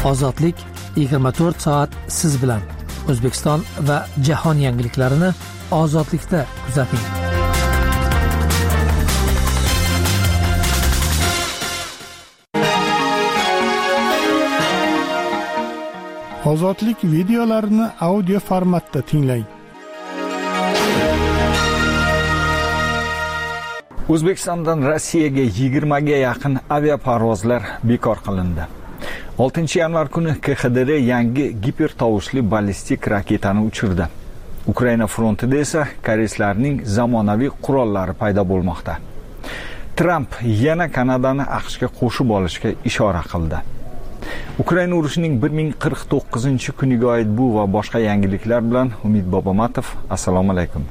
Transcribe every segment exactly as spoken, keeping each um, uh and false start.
Ozodlik yigirma to'rt soat siz bilan. O'zbekiston va jahon yangiliklarini Ozodlikda kuzating. Ozodlik videolarini audio formatda tinglang. O'zbekistondan Rossiyaga yigirmaga yaqin aviaparvozlar bekor qilindi. oltinchi yanvar kuni K X D R yangi gipertovushli ballistik raketani uchirdi. Ukraina frontida esa koreyslarning zamonaviy qurollari paydo bo'lmoqda. Tramp yana Kanadani AQShga qo'shib olishga ishora qildi. Ukraina urushining bir ming qirq to'qqizinchi kuniga oid bu va boshqa yangiliklar bilan Umid Bobomatov. Assalomu alaykum.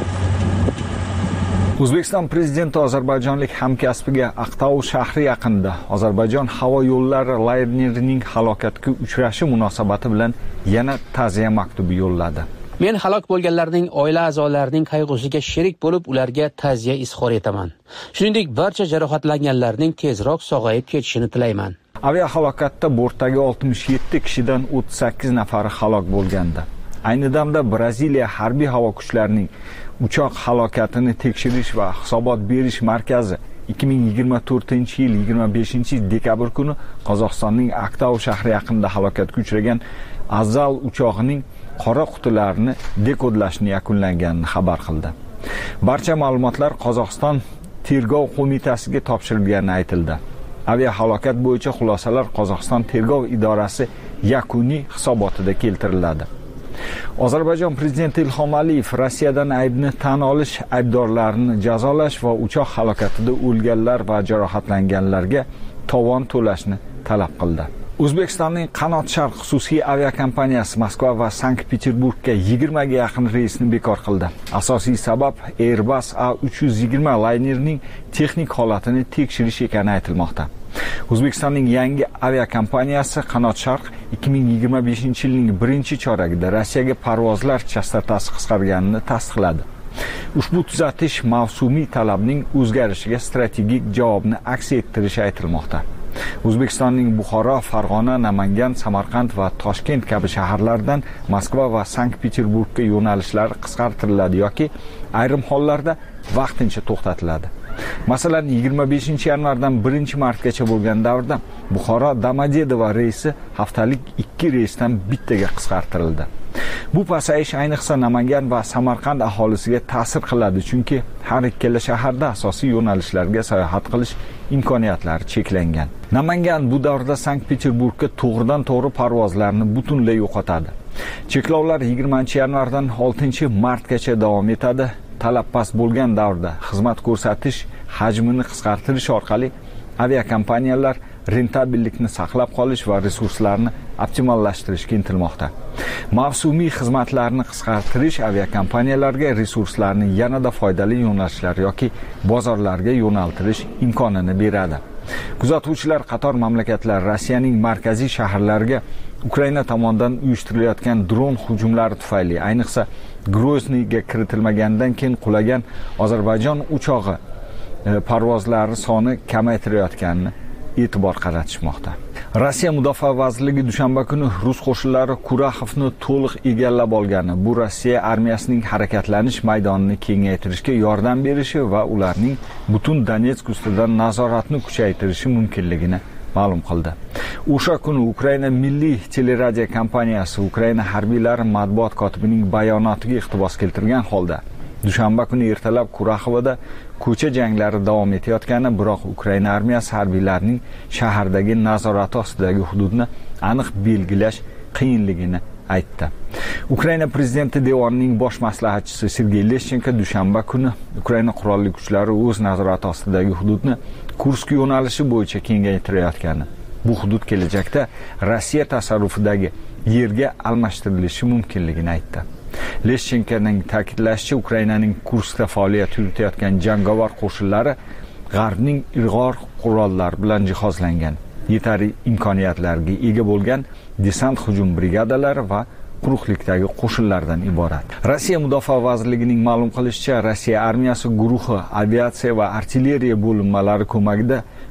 O'zbekiston prezidenti ozarbayjonlik hamkasbiga Aqtau shahri yaqinida Ozarbayjon havo yo'llari laynerining halokatga uchrashi munosabati bilan yana ta'ziya maktubi yo'lladi. Men halok bo'lganlarning oila a'zolarining qayg'usiga sherik bo'lib, ularga ta'ziya izhor etaman. Shuningdek, barcha jarohatlanganlarning tezroq sog'ayib ketishini tilayman. Aviahalokatda bortdagi oltmish yetti kishidan o'ttiz sakkiz nafari halok bo'lgandi. Ayni damda Braziliya harbiy havo kuchlarining uchoq halokatini tekshirish va hisobot berish markazi ikki ming yigirma to'rtinchi yil yigirma beshinchi dekabr kuni Qozog'istonning Aqtau shahri yaqinida halokatga uchragan Azal uchog'ining qora qutilarini dekodlashni yakunlanganini xabar qildi. Barcha ma'lumotlar Qozog'iston tergov qo'mitasiga topshirilgani aytildi. Aviahalokat bo'yicha xulosalar Qozog'iston tergov idorasi yakuniy hisobotida keltiriladi. Ozarbayjon prezidenti Ilhom Aliyev Rossiyadan aybni tan olish, aybdorlarni jazolash va uchoq halokatida o'lganlar va jarohatlanganlarga tovon to'lashni talab qildi. O'zbekistonning Qanot Sharq xususiy aviakompaniyasi Moskva va Sankt-Peterburgga yigirmaga yaqin reysni bekor qildi. Asosiy sabab Airbus A uch yuz yigirma laynerining texnik holatini tekshirish ekani aytilmoqda. O'zbekistonning yangi aviakompaniyasi Qanot Sharq ikki ming yigirma beshinchi yilning birinchi choragida Rossiyaga parvozlar chastotasi qisqarganini tasdiqladi. Ushbu tuzatish mavsumiy talabning o'zgarishiga strategik javobni aks ettirishi aytilmoqda. O'zbekistonning Buxoro, Farg'ona, Namangan, Samarqand va Toshkent kabi shaharlardan Moskva va Sankt-Peterburgga yo'nalishlari qisqartiriladi yoki ayrim hollarda vaqtincha to'xtatiladi. Masalan, yigirma beshinchi yanvardan birinchi martgacha bo'lgan davrda Buxoro Domodedovo reysi haftalik ikki reysdan bittaga qisqartirildi. Bu pasayish ayniqsa Namangan va Samarqand aholisiga ta'sir qiladi, chunki har ikkala shaharda asosiy yo'nalishlarga sayohat qilish imkoniyatlari cheklangan. Namangan bu davrda Sankt-Peterburgga to'g'ridan-to'g'ri parvozlarni butunlay yo'qotadi. Cheklovlar yigirmanchi yanvardan oltinchi martgacha davom etadi. Talab past bo'lgan davrda xizmat ko'rsatish hajmini qisqartirish orqali aviakompaniyalar rentabillikni saqlab qolish va resurslarni optimallashtirishga intilmoqda. Mavsumiy xizmatlarni qisqartirish aviakompaniyalarga resurslarni yanada foydali yo'nalishlar yoki bozorlarga yo'naltirish imkonini beradi. Kuzatuvchilar qator mamlakatlar Rossiyaning markaziy shaharlariga Ukraina tomonidan uyushtirilayotgan dron hujumlari tufayli, ayniqsa Grozniyga kiritilmagandan keyin qulagan Ozarbayjon uchog'i parvozlari soni kamaytirayotganini e'tibor qaratishmoqda. Rossiya Mudofaa vazirligi dushanba kuni rus qo'shinlari Kuraxovni to'liq egallab olgani, bu Rossiya armiyasining harakatlanish maydonini kengaytirishga yordam berishi va ularning butun Donetsk ustidan nazoratni kuchaytirishi mumkinligini ma'lum qildi. O'sha kuni Ukraina milliy teleradio kompaniyasi Ukraina harbiylari matbuot kotibining bayonotiga iqtibos keltirgan holda dushanba kuni ertalab Kuraxovda ko'cha janglari davom etayotgani, biroq Ukraina armiyasi harbiylarining shahardagi nazorati ostidagi hududni aniq belgilash qiyinligini aytdi. Ukraina prezidenti devonining bosh maslahatchisi Sergey Leshchenko dushanba kuni Ukraina qurolli kuchlari o'z nazorati ostidagi hududni Kursk yo'nalishi bo'yicha kengaytirayotgani, bu hudud kelajakda Rossiya tasarrufidagi yerga almashtirilishi mumkinligini aytdi. Leshchenkoning ta'kidlashicha, Ukrainaning Kurskda faoliyat yuritayotgan jangovar qo'shinlari G'arbning ilg'or qurollar bilan jihozlangan, yetarli imkoniyatlarga ega bo'lgan desant hujum brigadalari va quruqlikdagi qo'shinlardan iborat. Rossiya Mudofaa vazirligining ma'lum qilishicha, Rossiya armiyasi guruhi aviatsiya va artilleriya bo'linmalari ko'magida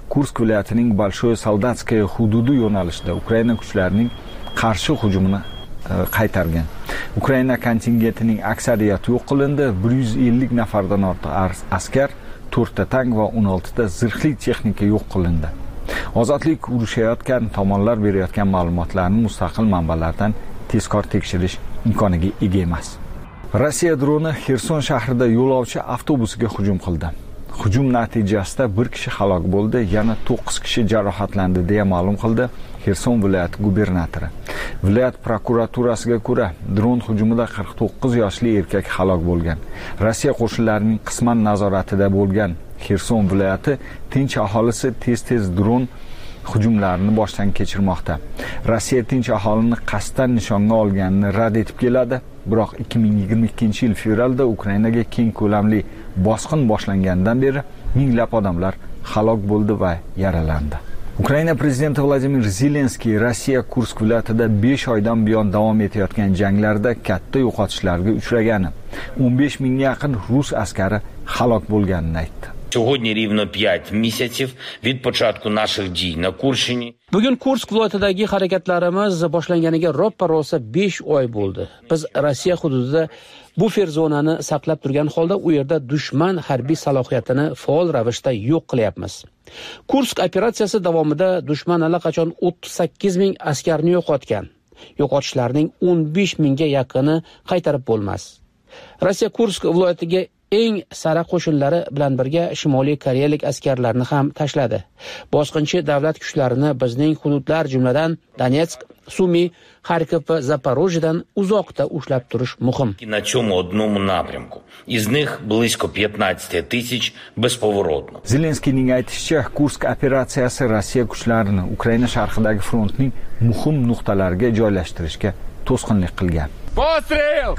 Kursk viloyatining Bolshoye Soldatskaya hududi yo'nalishida Ukraina kuchlarining qarshi hujumini qaytargan. Ukraina kontingentining aksariyati yo'q qilindi. bir yuz ellik nafardan ortiq askar, to'rtta tank va o'n oltita zirhli texnika yo'q qilindi. Ozodlik urushayotgan tomonlar berayotgan ma'lumotlarni mustaqil manbalardan tezkor tekshirish imkoniga ega emas. Rossiya droni Xerson shahrida yo'lovchi avtobusiga hujum qildi. Hujum natijasida bir kishi halok bo'ldi, yana to'qqiz kishi jarohatlandi deya ma'lum qildi Xerson viloyati gubernatori. Viloyat prokuraturasiga ko'ra, dron hujumida qirq to'qqiz yoshli erkak halok bo'lgan. Rossiya qo'shinlarining qisman nazoratida bo'lgan Xerson viloyati tinch aholisi tez-tez dron hujumlarini boshdan kechirmoqda. Rossiya tinch aholini qasddan nishonga olganini rad etib keladi, biroq ikki ming yigirma ikkinchi yil fevralda Ukrainaga keng ko'lamli bosqin boshlangandan beri minglab odamlar halok bo'ldi va yaralandi. Ukraina prezidenti Vladimir Zelenskiy Rossiya Kursk viloyatida besh oydan buyon davom etayotgan janglarda katta yo'qotishlarga uchragani, o'n besh mingga yaqin rus askari halok bo'lganini aytdi. Сьогодні рівно п'ять місяців від початку наших дій на Курщині. Bugun Kursk viloyatidagi harakatlarimiz boshlanganiga roppa-rosa besh oy bo'ldi. Biz Rossiya hududida bufer zonani saqlab turgan holda u yerda dushman harbiy salohiyatini faol ravishda yo'q qilyapmiz. Kursk operatsiyasi davomida dushman allaqachon o'ttiz sakkiz ming askarni yo'qotgan. Yo'qotishlarning o'n besh mingga yaqini qaytarib bo'lmas. Rossiya Kursk viloyatiga eng sara qo'shinlari bilan birga Shimoliy Koreyalik askarlarni ham tashladi. Bosqinchi davlat kuchlarini bizning hududlar jumladan Donetsk, Sumy, Kharkiv va Zaporojyedan uzoqda ushlab turish muhim. На цьому одному напрямку. Із них близько п'ятнадцять тисяч безповоротно. Zelenskiyning aytishicha, Kursk operatsiyasi Rossiya kuchlarini Ukraina sharqidagi frontning muhim nuqtalariga joylashtirishga to'sqinlik qilgan. Postrel!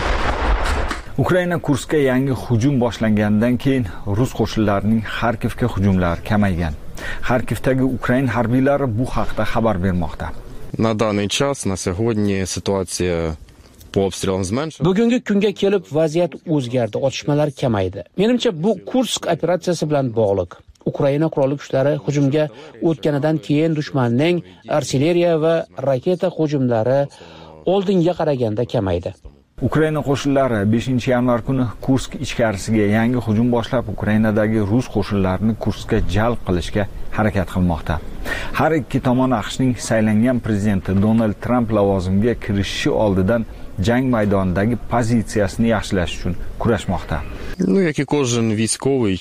Ukraina Kurskga yangi hujum boshlangandan keyin rus qo'shinlarining Kharkivga hujumlari kamaygan. Kharkivdagi Ukraina harbiylari bu haqda xabar bermoqda. На даний час, на сьогодні ситуація по обстрілам зменшилася. Bugungi kunga kelib vaziyat o'zgardi, otishmalar kamaydi. Menimcha bu Kursk operatsiyasi bilan bog'liq. Ukraina qurolli kuchlari hujumga o'tganidan keyin dushmanning artilleriya va raketa hujumlari oldinga qaraganda kamaydi. Ukraina qo'shinlari beshinchi yanvar kuni Kursk ichkarisiga yangi hujum boshlab, Ukrainadagi rus qo'shinlarini Kurskga jalb qilishga harakat qilmoqda. Har ikki tomon AQShning saylangan prezidenti Donald Trump lavozimga kirishishi oldidan jang maydonidagi pozitsiyasini yaxshilash uchun kurashmoqda. Ну, як і кожен військовий,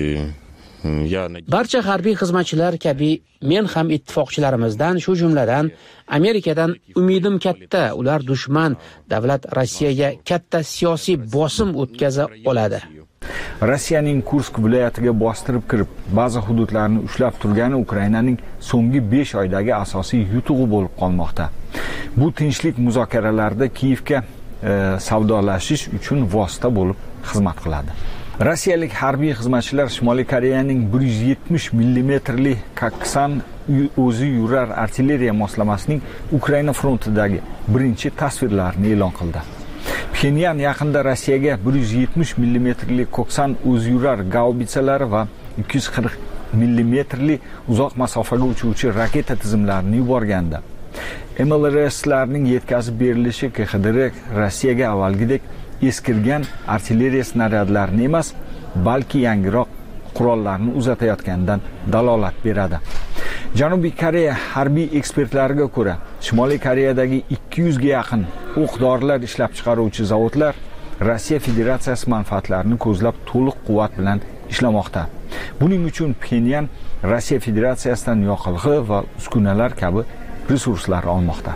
я Barcha harbiy xizmatchilar kabi men ham ittifoqchilarimizdan, shu jumladan Amerikadan umidim katta. Ular dushman davlat Rossiyaga katta siyosiy bosim o'tkaza oladi. Rossiyaning Kursk viloyatiga bostirib kirib, ba'zi hududlarni ushlab turgani Ukrainaning so'nggi besh oydagi asosiy yutug'i bo'lib qolmoqda. Bu tinchlik muzokaralarida Kiyevga e, savdolashish uchun vosita bo'lib xizmat qiladi. Rossiyalik harbiy xizmatchilar Shimoliy Koreyaning bir yuz yetmish millimetrli Kaksan o'zi yurar artilleriya moslamasining Ukraina frontidagi birinchi tasvirlarini e'lon qildi. Pxenyan yaqinda Rossiyaga bir yuz yetmish millimetrli Koksan o'zi yurar gaubitsalari va ikki yuz qirq millimetrli uzoq masofaga uchuvchi raketa tizimlarini yuborgandi. M L R S'larning yetkazib berilishi K X D R Rossiyaga avvalgidek eskirgan artilleriya snaryadlarini emas, balki yangiroq qurollarni uzatayotganidan dalolat beradi. Janubiy Koreya harbiy ekspertlariga ko'ra, Shimoliy Koreyadagi ikki yuz ga yaqin o'q-dorilar ishlab chiqaruvchi zavodlar Rossiya Federatsiyasi manfaatlarini ko'zlab to'liq quvvat bilan ishlamoqda. Buning uchun Pxenyan Rossiya Federatsiyasidan yoqilg'i va uskunalar kabi resurslar olmoqda.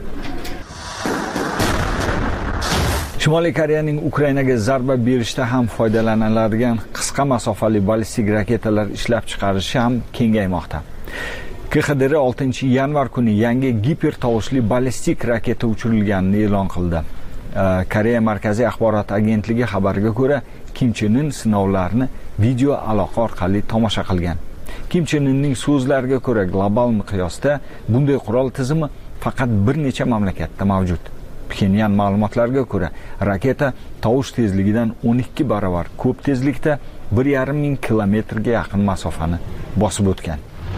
Shimoliy Koreyaning Ukrainaga zarba berishda ham foydalaniladigan qisqa masofali ballistik raketalar ishlab chiqarishi ham kengaymoqda. K X D R oltinchi yanvar kuni yangi giper tovushli ballistik raketa uchirilganini e'lon qildi. Koreya Markaziy axborot agentligi xabariga ko'ra, Kim Chen In sinovlarni video aloqa orqali tomosha qilgan. Kim Chen Inning so'zlariga ko'ra, global miqyosda bunday qurol tizimi faqat bir necha mamlakatda mavjud. Pxenyan ma'lumotlariga ko'ra, raketa tovush tezligidan o'n ikki barobar ko'p tezlikda bir yarim ming kilometrga yaqin masofani bosib o'tgan.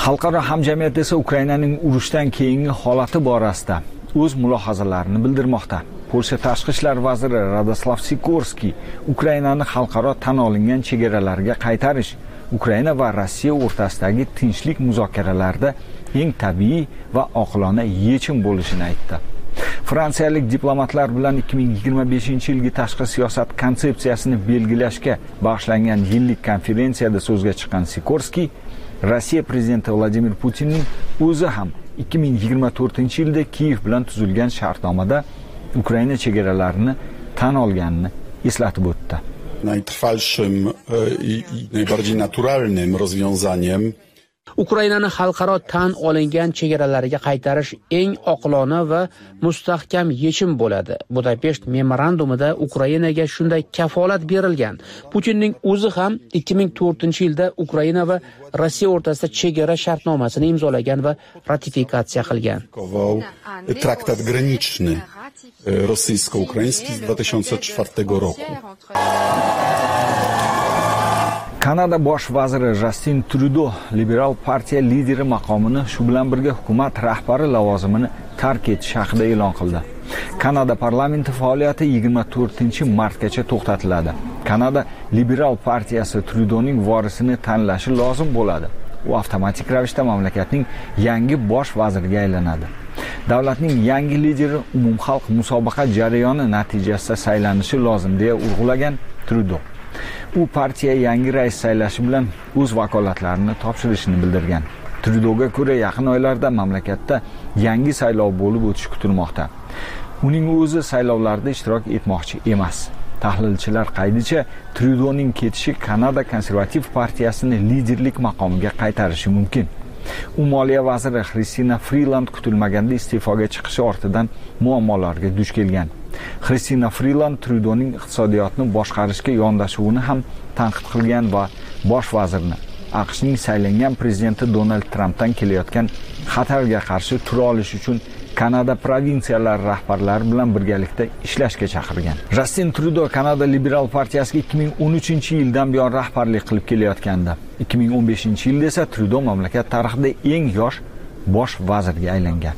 Xalqaro hamjamiyat esa Ukrainaning urushdan keyingi holati borasida o'z mulohazalarini bildirmoqda. Polsha tashqi ishlar vaziri Radoslav Sikorski Ukrainani xalqaro tan olingan chegaralariga qaytarish Ukraina va Rossiya o'rtasidagi tinchlik muzokaralarida eng tabiiy va oqilona yechim bo'lishini aytdi. Fransiyalik diplomatlar bilan ikki ming yigirma beshinchi yilgi tashqi siyosat konsepsiyasini belgilashga bag'ishlangan yillik konferensiyada so'zga chiqqan Sikorski, Rossiya prezidenti Vladimir Putinning o'zi ham ikki ming yigirma to'rtinchi yilda Kiyev bilan tuzilgan shartnomada Ukraina chegaralarini tan olganini eslatib o'tdi. Najtrwalszym i najbardziej naturalnym rozwiązaniem Ukrainani xalqaro tan olingan chegaralariga qaytarish eng oqilona va mustahkam yechim bo'ladi. Budapesht memorandumida Ukrainaga shunday kafolat berilgan. Putinning o'zi ham ikki ming to'rtinchi yilda Ukraina va Rossiya o'rtasida chegara shartnomasini imzolagan va ratifikatsiya qilgan. Traktat graniczny rosyjsko-ukraiński z dwa tysiące czwartego roku. Kanada bosh vaziri Justin Trudeau liberal partiya lideri maqomini shu bilan birga hukumat rahbari lavozimini tark etish haqida e'lon qildi. Kanada parlamenti faoliyati yigirma to'rtinchi martgacha to'xtatiladi. Kanada liberal partiyasi Trudeauning vorisini tanlashi lozim bo'ladi. U avtomatik ravishda mamlakatning yangi bosh vaziriga aylanadi. Davlatning yangi lideri umumxalq musobaqa jarayoni natijasida saylanishi lozim deya urg'ulagan Trudeau. U partiya yangi rais saylashi bilan o'z vakolatlarini topshirishini bildirgan. Trudeauga ko'ra yaqin oylarda mamlakatda yangi saylov bo'lib o'tishi kutilmoqda. Uning o'zi saylovlarda ishtirok etmoqchi emas. Tahlilchilar qaydicha Trudeauning ketishi Kanada konservativ partiyasini liderlik maqomiga qaytarishi mumkin. U moliya vaziri Kristina Freeland kutilmaganda iste'foga chiqishi ortidan muammolarga duch kelgan. Kristina Freeland Trudeauning iqtisodiyotni boshqarishga yondashuvini ham tanqid qilgan va bosh vazirni AQShning saylangan prezidenti Donald Trampdan kelayotgan xatarga qarshi tura olish uchun Kanada provinsiyalari rahbarlari bilan birgalikda ishlashga chaqirgan. Justin Trudeau Kanada liberal partiyasiga ikki ming o'n uchinchi yildan buyon rahbarlik qilib kelayotganda, ikki ming o'n beshinchi yilda esa Trudeau mamlakat tarixida eng yosh bosh vazirga aylangan.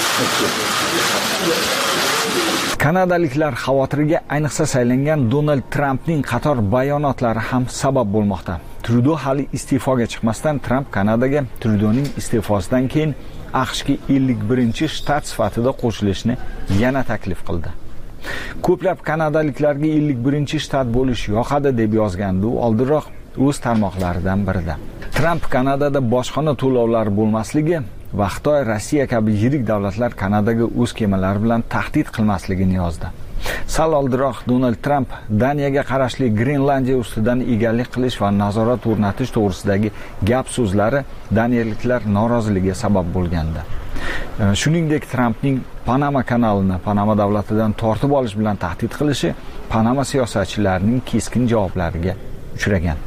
Kanadaliklar xavotiriga ayniqsa saylangan Donald Trampning qator bayonotlari ham sabab bo'lmoqda. Trudeau hali iste'foga chiqmasdan Trump Kanadaga Trudeauning iste'fosidan keyin AQShga ellik birinchi shtat sifatida qo'shilishni yana taklif qildi. Ko'plab kanadaliklarga ellik birinchi shtat bo'lish yoqadi deb yozgandi u oldinroq o'z tarmoqlaridan birida. Trump Kanadada bojxona to'lovlari bo'lmasligi va Xitoy, Rossiya kabi yirik davlatlar Kanadaga o'z kemalari bilan tahdid qilmasligini yozdi. Sal oldinroq Donald Trump Daniyaga qarashli Grenlandiya ustidan egalik qilish va nazorat o'rnatish to'g'risidagi gap so'zlari daniyaliklar noroziligiga sabab bo'lgandi. Shuningdek, Trumpning Panama kanalini Panama davlatidan tortib olish bilan tahdid qilishi Panama siyosatchilarining keskin javoblariga uchragan.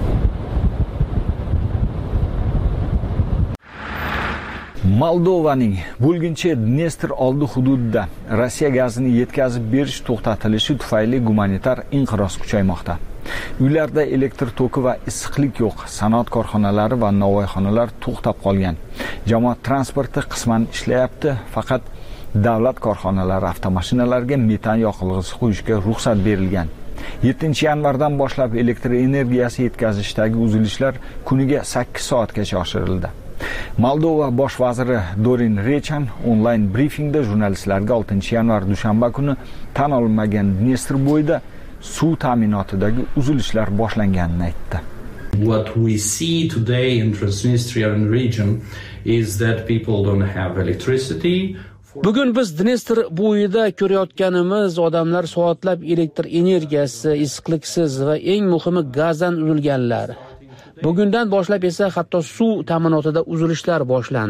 Moldovaning bo'lginchi Dnestr oldi hududida Rossiya gazini yetkazib berish to'xtatilishi tufayli gumanitar inqiroz kuchaymoqda. Uylarda elektr toki va issiqlik yo'q, sanoat korxonalari va novvoyxonalar to'xtab qolgan. Jamoat transporti qisman ishlayapti, faqat davlat korxonalari avtomashinalarga metan yoqilg'isi qo'yishga ruxsat berilgan. yettinchi yanvardan boshlab elektr energiyasi yetkazishdagi uzilishlar kuniga sakkiz soatgacha oshirildi. Moldova bosh vaziri Dorin Rechan onlayn brifingda jurnalistlarga oltinchi yanvar dushanba kuni tan olinmagan Dnestr bo'yida suv ta'minotidagi uzilishlar boshlanganini aytdi. What we see today in Transnistrian region is that people don't have electricity. Bugun biz Dnestr bo'yida ko'rayotganimiz odamlar soatlab elektr energiyasi, issiqliksiz va eng muhimi gazdan uzilganlar. Bugundan boshlab esa hatto suv ta'minotida uzilishlar boshlandi.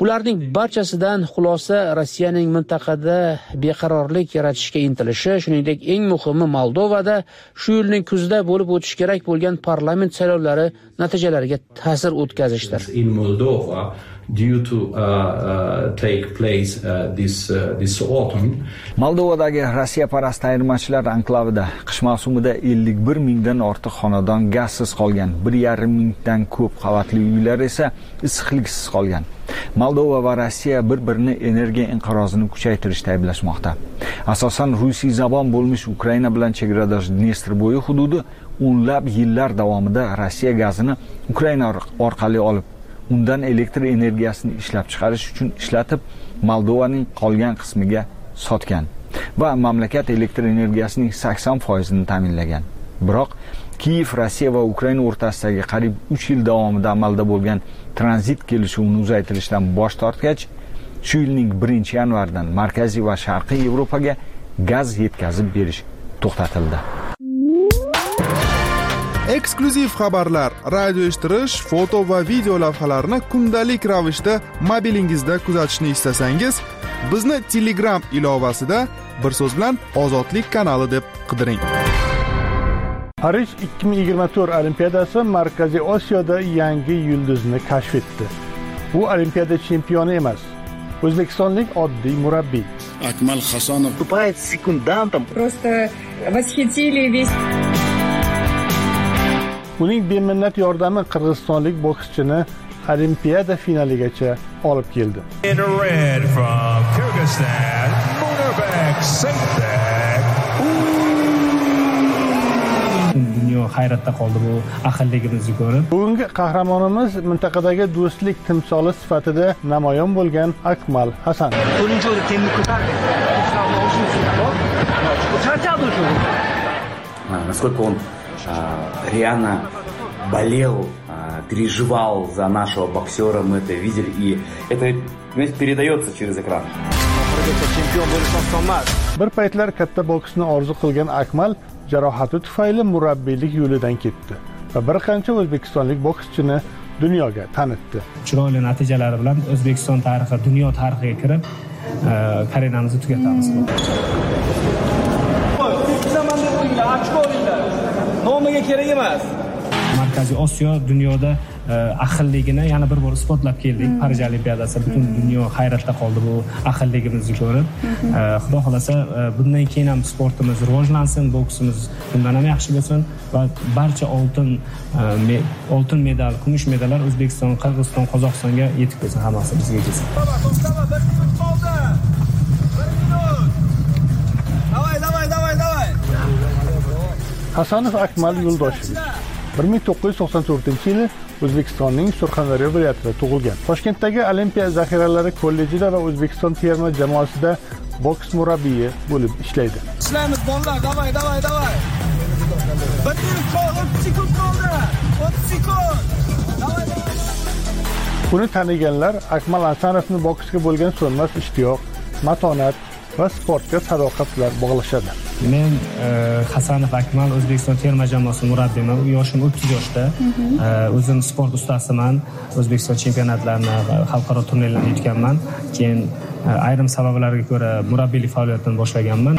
Bularning barchasidan xulosa Rossiyaning mintaqada beqarorlik yaratishga intilishi, shuningdek eng muhimi Moldovada shu yilning kuzida bo'lib o'tishi kerak bo'lgan parlament saylovlari natijalariga ta'sir o'tkazishdir. In Moldova due to uh, uh, take place uh, this uh, this autumn. Moldovadagi Rossiya parast ayirmachilar anklavida qish mavsumida ellik bir mingdan ortiq xonadon gazsiz qolgan, bir yarim mingdan ko'p qavatli uylar esa issiqliksiz qolgan. Moldova va Rossiya bir-birini energiya inqirozini kuchaytirishda ayblashmoqda. Asosan Rusiya zabon bo'lmish Ukraina bilan chegaradosh Dnestr bo'yi hududi o'nlab yillar davomida Rossiya gazini Ukraina orqali olib, undan elektr energiyasini ishlab chiqarish uchun ishlatib, Moldovaning qolgan qismiga sotgan va mamlakat elektr energiyasining sakson foizini ta'minlagan. Biroq Kiyev Rossiya va Ukraina o'rtasidagi qariyb uch yil davomida amalda bo'lgan tranzit kelishuvini uzaytirishdan bosh tortgach, shu yilning birinchi yanvaridan Markaziy va Sharqiy Yevropaga gaz yetkazib berish to'xtatildi. Eksklyuziv xabarlar, radio eshittirish, foto va video lavhalarni kundalik ravishda mobilingizda kuzatishni istasangiz, bizni Telegram ilovasida bir so'z bilan Ozodlik kanali deb qidiring. Parij ikki ming yigirma to'rt Olimpiadasi Markaziy Osiyoda yangi yulduzni kashf etdi. Bu Olimpiada chempioni emas, o'zbekistonlik oddiy murabbiy. Akmal Hassanov выступает секундантом. Просто восхитили весь. Uning beminnat yordami qirg'izistonlik bokschini Olimpiada finaligacha olib keldi. In red from Kyrgyzstan, Munarbek Saitbek. Dunyo hayratda qoldi bu aqlligimizni ko'rib. Bugungi qahramonimiz mintaqadagi do'stlik timsoli sifatida namoyon bo'lgan Akmal Hasan. Насколько он реально болел, переживал за нашего боксера, мы это видели, и это передается через экран. Bir paytlar katta boksni orzu qilgan Akmal jarohati tufayli murabbiylik yo'lidan ketdi va bir qancha o'zbekistonlik bokschini dunyoga tanitdi. Chiroyli natijalari bilan O'zbekiston tarixi, dunyo tarixiga kirib, karyeramizni tugatamiz. Nomiga kerak emas. Markaziy Osiyo dunyoda aqlligini yana bir bor isbotlab keldik. Parij Olimpiadasi butun dunyo hayratda qoldi bu aqlligimizni ko'rib. Xudo xolasa bundan keyin ham sportimiz rivojlansin, boksimiz bundan ham yaxshi bo'lsin va barcha oltin oltin medal, kumush medallar O'zbekiston, Qirg'iziston, Qozog'istonga yetib kelsin, hammasi bizga kelsin. Hasanov Akmal Yo'ldoshev bir ming to'qqiz yuz to'qson to'rtinchi yili O'zbekistonning Surxondaryo viloyatida tug'ilgan. Toshkentdagi Olimpiya zaxiralari kollejida va O'zbekiston terma jamoasida boks murabbiyi bo'lib ishlaydi. Ishlaymiz bolalar, davay, davay, davay. bir minut qoldi, o'ttiz sekund qoldi. o'ttiz sekund. Davay, davay. Uni taniganlar Akmal Hasanovni boksga bo'lgan so'nmas ishtiyoq, matonat va sportga sadoqat bilan bog'lashadi. Men Hasanov Akmal O'zbekiston terma jamoasi murabbiyiman. U yoshim o'ttiz yoshda. O'zim sport ustasiman. O'zbekiston chempionatlarini, xalqaro turnirlarni yutganman. Keyin ayrim sabablarga ko'ra murabbiylik faoliyatini boshlaganman.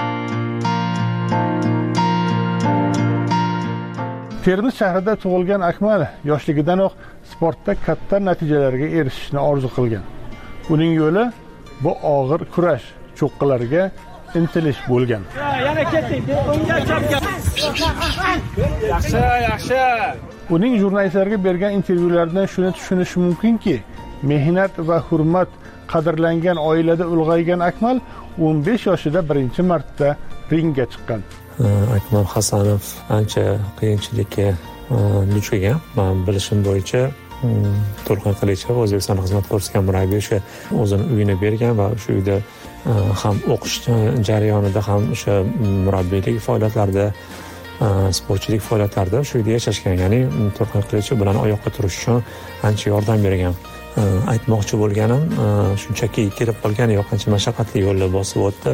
Termiz shahrida tug'ilgan Akmal yoshligidanoq sportda katta natijalarga erishishni orzu qilgan. Uning yo'li bu og'ir kurash, cho'qqilarga intilish bo'lgan. Yana ketdik, o'ngga chapga. Yaxshi, yaxshi. Uning jurnalistlarga bergan intervyularidan shuni tushunish mumkinki, mehnat va hurmat qadrlangan oilada ulg'aygan Akmal o'n besh yoshida birinchi marta ringga chiqqan. Akmal Hasanov ancha qiyinchilikka duch kelgan. Men bilishim bo'yicha To'lqin Qilichev O'zbekiston xizmat ko'rsatgan murabbiy o'sha o'zini uyini bergan va shu uyda ham o'qish jarayonida ham o'sha murabbiylik faoliyatlarida, sportchilik faoliyatlarida shu yerda yashashgan. Ya'ni To'lqin Qilichev bilan oyoqqa turish uchun ancha yordam bergan. Aytmoqchi bo'lganim, shunchaki kelib qolgan yo'q, qancha mashaqqatli yo'llar bosib o'tdi.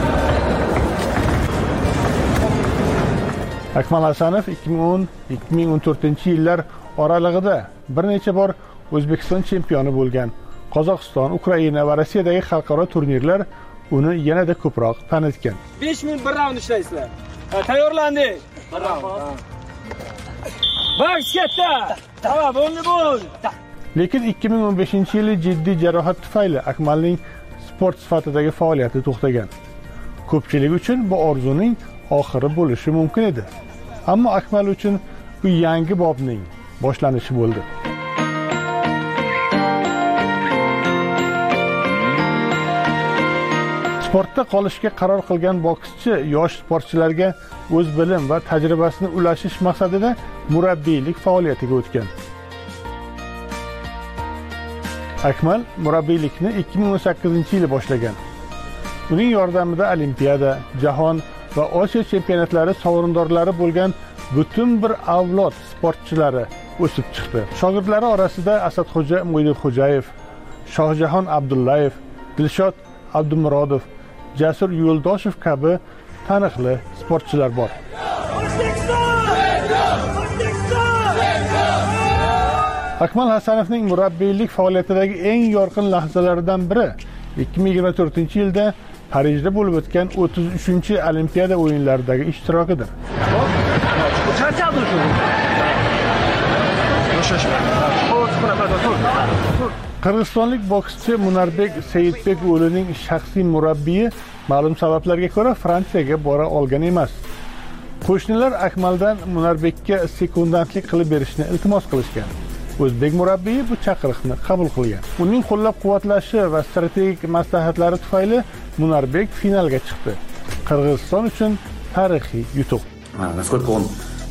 Akmal Hasanov ikki ming o'n ikki ming o'n to'rtinchi yillar oralig'ida bir necha bor O'zbekiston chempioni bo'lgan. Qozog'iston, Ukraina va Rossiyadagi xalqaro turnirlar uni yanada ko'proq tanitgan. besh minut bir raund ishlaysizlar. Tayyorlandik. Bir raund. Boks katta. Tamam, bo'ldi bo'l. Lekin ikki ming o'n beshinchi yili jiddiy jarohat tufayli Akmalning sport sifatidagi faoliyati to'xtagan. Ko'pchilik uchun bu orzuning oxiri bo'lishi mumkin edi. Ammo Akmal uchun bu yangi bobning boshlanishi bo'ldi. Sportda qolishga qaror qilgan bokschi yosh sportchilarga o'z bilim va tajribasini ulashish maqsadida murabbiylik faoliyatiga o'tgan. Akmal murabbiylikni ikki ming o'n sakkizinchi yili boshlagan. Uning yordamida Olimpiada, Jahon va Osiyo chempionatlari sovrindorlari bo'lgan butun bir avlod sportchilari o'sib chiqdi. Shogirdlari orasida Asadxo'ja Mo'ydinxo'jayev, Shohjahon Abdullayev, Dilshod Abdumurodov, Jasur Yo'ldoshev kabi taniqli sportchilar bor. Akmal Hasanovning murabbiylik faoliyatidagi eng yorqin lahzalaridan biri ikki ming yigirma to'rtinchi yilda Parijda bo'lib o'tgan o'ttiz uchinchi Olimpiada o'yinlaridagi ishtirokidir. Qirg'izistonlik bokschi Munarbek Seyitbek o'g'lining shaxsiy murabbiyi ma'lum sabablarga ko'ra Fransiyaga bora olgan emas. Qo'shnilar Akmaldan Munarbekka sekundantlik qilib berishni iltimos qilishgan. O'zbek murabbiyi bu chaqiriqni qabul qilgan. Uning qo'llab-quvvatlashi va strategik maslahatlari tufayli Munarbek finalga chiqdi. Qirg'iziston uchun tarixiy yutuq. Насколько он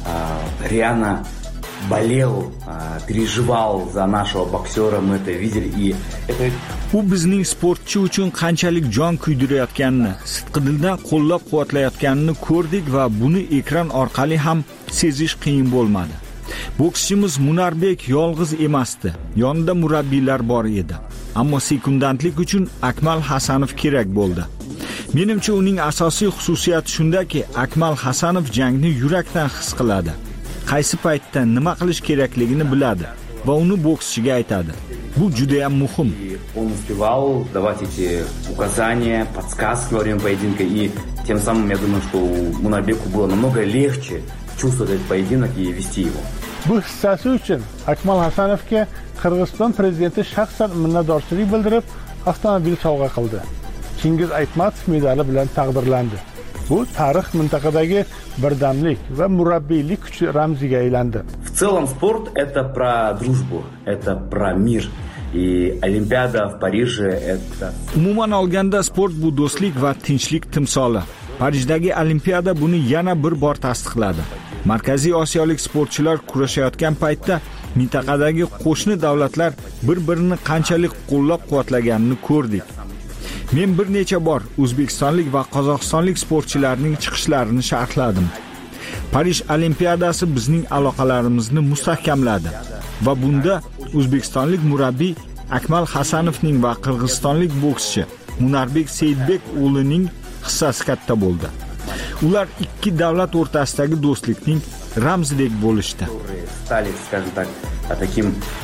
реально болел, переживал за нашего боксера, мы это видели, и это u bizning sportchi uchun qanchalik jon kuydirayotganini, sidqidildan qo'llab-quvvatlayotganini ko'rdik va buni ekran orqali ham sezish qiyin bo'lmadi. Bokschimiz Munarbek yolg'iz emasdi. Yonida murabbiylar bor edi. Ammo sekundantlik uchun Akmal Hasanov kerak bo'ldi. Menimcha uning asosiy xususiyati shundaki, Akmal Hasanov jangni yurakdan his qiladi. Qaysi paytda nima qilish kerakligini biladi va uni bokschiga aytadi. Bu juda ham muhim. Он успевал давать эти указания, подсказки во время поединка, и тем самым я думаю, что Munarbeku было намного легче чувствовать этот поединок и вести его. Bu hissasi uchun Akmal Hasanovga Qirg'iziston prezidenti shaxsan minnatdorchilik bildirib, avtomobil sovg'a qildi. Chingiz Aytmatov medali bilan taqdirlandi. Bu tarix mintaqadagi birdamlik va murabbiylik kuchi ramziga aylandi. В целом спорт это про дружбу, это про мир. И Olimpiada в Париже это Umuman olganda sport bu do'stlik va tinchlik timsoli. Parijdagi Olimpiada buni yana bir bor tasdiqladi. Markaziy Osiyolik sportchilar kurashayotgan paytda mintaqadagi qo'shni davlatlar bir-birini qanchalik qo'llab-quvvatlaganini ko'rdik. Men bir necha bor O'zbekistonlik va Qozog'istonlik sportchilarning chiqishlarini sharhladim. Parij Olimpiadasi bizning aloqalarimizni mustahkamladi va bunda O'zbekistonlik murabbiy Akmal Hasanovning va qirg'izistonlik bokschi Munarbek Seyitbek o'g'lining hissasi katta bo'ldi. Ular ikki davlat o'rtasidagi do'stlikning ramzidek bo'lishdi. Стали, скажем так, таким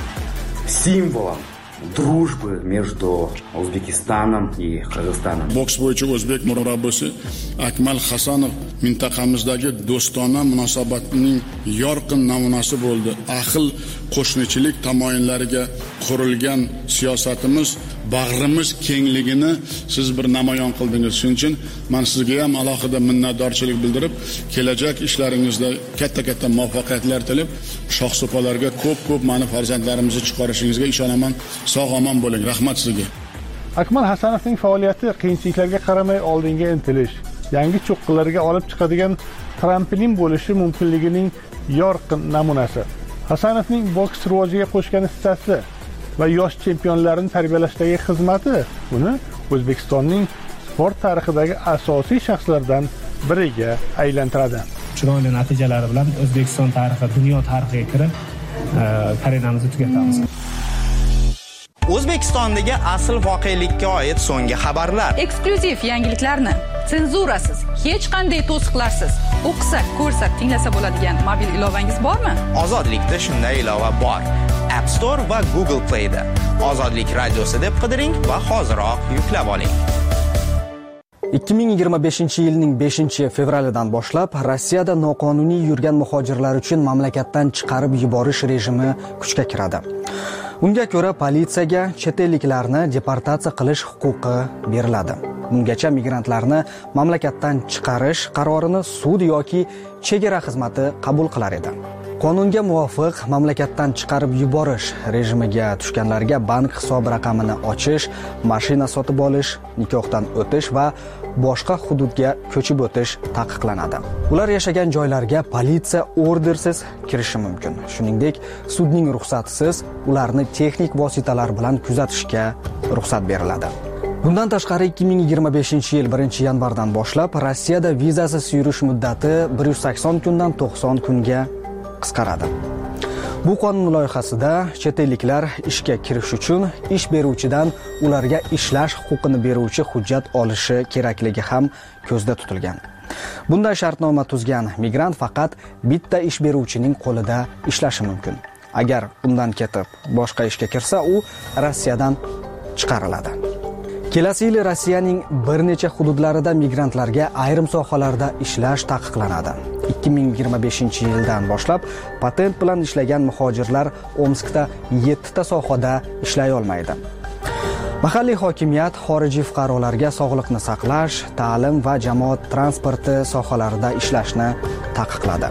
символом дружбы между Узбекистаном и Qirg'iziston. Boks bo'yicha o'zbek murabbiysi Akmal Hasanov mintaqamizdagi do'stona munosabatning yorqin namunasi bo'ldi. Ahil qo'shnichilik tamoyillariga qurilgan siyosatimiz bag'rimiz kengligini siz bir namoyon qildingiz. Shuning uchun men sizga ham alohida minnatdorchilik bildirib, kelajak ishlaringizda katta-katta muvaffaqiyatlar tilab, shohsupalarga ko'p-ko'p meni farzandlarimizni chiqarishingizga ishonaman. Sog' omon bo'ling. Rahmat sizga. Akmal Hasanovning faoliyati qiyinchiliklarga qaramay oldinga intilish, yangi cho'qqilarga olib chiqadigan tramplin bo'lishi mumkinligining yorqin namunasi. Hasanovning boks rivojiga qo'shgan hissasi va yosh chempionlarni tarbiyalashdagi xizmati uni O'zbekistonning sport tarixidagi asosiy shaxslardan biriga aylantiradi. Chiroyli natijalari bilan O'zbekiston tarixi, dunyo tarixiga kirib, karyeramizni tugatamiz. O'zbekistondagi asl voqelikka oid so'nggi xabarlar. Eksklyuziv yangiliklarni senzurasiz, hech qanday to'siqlarsiz o'qisak, ko'rsak, tinglasa bo'ladigan mobil ilovangiz bormi? Ozodlikda shunday ilova bor. App Store va Google Play da. Ozodlik radiosi deb qidiring va hoziroq yuklab oling. ikki ming yigirma beshinchi yilning beshinchi fevralidan boshlab Rossiyada noqonuniy yurgan muhojirlar uchun mamlakatdan chiqarib yuborish rejimi kuchga kiradi. Unga ko'ra politsiyaga chet elliklarni deportatsiya qilish huquqi beriladi. Bungacha migrantlarni mamlakatdan chiqarish qarorini sud yoki chegara xizmati qabul qilar edi. Qonunga muvofiq mamlakatdan chiqarib yuborish rejimiga tushganlarga bank hisob raqamini ochish, mashina sotib olish, nikohdan o'tish va boshqa hududga ko'chib o'tish taqiqlanadi. Ular yashagan joylarga politsiya ordersiz kirishi mumkin. Shuningdek, sudning ruxsatisiz ularni texnik vositalar bilan kuzatishga ruxsat beriladi. Bundan tashqari ikki ming yigirma beshinchi yil birinchi yanvardan boshlab Rossiyada vizasiz yurish muddati bir yuz sakson kundan to'qson kunga qisqaradi. Bu qonun loyihasida chet elliklar ishga kirish uchun ish beruvchidan ularga ishlash huquqini beruvchi hujjat olishi kerakligi ham ko'zda tutilgan. Bunday shartnoma tuzgan migrant faqat bitta ish beruvchining qo'lida ishlashi mumkin. Agar undan ketib boshqa ishga kirsa, u Rossiyadan chiqariladi. Kelasi yil Rossiyaning bir necha hududlarida migrantlarga ayrim sohalarda ishlash taqiqlanadi. ikki ming yigirma beshinchi yildan boshlab patent bilan ishlagan muhojirlar Omskda yettita sohada ishlay olmaydi. Mahalliy hokimiyat xorijiy fuqarolarga sog'liqni saqlash, ta'lim va jamoat transporti sohalarida ishlashni taqiqladi.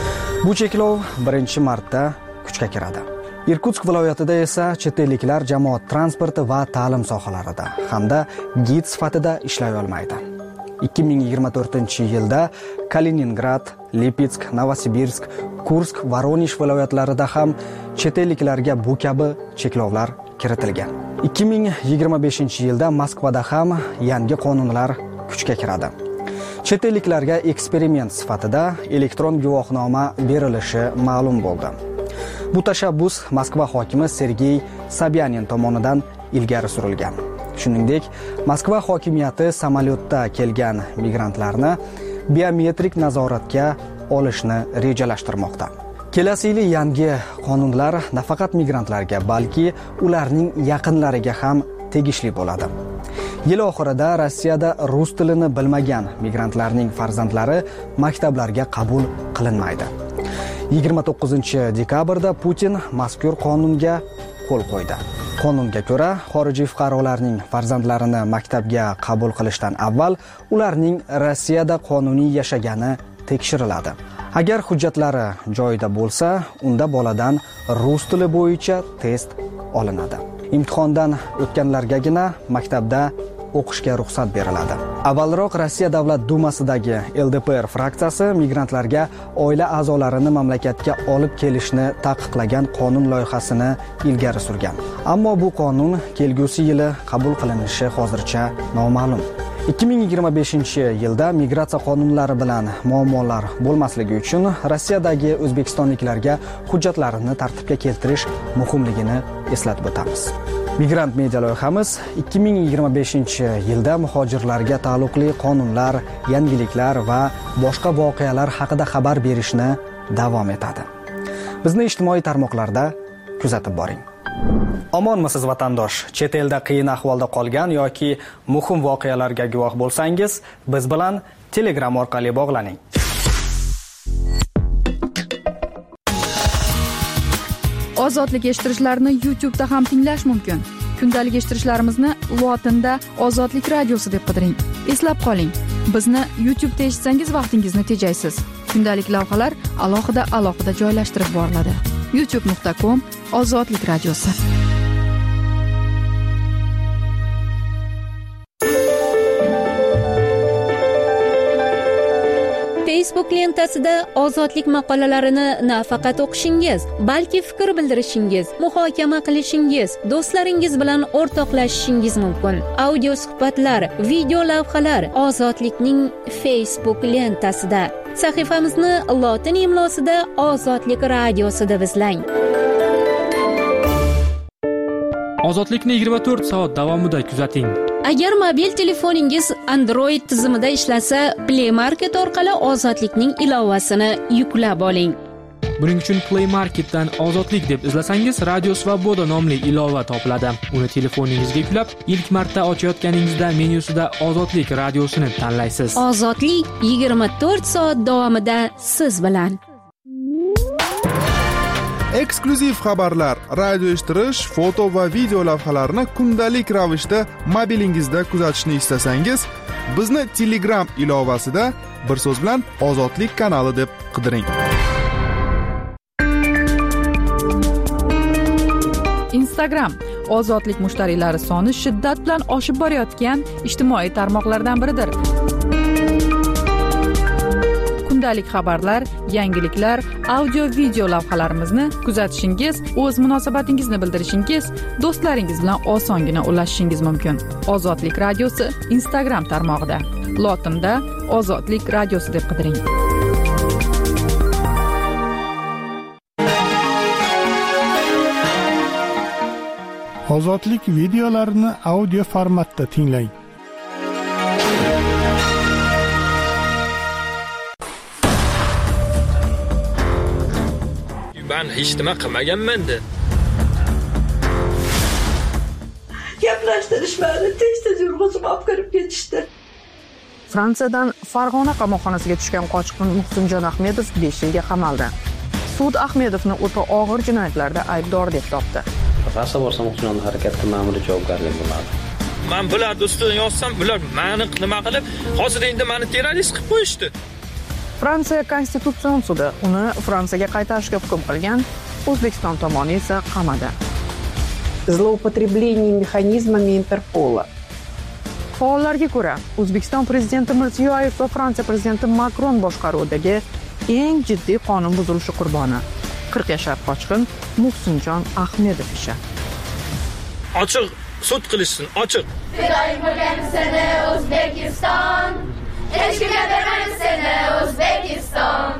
Bu cheklov birinchi martda kuchga kiradi. Irkutsk viloyatida esa chet elliklar jamoat transporti va ta'lim sohalarida hamda gid sifatida ishlay olmaydi. ikki ming yigirma to'rtinchi yilda Kaliningrad, Lipetsk, Novosibirsk, Kursk, Voronezh viloyatlarida ham chet elliklarga bu kabi cheklovlar kiritilgan. ikki ming yigirma beshinchi yilda Moskvada ham yangi qonunlar kuchga kiradi. Chet elliklarga eksperiment sifatida elektron guvohnoma berilishi ma'lum bo'ldi. Bu tashabbus Moskva hokimi Sergey Sobyanin tomonidan ilgari surilgan. Shuningdek, Moskva hokimiyati samolyotda kelgan migrantlarni biometrik nazoratga olishni rejalashtirmoqda. Kelasi yili yangi qonunlar nafaqat migrantlarga, balki ularning yaqinlariga ham tegishli bo'ladi. Yil oxirida Rossiyada rus tilini bilmagan migrantlarning farzandlari maktablarga qabul qilinmaydi. yigirma to'qqizinchi dekabrda Putin mazkur qonunga qo'l qo'ydi. Qonunga ko'ra, xorijiy fuqarolarning farzandlarini maktabga qabul qilishdan avval ularning Rossiyada qonuniy yashagani tekshiriladi. Agar hujjatlari joyida bo'lsa, unda boladan rus tili bo'yicha test olinadi. Imtihondan o'tganlargagina maktabda o'qishga ruxsat beriladi. Avvalroq Rossiya Davlat dumasidagi L D P R fraksiyasi migrantlarga oila a'zolarini mamlakatga olib kelishni taqiqlagan qonun loyihasini ilgari surgan. Ammo bu qonun kelgusi yili qabul qilinishi hozircha noma'lum. ikki ming yigirma beshinchi yilda migratsiya qonunlari bilan muammolar bo'lmasligi uchun Rossiyadagi o'zbekistonliklarga hujjatlarini tartibga keltirish muhimligini eslatib o'tamiz. Migrant media loyihamiz ikki ming yigirma beshinchi yilda muhojirlarga taalluqli qonunlar, yangiliklar va boshqa voqealar haqida xabar berishni davom etadi. Bizni ijtimoiy tarmoqlarda kuzatib boring. Omonmisiz vatandosh? Chet elda qiyin ahvolda qolgan yoki muhim voqealarga guvoh bo'lsangiz, biz bilan Telegram orqali bog'laning. Ozodlik eshittirishlarni YouTube'da ham tinglash mumkin. Kundalik eshittirishlarimizni lotinda Ozodlik radiosi deb qidiring. Eslab qoling, bizni YouTube'da eshitsangiz vaqtingizni tejaysiz. Kundalik lavhalar alohida alohida joylashtirib boriladi. youtube nuqta com Ozodlik radiosi. Facebook lentasida ozodlik maqolalarini nafaqat o'qishingiz, balki fikr bildirishingiz, muhokama qilishingiz, do'stlaringiz bilan o'rtoqlashishingiz mumkin. Audio suhbatlar, video lavhalar Ozodlikning Facebook lentasida. Sahifamizni lotin imlosida Ozodlik radiosida izlang. Ozodlikni yigirma to'rt soat davomida kuzating. Agar mobil telefoningiz Android tizimida ishlasa, Play Market orqali Ozodlikning ilovasini yuklab oling. Buning uchun Play Marketdan Ozodlik deb izlasangiz, Radio Svoboda nomli ilova topiladi. Uni telefoningizga yuklab, ilk marta ochayotganingizda menyusida Ozodlik radiosini tanlaysiz. Ozodlik yigirma to'rt soat davomida siz bilan. Eksklyuziv xabarlar, radio eshittirish, foto va video lavhalarni kundalik ravishda mobilingizda kuzatishni istasangiz, bizni Telegram ilovasida bir so'z bilan Ozodlik kanali deb qidiring. Instagram Ozodlik mushtariylari soni shiddat bilan oshib borayotgan ijtimoiy tarmoqlardan biridir. Kundalik xabarlar, yangiliklar, audio-video lavhalarimizni kuzatishingiz, o'z munosabatingizni bildirishingiz, do'stlaringiz bilan osongina ulashishingiz mumkin. Ozodlik radiosi Instagram tarmog'ida. Lotinda Ozodlik radiosi deb qidiring. Ozodlik videolarini audio formatda tinglang. Ben hech nima qilmaganman-da. Gaplashtirishmadi, tez-tez yurg'izib olib kirib ketishdi. Fransiyadan Farg'ona qamoqxonasiga tushgan qochqin Muhsinjon Ahmedov besh yilga qamaldi. Sud Ahmedovni o'ta og'ir jinoyatlarda aybdor deb topdi. Rasa bo'lsa Muhsinjonning harakatga ma'muriy javobgarlik bo'ladi. Men bularni ustidan yozsam, bular meni nima qilib, hozir endi meni terrorist qilib qo'yishdi. Fransiya Konstitutsion sudi uni Fransiyaga qaytarishga hukm qilgan, O'zbekiston tomoni esa qamadi. Zloupotreblение mexanizmami Interpola. Faollarga ko'ra, O'zbekiston prezidenti Mirziyoyev va Fransiya prezidenti Makron boshqaruvidagi eng jiddiy qonun buzilishi qurboni qirq yashar qochqin Muhsinjon Ahmedov ishi. Ochiq sud qilishsin, ochiq. Fidoyim bo'lgan seni O'zbekiston. Hech kimga bermaymiz seni O'zbekiston.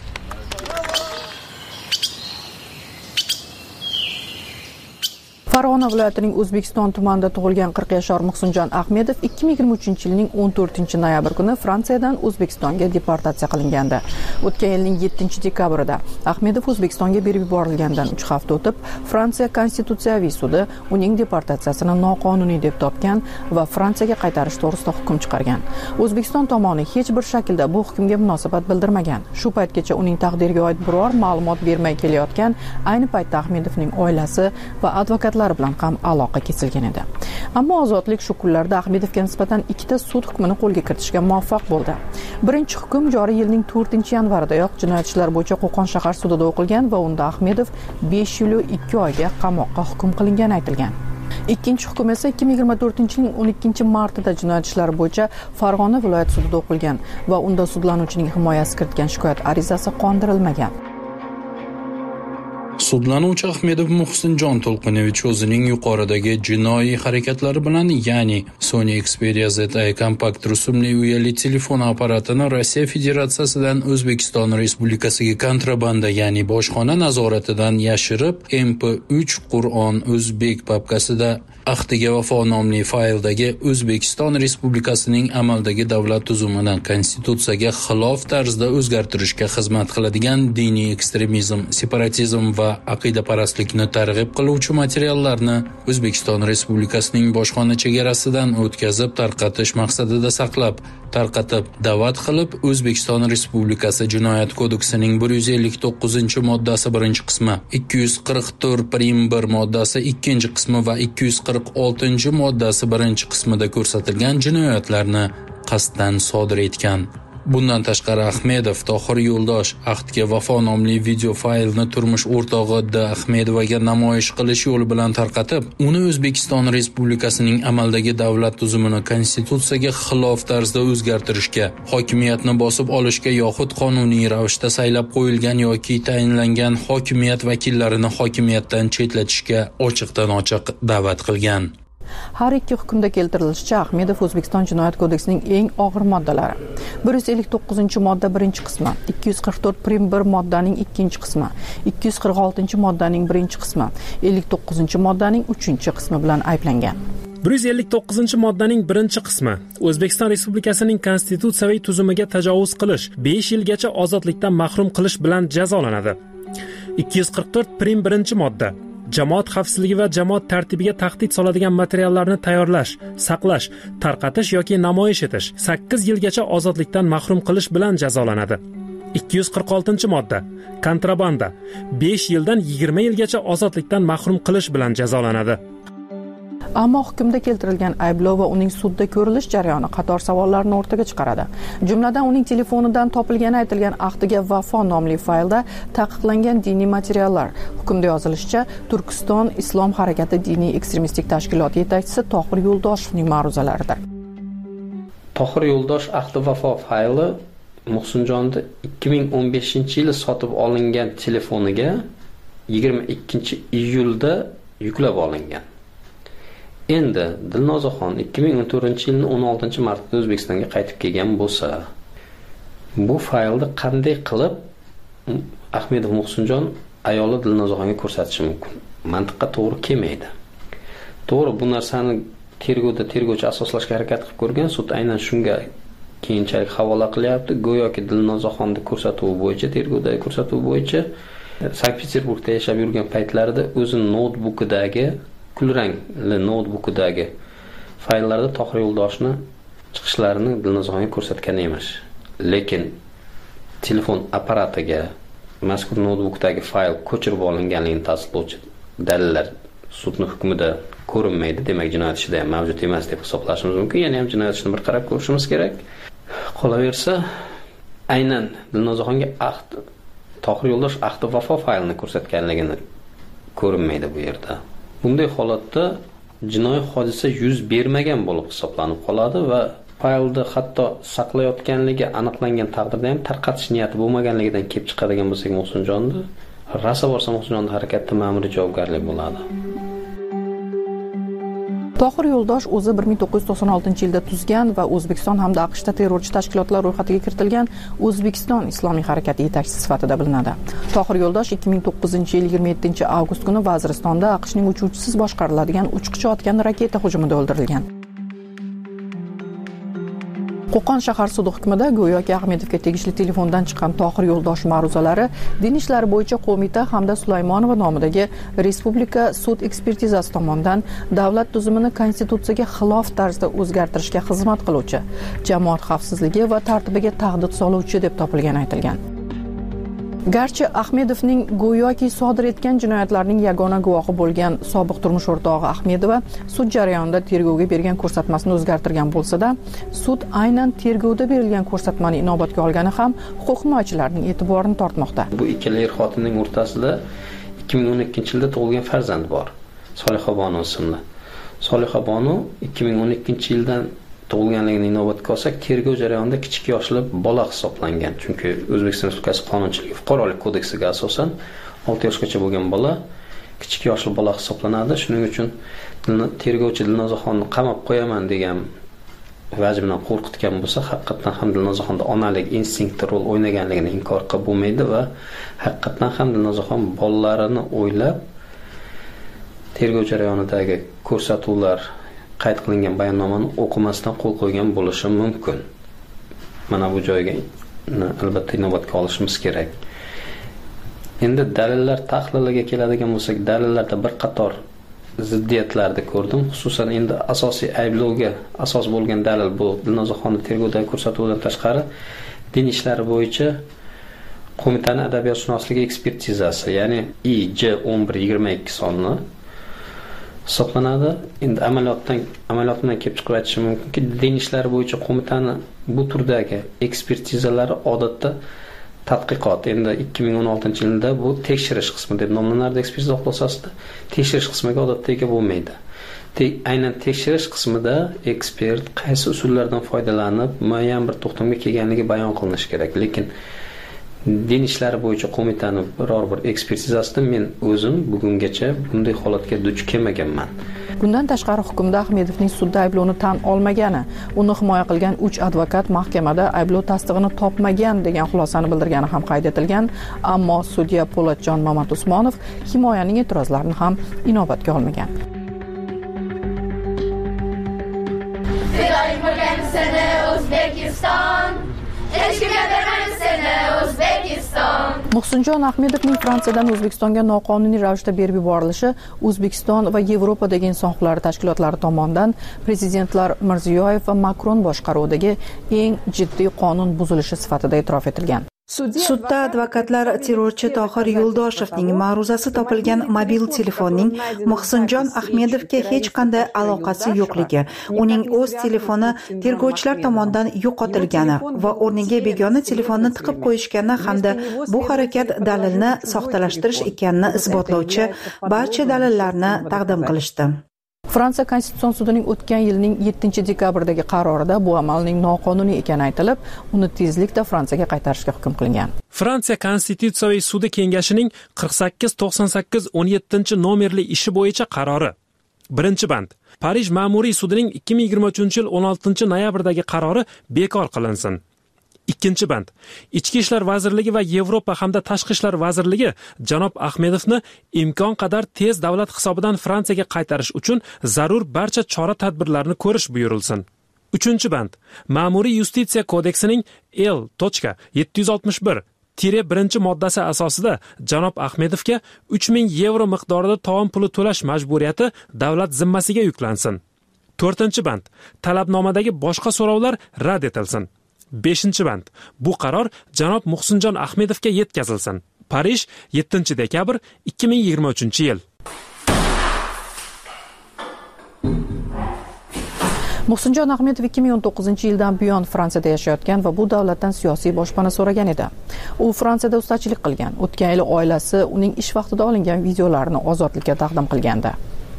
Farg'ona viloyatining O'zbekiston tumanida tug'ilgan qirq yashar Muhsinjon Ahmedov ikki ming yigirma uchinchi yilning o'n to'rtinchi noyabr kuni Fransiyadan O'zbekistonga deportatsiya qilingandi. O'tgan yilning yettinchi dekabrida Ahmedov O'zbekistonga berib yuborilgandan uch hafta o'tib, Fransiya Konstitutsiyaviy sudi uning deportatsiyasini noqonuniy deb topgan va Fransiyaga qaytarish to'g'risida hukm chiqargan. O'zbekiston tomoni hech bir shaklda bu hukmga munosabat bildirmagan. Shu paytgacha uning taqdiriga oid biror ma'lumot bermay kelayotgan, ayni paytda Ahmedovning oilasi va advokatlar bilan ham aloqa kesilgan edi. Ammo Ozodlik shu kunlarda Ahmedovga nisbatan ikkita sud hukmini qo'lga kiritishga muvaffaq bo'ldi. Birinchi hukm joriy yilning to'rtinchi yanvaridayoq jinoyat ishlari bo'yicha Qo'qon shahar sudida o'qilgan va unda Ahmedov besh yil va ikki oyga qamoqqa hukm qilingani aytilgan. Ikkinchi hukm esa ikki ming yigirma to'rtinchi yilning o'n ikkinchi martida jinoyat ishlari bo'yicha Farg'ona viloyat sudida o'qilgan va unda sudlanuvchining himoyasi kiritgan shikoyat arizasi qondirilmagan. Sudlanuvchi Ahmedov Muhsinjon To'lqinovich o'zining yuqoridagi jinoiy harakatlari bilan, ya'ni Sony Xperia Z A kompakt rusumli uyali telefon apparatini Rossiya Federatsiyasidan O'zbekiston Respublikasiga kontrabanda, ya'ni bojxona nazoratidan yashirib, M P uch Qur'on o'zbek papkasida Ahdiga vafo nomli fayldagi O'zbekiston Respublikasining amaldagi davlat tuzumini konstitutsiyaga xilof tarzda o'zgartirishga xizmat qiladigan diniy ekstremizm, separatizm va aqidaparastlikni targ'ib qiluvchi materiallarni O'zbekiston Respublikasining bojxona chegarasidan o'tkazib tarqatish maqsadida saqlab, tarqatib, da'vat qilib, O'zbekiston Respublikasi Jinoyat kodeksining bir yuz ellik to'qqizinchi moddasi birinchi qismi, ikki yuz qirq to'rt prim bir moddasi ikkinchi qismi va ikki yuz qirq oltinchi moddasi birinchi qismida ko'rsatilgan jinoyatlarni qasddan sodir etgan. Bundan tashqari Ahmedov Tohir Yo'ldosh Ahdga vafo nomli video faylni turmush o'rtog'i D. Ahmedovaga namoyish qilish yo'li bilan tarqatib, uni O'zbekiston Respublikasining amaldagi davlat tuzumini konstitutsiyaga xilof tarzda o'zgartirishga, hokimiyatni bosib olishga yoxud qonuniy ravishda saylab qo'yilgan yoki tayinlangan hokimiyat vakillarini hokimiyatdan chetlatishga ochiqdan-ochiq da'vat qilgan. Har ikki hukmda keltirilishicha, Ahmedov O'zbekiston Jinoyat kodeksining eng og'ir moddalari bir yuz ellik to'qqizinchi modda birinchi qismi, ikki yuz qirq to'rt prim bir moddaning ikkinchi qismi, ikki yuz qirq oltinchi moddaning birinchi qismi, ellik to'qqizinchi moddaning uchinchi qismi bilan ayblangan. bir yuz ellik to'qqizinchi moddaning birinchi qismi O'zbekiston Respublikasining konstitutsiyaviy tuzumiga tajovuz qilish, besh yilgacha ozodlikdan mahrum qilish bilan jazolanadi. ikki yuz qirq to'rt prim birinchi modda jamoat xavfsizligi va jamoat tartibiga tahdid soladigan materiallarni tayyorlash, saqlash, tarqatish yoki namoyish etish sakkiz yilgacha ozodlikdan mahrum qilish bilan jazolanadi. ikki yuz qirq oltinchi modda kontrabanda besh yildan yigirma yilgacha ozodlikdan mahrum qilish bilan jazolanadi. Ammo hukmda keltirilgan ayblov va uning sudda ko'rilish jarayoni qator savollarni o'rtaga chiqaradi. Jumladan uning telefonidan topilgani aytilgan Ahdiga vafo nomli faylda taqiqlangan diniy materiallar. Hukmda yozilishicha, Turkiston Islom harakati diniy ekstremistik tashkiloti yetakchisi Tohir Yo'ldoshevning ma'ruzalaridir. Tohir Yo'ldosh Ahdi vafo fayli Muhsinjonda ikki ming o'n beshinchi yili sotib olingan telefoniga yigirma ikkinchi iyulda yuklab olingan. Endi Dilnozaxon ikki ming o'n to'rtinchi yilning o'n oltinchi martida O'zbekistonga qaytib kelgan bo'lsa, bu faylni qanday qilib Ahmedov Muhsinjon ayoli Dilnozaxonga ko'rsatishi mumkin? Mantiqqa to'g'ri kelmaydi. To'g'ri, bu narsani tergovda tergovchi asoslashga harakat qilib ko'rgan, sud aynan shunga keyinchalik havola qilyapti. Go'yoki Dilnozaxonning ko'rsatuvi bo'yicha, tergovdagi ko'rsatuvi bo'yicha Sankt-Peterburgda yashab yurgan paytlarida o'zi noutbukidagi kulrangli noutbukidagi fayllarda Tohir Yo'ldoshni chiqishlarini Dilnozaxonga ko'rsatgan emish. Lekin telefon apparatiga mazkur noutbukdagi fayl ko'chirib olinganligini tasdiqlovchi dalillar sudning hukmida ko'rinmaydi. Demak, jinoyat ishida ham mavjud emas deb hisoblashimiz mumkin. Ya'ni ham jinoyat ishini bir qarab ko'rishimiz kerak. Qolaversa, aynan Dilnozaxonga ahd Tohir Yo'ldosh ahdi vafo faylini ko'rsatganligini ko'rinmaydi bu yerda. Bunday holatda jinoiy hodisa yuz bermagan bo'lib hisoblanib qoladi va faylni hatto saqlayotganligi aniqlangan taqdirda ham tarqatish niyati bo'lmaganligidan kelib chiqadigan bo'lsak, Muhsinjonni rasa borsa Muhsinjonning harakatda ma'muriy javobgarlik bo'ladi. Tohir Yo'ldosh o'zi bir ming to'qqiz yuz to'qson oltinchi yilda tuzgan va O'zbekiston hamda AQShda terrorchi tashkilotlar ro'yxatiga kiritilgan O'zbekiston Islomiy harakati yetakchisi sifatida bilinadi. Tohir Yo'ldosh ikki ming to'qqizinchi yil yigirma yettinchi avgust kuni Vaziristonda AQShning uchuvchisiz boshqariladigan uchqichi otgan raketa hujumida o'ldirilgan. Qo'qon shahar sudi hukmida go'yoki Ahmedovga tegishli telefondan chiqqan Tohir Yo'ldosh ma'ruzalari din ishlari bo'yicha qo'mita hamda Sulaymonova nomidagi Respublika sud ekspertizasi tomonidan davlat tuzumini konstitutsiyaga xilof tarzda o'zgartirishga xizmat qiluvchi, jamoat xavfsizligi va tartibiga tahdid soluvchi deb topilgani aytilgan. Garchi Ahmedovning go'yoki sodir etgan jinoyatlarning yagona guvohi bo'lgan sobiq turmush o'rtog'i Ahmedova sud jarayonida tergovga bergan ko'rsatmasini o'zgartirgan bo'lsa-da, sud aynan tergovda berilgan ko'rsatmani inobatga olgani ham huquq himoyachilarning e'tiborini tortmoqda. Bu ikkala er xotinning o'rtasida ikki ming o'n ikkinchi yilda tug'ilgan farzand bor. Solixabonu ismli. Solixabonu ikki ming o'n ikkinchi yildan tug'ilganligini inobatga olsak, tergov jarayonida kichik yoshli bola hisoblangan. Chunki O'zbekiston Respublikasi Qonunchiligi fuqarolik kodeksiga asosan olti yoshgacha bo'lgan bola kichik yoshli bola hisoblanadi. Shuning uchun tergovchi Dilnozaxonni qamab qo'yaman degan vaj bilan qo'rqitgan bo'lsa, haqiqatan ham Dilnozaxonda onalik instinkti rol o'ynaganligini inkor qilib bo'lmaydi va haqiqatan ham Dilnozaxon bolalarini o'ylab tergov jarayonidagi ko'rsatuvlar qayd qilingan bayonnomani o'qimasdan qo'l qo'ygan bo'lishi mumkin. Mana bu joyga albatta inobatga olishimiz kerak. Endi dalillar tahliliga keladigan bo'lsak, dalillarda bir qator ziddiyatlarni ko'rdim. Xususan endi asosiy ayblovga asos bo'lgan dalil bu Dilnozaxonning tergovdagi ko'rsatuvdan tashqari din ishlari bo'yicha qo'mitaning adabiyotshunosligi ekspertizasi, ya'ni I J o'n bir yigirma ikki sonli hisoblanadi. Endi amaliyotdan amaliyotdan kelib chiqib aytishim mumkinki, din ishlari bo'yicha qo'mitaning bu turdagi ekspertizalari odatda tadqiqot, endi ikki ming o'n oltinchi yilda bu tekshirish qismi deb nomlanardi ekspertiza xulosasida. Tekshirish qismiga odatda ega bo'lmaydi. Aynan tekshirish qismida ekspert qaysi usullardan foydalanib muayyan bir to'xtamga kelganligi bayon qilinishi kerak. Lekin din ishlari bo'yicha qo'mitaning biror bir ekspertizasida men o'zim bugungacha bunday holatga duch kelmaganman. Bundan tashqari hukmda Ahmedovning sudda ayblovni tan olmagani, uni himoya qilgan uch advokat mahkamada ayblov tasdig'ini topmagan degan xulosani bildirgani ham qayd etilgan, ammo sudya Po'latjon Mamat-Usmonov himoyaning e'tirozlarini ham inobatga olmagan. O'zbekiston, hech kimga bermaymiz seni O'zbekiston. O'zbekiston. Muhsinjon Ahmedovning Fransiyadan O'zbekistonga noqonuniy ravishda berib yuborilishi O'zbekiston va Yevropadagi inson huquqlari tashkilotlari tomonidan prezidentlar Mirziyoyev va Makron boshqaruvidagi eng jiddiy qonun buzilishi sifatida e'tirof etilgan. Sudda advokatlar terrorchi Tohir Yo'ldoshevning ma'ruzasi topilgan mobil telefonning Muhsinjon Ahmedovga hech qanday aloqasi yo'qligi, uning o'z telefoni tergovchilar tomonidan yo'qotilgani va o'rniga begona telefonni tiqib qo'yishgani hamda bu harakat dalilni soxtalashtirish ekanini isbotlovchi barcha dalillarni taqdim qilishdi. Fransiya Konstitutsion sudining o'tgan yilning yettinchi dekabrdagi qarorida bu amalning noqonuniy ekani aytilib, uni tezlikda Fransiyaga qaytarishga hukm qilingan. Fransiya Konstitutsiyaviy sudi kengashining qirq sakkiz to'qson sakkiz o'n yettinchi nomerli ishi bo'yicha qarori. Birinchi band. Parij ma'muriy sudining ikki ming yigirma uchinchi yil o'n oltinchi noyabrdagi qarori bekor qilinsin. Ikkinchi band. Ichki ishlar vazirligi va Yevropa hamda tashqi ishlar vazirligi janob Ahmedovni imkon qadar tez davlat hisobidan Fransiyaga qaytarish uchun zarur barcha chora-tadbirlarni ko'rish buyurilsin. Uchinchi band. Ma'muriy yustitsiya kodeksining L yetti yuz oltmish bir birinchi moddasi asosida janob Ahmedovga uch ming yevro miqdorida tovon puli to'lash majburiyati davlat zimmasiga yuklansin. To'rtinchi band. Talabnomadagi boshqa so'rovlar rad etilsin. beshinchi band. Bu qaror janob Muhsinjon Ahmedovga yetkazilsin. Parij yettinchi dekabr ikki ming yigirma uchinchi yil. Muhsinjon Ahmedov ikki ming o'n to'qqizinchi yildan buyon Fransiyada yashayotgan va bu davlatdan siyosiy boshpana so'ragan edi. U Fransiyada ustachilik qilgan. O'tgan yili oilasi uning ish vaqtida olingan videolarini ozodlikka taqdim qilgandi.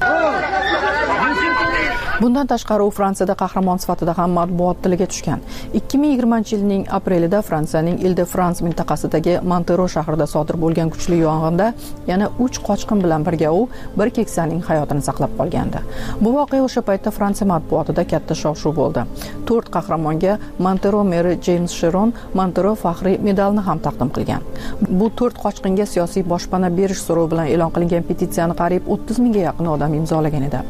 Bundan tashqari u Fransiyada qahramon sifatida ham matbuot tiliga tushgan. ikki ming yigirmanchi yilning aprelida Fransiyaning Ile-de-France mintaqasidagi Montero shahrida sodir bo'lgan kuchli yong'inda yana uch qochqin bilan birga u bir keksaning hayotini saqlab qolgandi. Bu voqea o'sha paytda Fransiya matbuotida katta shov-shuv bo'ldi. to'rt qahramonga Montero meri James Chiron Montero faxriy medalni ham taqdim qilgan. Bu to'rt qochqinga siyosiy boshpana berish so'rovi bilan e'lon qilingan petitsiyani qariyb o'ttiz mingga yaqin odam imzolagan edi.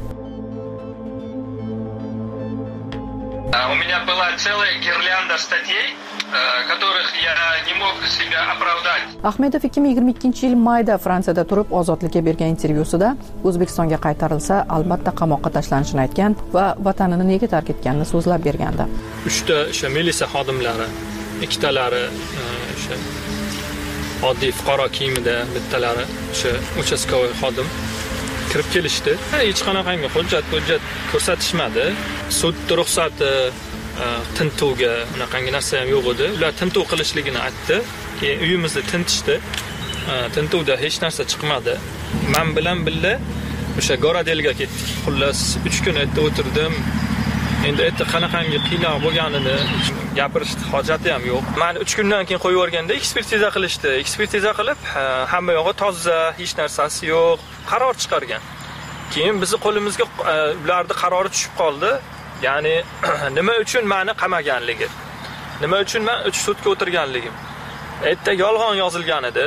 У меня была целая гирлянда статей, которых я не мог себя оправдать. Ahmedov ikki ming yigirma ikkinchi yil mayda Fransiyada turib ozodlikka bergan intervyusida O'zbekistonga qaytarilsa, albatta qamoqqa tashlanishini aytgan va vatanini nega tark etganini so'zlab bergandi. uchta o'sha militsiya xodimlari, ikkitalari o'sha oddiy fuqaro kiyimida, bittalari o'sha uchastkovoy xodim kirib kelishdi. Hech qanaqangi hujjat hujjat ko'rsatishmadi. Sud ruxsati tintuvga unaqangi narsa ham yo'q edi. Ular tintuv qilishligini aytdi. Keyin uyimizni tintishdi. Tintuvda hech narsa chiqmadi. Men bilan birga o'sha Goradelga ketdik. Xullas uch kun yerda o'tirdim. Endi yerda qanaqangi qiynoq bo'lganini gapirish hojati ham yo'q. Men uch kundan keyin qo'yib yuborganda ekspertiza qilishdi. Ekspertiza qilib, hamma yog'i toza, hech narsasi yo'q, qaror chiqargan. Keyin bizni qo'limizga ularning qarori tushib qoldi. Ya'ni nima uchun meni qamaganligi, nima uchun men uch sutka o'tirganligim. Yerda yolg'on yozilgan edi.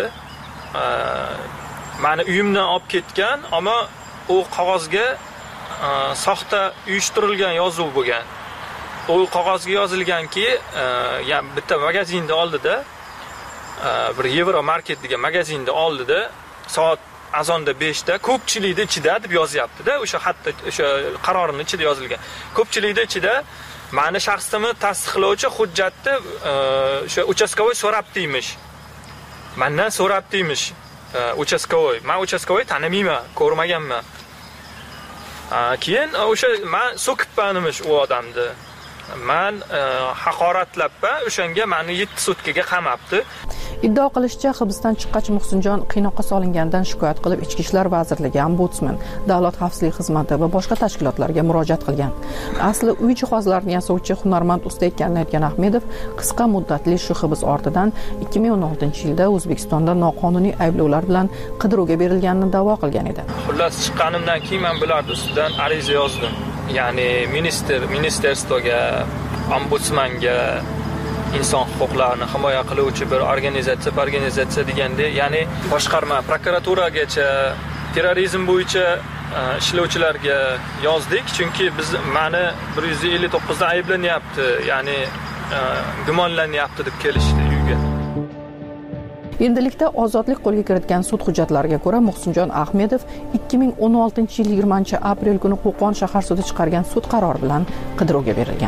Meni uyimdan olib ketgan, ammo u qog'ozga soxta uyushtirilgan yozuv bo'lgan. U qog'ozga yozilganki, ya'ni bitta magazinda oldida, bir Yevro Market degan magazinda oldida soat azonda beshda ko'pchilikda ichida deb yozyapti-da, o'sha hatto o'sha qarorning ichida yozilgan. Ko'pchilikda ichida meni shaxsimni tasdiqlovchi hujjatni o'sha uchastkovoy so'rabdi emish. Mendan so'rabdi emish uchastkovoy. Men uchastkovoy tanimayman, ko'rmaganman. Keyin o'sha men so'kibman emish u odamni. Men haqoratlab, o'shanga meni yetti sutkaga qamabdi. Iddio qilishicha, hibsdan chiqqach Muhsinjon qiynoqqa solingandan shikoyat qilib Ichki ishlar vazirligi, Ombudsman, Davlat xavfsizlik xizmati va boshqa tashkilotlarga murojaat qilgan. Asli uy jihozlarini yasovchi hunarmand usta ekanini aytgan Ahmedov qisqa muddatli shu hibs ortidan ikki ming o'n oltinchi yilda O'zbekistonda noqonuniy ayblovlar bilan qidiruvga berilganini da'vo qilgan edi. Xullas chiqqanimdan keyin men bularning ustidan ariza yozdim. Ya'ni minister, ministerstoga, ombudsmanga, inson huquqlarini himoya qiluvchi bir organizatsiya, organizatsiya deganda, ya'ni boshqarma, prokuraturagacha, terrorizm bo'yicha ishlovchilarga yozdik, chunki biz meni bir yuz ellik to'qqiz da ayblanyapti, ya'ni gumonlanyapti deb kelishdi uyga. Endilikda ozodlik qo'lga kiritgan sud hujjatlariga ko'ra Muhsinjon Ahmedov ikki ming o'n oltinchi yil yigirmanchi aprel kuni Qo'qon shahar sudi chiqargan sud qarori bilan qidiruvga berilgan.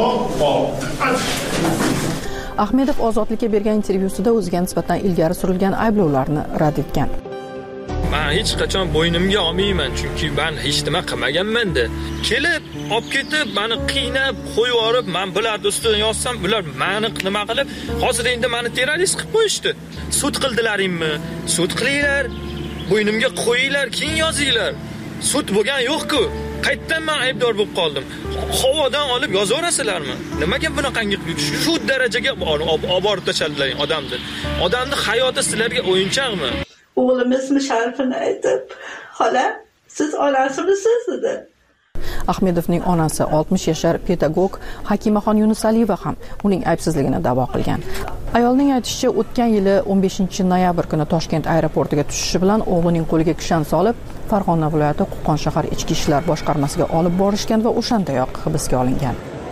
Ahmedov ozodlikka bergan intervyusida o'ziga nisbatan ilgari surilgan ayblovlarni rad etgan. Men hech qachon bo'ynimga olmayman, chunki men hech nima qilmaganman-da. Kelib, olib ketib, meni qiynab, qo'yib yorib, men bular do'stidan yozsam, ular meni nima qilib, hozir endi meni terrorist qilib qo'yishdi. Sud qildilaringmi? Sud qilinglar, bo'ynimga qo'yinglar, keyin yozinglar. Sud bo'lgan yo'q-ku. Qaytdan men aybdor bo'lib qoldim. Havodan olib yozaverasizlarmi? Nimaga bunaqangi shu darajaga olib borib tashladilaring odamni? Odamni hayoti sizlarga o'yinchoqmi? O'g'lim ismi sharifini aytib, "Xola, siz onasimisiz?" dedi. Ahmedovning onasi oltmish yashar pedagog Hakimaxon Yunusaliyeva ham uning aybsizligini da'vo qilgan. Ayolning aytishicha, o'tgan yili o'n beshinchi noyabr kuni Toshkent aeroportiga tushishi bilan o'g'lining qo'liga kishan solib, Farg'ona viloyati Qo'qon shahar ichki ishlar boshqarmasiga olib borishgan va o'shandayoq hibsga olingan.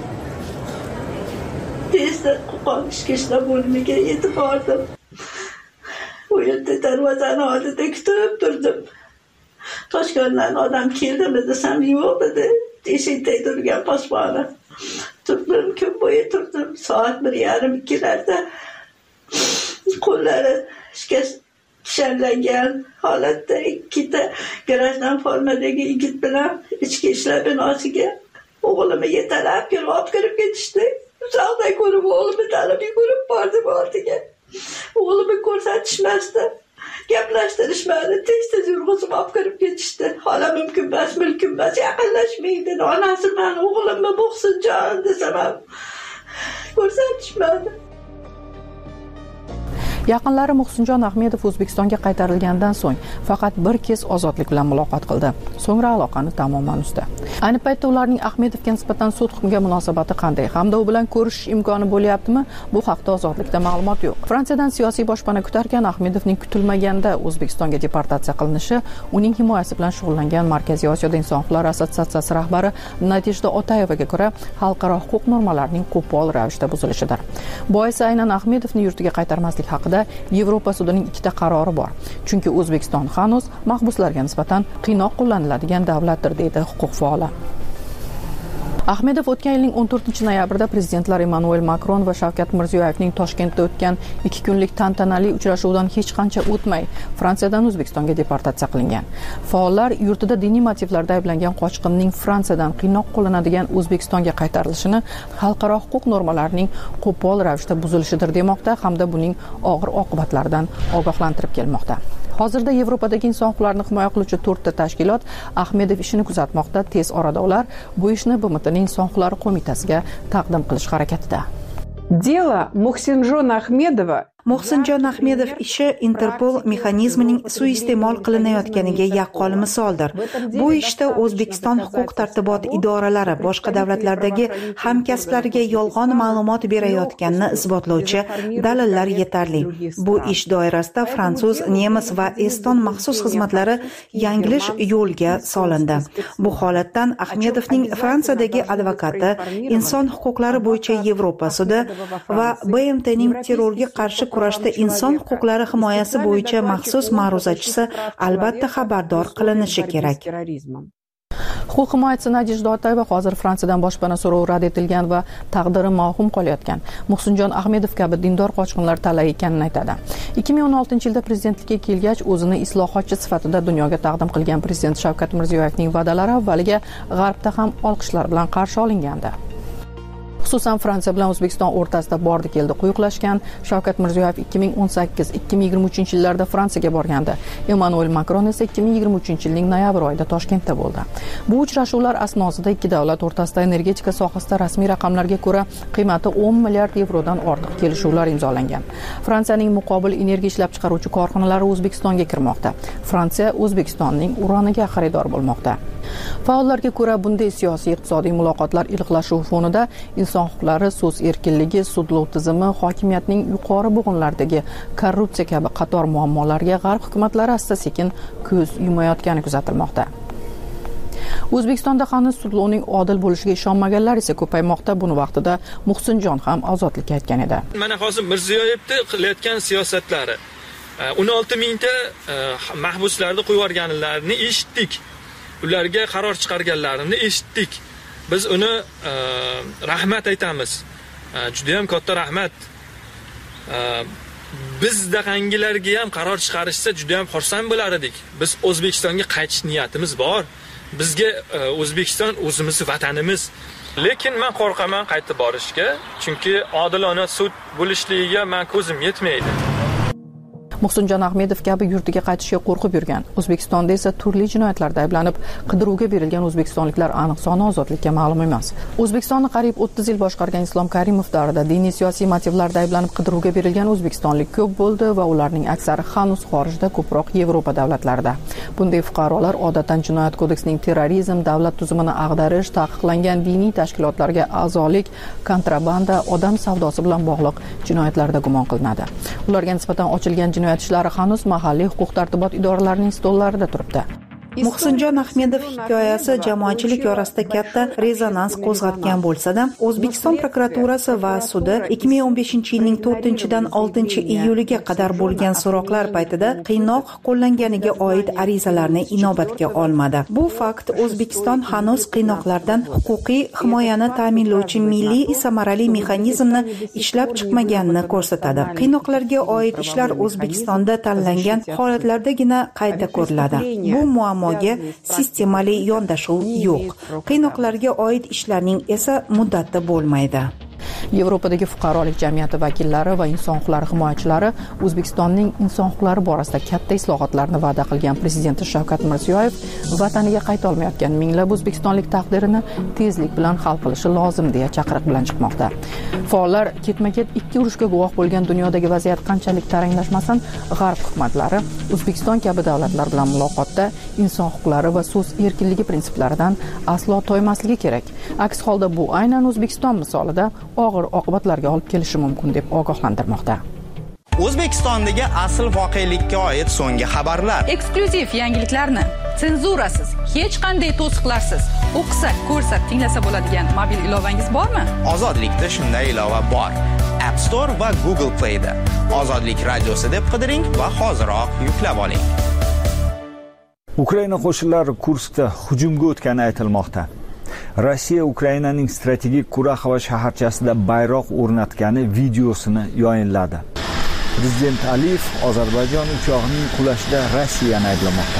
Tezda Qo'qon ichki ishlar bo'limiga yetib bordim. U yerda darvozani oldida kutib turdim. Toshkentdan odam keldimi desam, yo'q dedi. Eshikda turgan posboni. Turdim, kun bo'yi turdim. Soat bir yarim ikkilarda qo'llari kishanlangan holatda ikkita garajdan formadagi yigit bilan ichki ishlar binosiga o'g'limni yetalab kirib olib kirib ketishdi. Uzaqdan ko'rib o'g'limni tanib yugurib bordim oldiga. O'g'limni ko'rsatishmasdi. Gaplashtirishmadi, tez-tez yurg'izib olib kirib ketishdi. Hola mumkin emas, mumkin emas, yaqinlashmaydi. Onasi meni o'g'limni Muhsinjon desam ham ko'rsatishmadi. Yaqinlari Muhsinjon Ahmedov O'zbekistonga qaytarilgandan so'ng faqat bir kez ozodlik bilan muloqot qildi. So'ngra aloqani tamoman uzdi. Ayni paytda ularning Ahmedovga nisbatan sud hukmiga munosabati qanday hamda u bilan ko'rishish imkoni bo'lyaptimi? Bu haqda ozodlikda ma'lumot yo'q. Fransiyadan siyosiy boshpana kutarkan Ahmedovning kutilmaganda O'zbekistonga deportatsiya qilinishi uning himoyasi bilan shug'ullangan Markaziy Osiyoda inson huquqlari assotsiatsiyasi rahbari Nadejda Otayevaga ko'ra xalqaro huquq normalarining qo'pol ravishda buzilishidir. Boisi aynan Ahmedovni yurtiga qaytarmaslik haqida Yevropa sudining ikkita qarori bor. Chunki O'zbekiston hanuz mahbuslarga nisbatan qiynoq qo'llaniladigan davlatdir, deydi huquq faoli. Ahmedov o'tgan yilning o'n to'rtinchi noyabrida prezidentlar Emmanuel Macron va Shavkat Mirziyoyevning Toshkentda o'tgan ikki kunlik tantanali uchrashuvidan hech qancha o'tmay Fransiyadan O'zbekistonga deportatsiya qilingan. Faollar yurtida diniy motivlarda ayblangan qochqinning Fransiyadan qiynoq qo'llanadigan O'zbekistonga qaytarilishini xalqaro huquq normalarining qo'pol ravishda buzilishidir demoqda hamda buning og'ir oqibatlaridan ogohlantirib kelmoqda. Hozirda Yevropadagi inson huquqlarini himoya qiluvchi to'rtta tashkilot Ahmedov ishini kuzatmoqda. Tez orada ular bu ishni B M Tning inson huquqlari qo'mitasiga taqdim qilish harakatida. Дело Muhsinjon Ahmedova Muhsinjon Ahmedov ishi Interpol mexanizmining suiiste'mol qilinayotganiga yaqqol misoldir. Bu ishda O'zbekiston huquq-tartibot idoralari boshqa davlatlardagi hamkasblariga yolg'on ma'lumot berayotganini isbotlovchi dalillar yetarli. Bu ish doirasida fransuz, nemis va eston maxsus xizmatlari yanglish yo'lga solindi. Bu holatdan Ahmedovning Fransiyadagi advokati, inson huquqlari bo'yicha Yevropa sudi va B M Tning terrorga qarshi kurashda inson huquqlari himoyasi bo'yicha maxsus ma'ruzachisi albatta xabardor qilinishi kerak. Huquq himoyachisi Nadejda Otayeva hozir Fransiyadan boshpana so'rovi rad etilgan va taqdiri mavhum qolayotgan Muhsinjon Ahmedov kabi dindor qochqinlar talay ekanini aytadi. ikki ming o'n oltinchi yilda prezidentlikka kelgach o'zini islohotchi sifatida dunyoga taqdim qilgan prezident Shavkat Mirziyoyevning va'dalari avvaliga G'arbda ham olqishlar bilan qarshi olingandi. Xususan Fransiya bilan O'zbekiston o'rtasida bordi keldi quyuqlashgan. Shavkat Mirziyoyev ikki ming o'n sakkiz ikki ming yigirma uchinchi yillarda Fransiyaga borgandi. Emmanuel Macron esa ikki ming yigirma uchinchi yilning noyabr oyida Toshkentda bo'ldi. Bu uchrashuvlar asnosida ikki davlat o'rtasida energetika sohasida rasmiy raqamlarga ko'ra qiymati o'n milliard yevrodan ortiq kelishuvlar imzolangan. Fransiyaning muqobil energiya ishlab chiqaruvchi korxonalari O'zbekistonga kirmoqda. Fransiya O'zbekistonning uraniga xaridor bo'lmoqda. Faollarga ko'ra bunday siyosiy iqtisodiy muloqotlar iliqlashuvi fonida inson huquqlari, so'z erkinligi, sudlov tizimi, hokimiyatning yuqori bo'g'inlaridagi korrupsiya kabi qator muammolarga G'arb hukumatlari asta-sekin ko'z yumayotgani kuzatilmoqda. O'zbekistonda hanuz sudlovning odil bo'lishiga ishonmaganlar esa ko'paymoqda. Buni vaqtida Muhsinjon ham ozodlikka aytgan edi. Mana hozir Mirziyoyevning qilayotgan siyosatlari o'n olti mingta mahbuslarni qo'yib yuborganlarini eshitdik. Ularga qaror chiqarganlarini eshitdik. Biz uni rahmat aytamiz. Juda ham katta rahmat. Biz daqangilarga ham qaror chiqarishsa juda ham xursand bo'lar edik. Biz O'zbekistonga qaytish niyatimiz bor. Bizga O'zbekiston o'zimiz vatanimiz. Lekin men qo'rqaman qaytib borishga, chunki odilona sud bo'lishligiga men ko'zim yetmaydi. Muhsinjon Ahmedov kabi yurtiga qaytishga qo'rqib yurgan, O'zbekistonda esa turli jinoyatlarda ayblanib, qidiruvga berilgan o'zbekistonliklar aniq soni ozodlikka ma'lum emas. O'zbekistonni qariyb o'ttiz yil boshqargan Islom Karimov davrida diniy siyosiy motivlarda ayblanib qidiruvga berilgan o'zbekistonlik ko'p bo'ldi va ularning aksari hanuz xorijda, ko'proq Yevropa davlatlarida. Bunday fuqarolar odatdan jinoyat kodeksining terrorizm, davlat tuzumini ag'darish, taqiqlangan diniy tashkilotlarga a'zolik, kontrabanda, odam savdosi bilan bog'liq jinoyatlarda gumon qilinadi. Ularga nisbatan ochilgan jinoyat ishlari hanuz mahalliy huquq-tartibot idoralarining stollarida turibdi. Muhsinjon Ahmedov hikoyasi jamoatchilik orasida katta rezonans qo'zg'atgan bo'lsa-da, O'zbekiston prokuraturasi va sudi ikki ming o'n beshinchi yilning to'rtinchidan oltinchi iyuliga qadar bo'lgan so'roqlar paytida qiynoq qo'llanganiga oid arizalarni inobatga olmadi. Bu fakt O'zbekiston hanuz qiynoqlardan huquqiy himoyani ta'minlovchi milliy samarali mexanizmni ishlab chiqmaganini ko'rsatadi. Qiynoqlarga oid ishlar O'zbekistonda tanlangan holatlardagina qayta ko'riladi. Bu muammo sistemali yondashuv yo'q. Qiynoqlarga oid ishlarning esa muddati bo'lmaydi. Yevropadagi fuqarolik jamiyati vakillari va inson huquqlari himoyachilari O'zbekistonning inson huquqlari borasida katta islohotlarni va'da qilgan prezident Shavkat Mirziyoyev vataniga qayta olmayotgan minglab o'zbekistonlik taqdirini tezlik bilan hal qilishi lozim deya chaqiriq bilan chiqmoqda. Faollar ketma-ket ikki urushga guvoh bo'lgan dunyodagi vaziyat qanchalik taranglashmasin, g'arb hukumatlari O'zbekiston kabi davlatlar bilan muloqotda inson huquqlari va so'z erkinligi prinsiplaridan aslo toymasligi kerak. Aks holda bu aynan O'zbekiston misolida og'ir oqibatlarga olib kelishi mumkin deb ogohlantirmoqda. O'zbekistondagi asl voqelikka oid so'nggi xabarlar. Eksklyuziv yangiliklarni senzurasiz, hech qanday to'siqlarsiz o'qisa, ko'rsa, tinglasa bo'ladigan mobil ilovangiz bormi? Ozodlikda shunday ilova bor. App Store va Google Play da Ozodlik radiosi deb qidiring va hoziroq yuklab oling. Ukraina qo'shinlari Kurskda hujumga o'tgani aytilmoqda. Rossiya Ukrainaning strategik Kuraxova shaharchasida bayroq o'rnatgani videosini yayinladi. Prezident Aliyev Ozarbayjon uchog'ining qulashida Rossiyani ayblamoqda.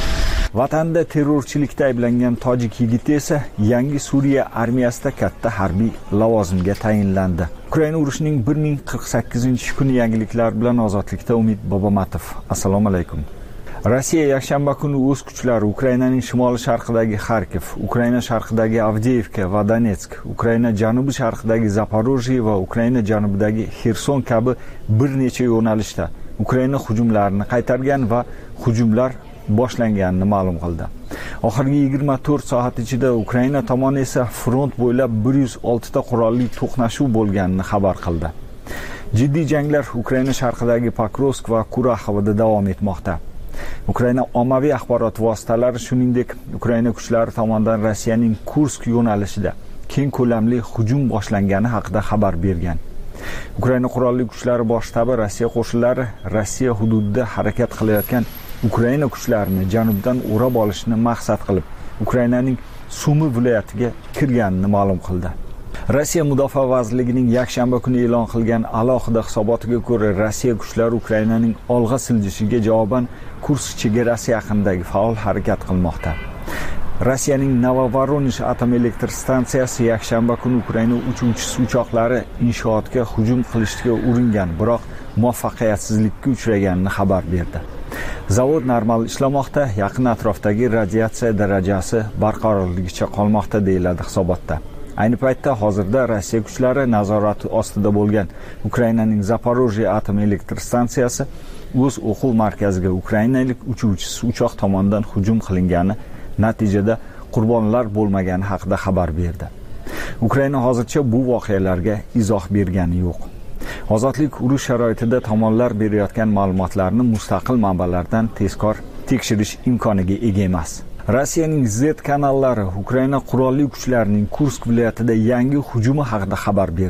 Vatanda terrorchilikda ayblangan tojik yigiti esa yangi Suriya armiyasida katta harbiy lavozimga tayinlandi. Ukraina urushining bir ming qirq sakkizinchi kuni yangiliklar bilan Ozodlikda Umid Bobomatov. Assalomu alaykum. Rossiya yakshanba kuni o'z kuchlari Ukrainaning shimoli sharqidagi Xarkiv, Ukraina sharqidagi Avdiivka va Donetsk, Ukraina janubi sharqidagi Zaporojye va Ukraina janubidagi Xerson kabi bir necha yo'nalishda Ukraina hujumlarini qaytargan va hujumlar boshlanganini ma'lum qildi. Oxirgi yigirma to'rt soat ichida Ukraina tomoni esa front bo'ylab bir yuz olti ta qurolli to'qnashuv bo'lganini xabar qildi. Jiddiy janglar Ukraina sharqidagi Pokrovsk va Kuraxovda davom etmoqda. Ukraina ommaviy axborot vositalari shuningdek Ukraina kuchlari tomonidan Rossiyaning Kursk yo'nalishida keng ko'lamli hujum boshlangani haqida xabar bergan. Ukraina qurolli kuchlari bosh shtabi Rossiya qo'shinlari Rossiya hududida harakat qilayotgan Ukraina kuchlarini janubdan o'rab olishni maqsad qilib Ukrainaning Sumi viloyatiga kirganini ma'lum qildi. Rossiya Mudofaa vazirligining yakshanba kuni e'lon qilgan alohida hisobotiga ko'ra, Rossiya kuchlari Ukrainaning olg'a siljishiga javoban Kursk chegarasi yaqinidagi faol harakat qilmoqda. Rossiyaning Novovoronish atom elektr stansiyasi yakshanba kuni Ukraina uchuvchisi uchoqlari inshootga hujum qilishga uringan, biroq muvaffaqiyatsizlikka uchraganini xabar berdi. Zavod normal ishlamoqda, yaqin atrofdagi radiatsiya darajasi barqarorligicha qolmoqda deyiladi hisobotda. Ayni paytda hozirda Rossiya kuchlari nazorati ostida bo'lgan Ukrainaning Zaporojye atom elektr stansiyasi o'z o'quv markaziga ukrainalik uchuvchisi uchoq tomonidan hujum qilingani, natijada qurbonlar bo'lmagani haqida xabar berdi. Ukraina hozircha bu voqealarga izoh bergani yo'q. Ozodlik urush sharoitida tomonlar berayotgan ma'lumotlarni mustaqil manbalardan tezkor tekshirish imkoniga ega emas. Rossiyaning Z kanallari Ukraina qurolli kuchlarining Kursk viloyatida yangi hujumi haqida xabar berdi.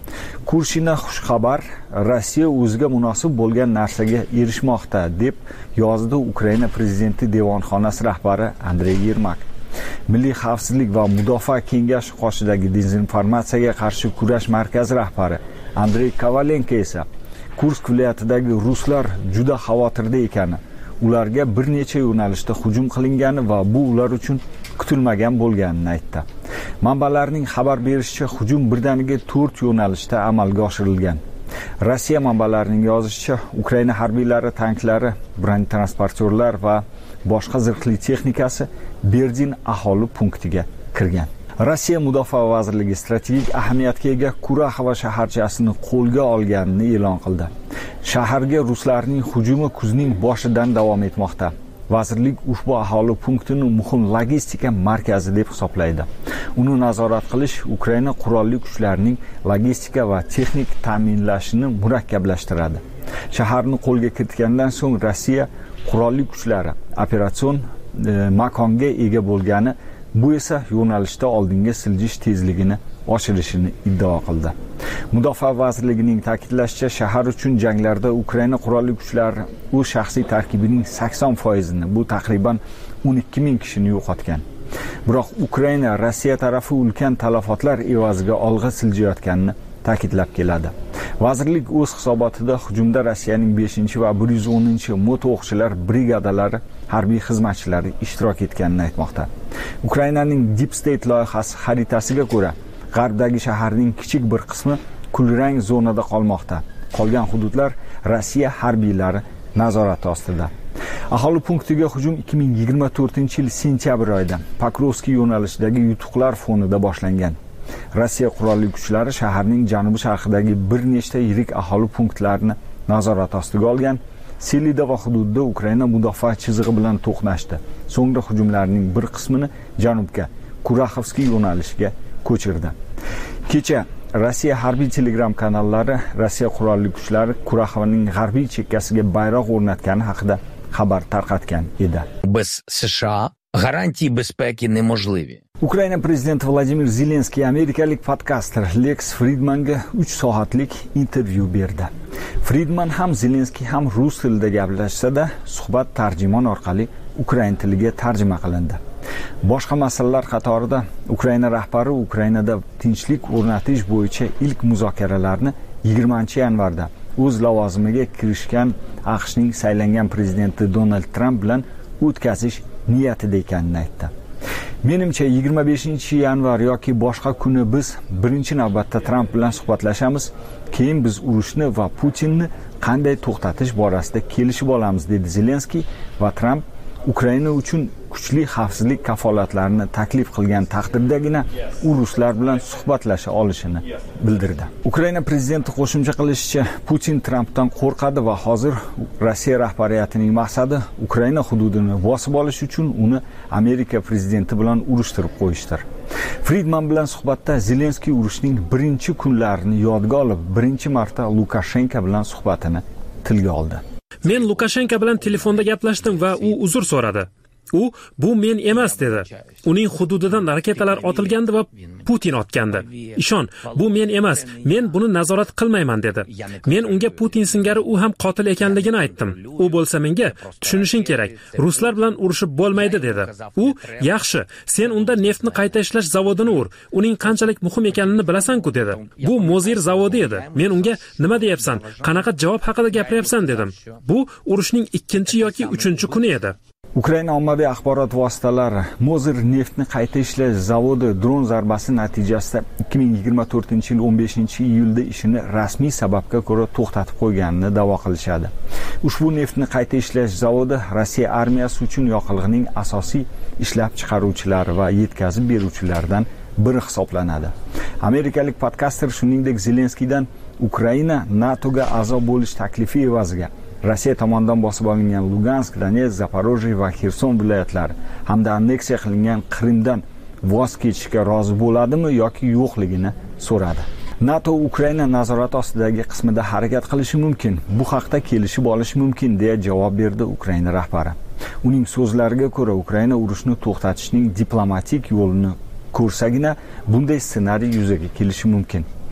Kurshina xushxabar, Rossiya o'ziga munosib bo'lgan narsaga erishmoqda, deb yozdi Ukraina prezidenti devonxonasi rahbari Andrey Yermak. Milliy xavfsizlik va mudofaa kengashi qoshidagi dezinformatsiyaga qarshi kurash markazi rahbari Andrey Kovalenko esa Kursk viloyatidagi ruslar juda xavotirda ekani, ularga bir necha yo'nalishda hujum qilingani va bu ular uchun kutilmagan bo'lganini aytdi. Manbalarning xabar berishicha, hujum birdaniga to'rt yo'nalishda amalga oshirilgan. Rossiya manbalarining yozishicha, Ukraina harbiylari tanklari, bronetransportyorlar va boshqa zirhli texnikasi Berdin aholi punktiga kirgan. Rossiya Mudofaa vazirligi strategik ahamiyatga ega Kuraxova shaharchasini qo'lga olganini e'lon qildi. Shaharga ruslarning hujumi kuzning boshidan davom etmoqda. Vazirlik ushbu aholi punktini muhim logistika markazi deb hisoblaydi. Uni nazorat qilish Ukraina qurolli kuchlarining logistika va texnik ta'minlashini murakkablashtiradi. Shaharni qo'lga kiritgandan so'ng Rossiya qurolli kuchlari operatsion e, makonga ega bo'lgani, bu esa yo'nalishda oldinga siljish tezligini oshirishini iddao qildi. Mudofaa vazirligining ta'kidlashicha, shahar uchun janglarda Ukraina qurolli kuchlari o'z shaxsiy tarkibining sakson foizini, bu taqriban o'n ikki ming kishini yo'qotgan. Biroq Ukraina Rossiya tarafi ulkan talafotlar evaziga olg'a siljayotganini ta'kidlab keladi. Vazirlik o'z hisobotida hujumda Rossiyaning beshinchi va bir yuz o'ninchi moto o'qchilar brigadalari harbiy xizmatchilari ishtirok etganini aytmoqda. Ukrainaning Deep State loyihasi xaritasiga ko'ra, g'arbdagi shaharning kichik bir qismi kulrang zonada qolmoqda. Qolgan hududlar Rossiya harbiylari nazorati ostida. Aholi punktiga hujum ikki ming yigirma to'rtinchi yil sentyabr oyida Pokrovskiy yo'nalishidagi yutuqlar fonida boshlangan. Rossiya qurolli kuchlari shaharning janubi-sharqidagi bir nechta yirik aholi punktlarini nazorat ostiga olgan. Selida va hududda Ukraina mudofaa chizig'i bilan to'qnashdi. So'ngra hujumlarning bir qismini janubga, Kuraxovskiy yo'nalishiga ko'chirdi. Kecha Rossiya harbiy telegram kanallari Rossiya qurolli kuchlari Kuraxovning g'arbiy chekkasiga bayroq o'rnatgani haqida xabar tarqatgan edi. Без США гарантії безпеки неможливі. Ukraina prezidenti Vladimir Zelenskiy amerikalik podkaster Lex Fridmanga uch soatlik intervyu berdi. Fridman ham Zelenskiy ham rus tilida gaplashsa-da, suhbat tarjimon orqali ukrain tiliga tarjima qilindi. Boshqa masalalar qatorida Ukraina rahbari Ukrainada tinchlik o'rnatish bo'yicha ilk muzokaralarni yigirmanchi yanvarda o'z lavozimiga kirishgan AQShning saylangan prezidenti Donald Trump bilan o'tkazish niyatida ekanini aytdi. Menimcha yigirma beshinchi yanvar yoki boshqa kuni biz birinchi navbatda Trump bilan suhbatlashamiz, keyin biz urushni va Putinni qanday to'xtatish borasida kelishib olamiz, dedi Zelenskiy va Trump Ukraina uchun kuchli xavfsizlik kafolatlarini taklif qilgan taqdirdagina u ruslar bilan suhbatlasha olishini bildirdi. Ukraina prezidenti qo'shimcha qilishicha, Putin Trumpdan qo'rqadi va hozir Rossiya rahbariyatining maqsadi Ukraina hududini bosib olish uchun uni Amerika prezidenti bilan urushtirib qo'yishdir. Fridman bilan suhbatda Zelenskiy urushning birinchi kunlarini yodga olib, birinchi marta Lukashenko bilan suhbatini tilga oldi. Men Lukashenko bilan telefonda gaplashdim va u uzr so'radi. U bu men emas dedi. Uning hududidan raketalar otilgandi va Putin otgandi. Ishon, bu men emas. Men buni nazorat qilmayman dedi. Men unga Putin singari u ham qotil ekanligini aytdim. U bo'lsa menga tushunishing kerak. Ruslar bilan urushib bo'lmaydi dedi. U yaxshi, sen unda neftni qayta ishlash zavodini ur. Uning qanchalik muhim ekanini bilasan-ku dedi. Bu Mozir zavodi edi. Men unga nima deyapsan? Qanaqa javob haqida gapiryapsan dedim. Bu urushning ikkinchi yoki uchinchi kuni edi. Ukraina ommaviy axborot vositalari Mozir neftni qayta ishlash zavodi dron zarbasi natijasida ikki ming yigirma to'rtinchi yil o'n beshinchi iyulda ishini rasmiy sababga ko'ra to'xtatib qo'yganini da'vo qilishadi. Ushbu neftni qayta ishlash zavodi Rossiya armiyasi uchun yoqilg'ining asosiy ishlab chiqaruvchilari va yetkazib beruvchilaridan biri hisoblanadi. Amerikalik podkaster shuningdek Zelenskiydan Ukraina NATOga a'zo bo'lish taklifi evaziga Rossiya tomonidan bosib olingan Lugansk, Donetsk, Zaporojye va Xerson viloyatlari hamda anneksiya qilingan Qrimdan voz kechishga rozi bo'ladimi yoki yo'qligini so'radi. NATO Ukraina nazorati ostidagi qismida harakat qilishi mumkin, bu haqda kelishib olish mumkin deya javob berdi Ukraina rahbari. Uning so'zlariga ko'ra, Ukraina urushni to'xtatishning diplomatik yo'lini ko'rsagina bunday ssenariy yuzaga kelishi mumkin.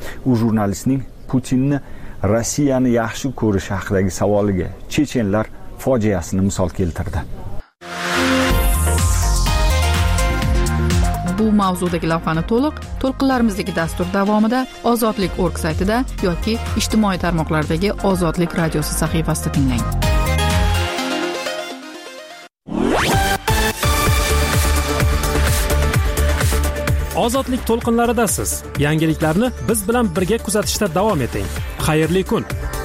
U jurnalistning Putinni Rossiyani yaxshi ko'rish haqidagi savoliga chechenlar fojiasini misol keltirdi. Bu mavzudagi lavhani to'liq to'lqinlarimizdagi dastur davomida ozodlik точка org saytida yoki ijtimoiy tarmoqlardagi Ozodlik radiosi sahifasida tinglang. Ozodlik to'lqinlarida siz yangiliklarni biz bilan birga kuzatishda davom eting. Xayrli kun.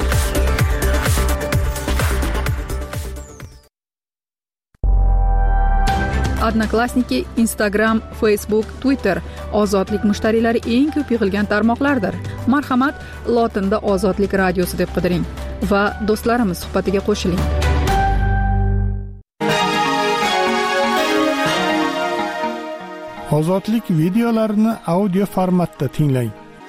Odnoklassniki, Instagram, Facebook, Twitter ozodlik mushtariylari eng ko'p yig'ilgan tarmoqlardir. Marhamat, lotinda Ozodlik radiosi deb qidiring va do'stlarimiz suhbatiga qo'shiling. Ozodlik videolarini audio formatda tinglang.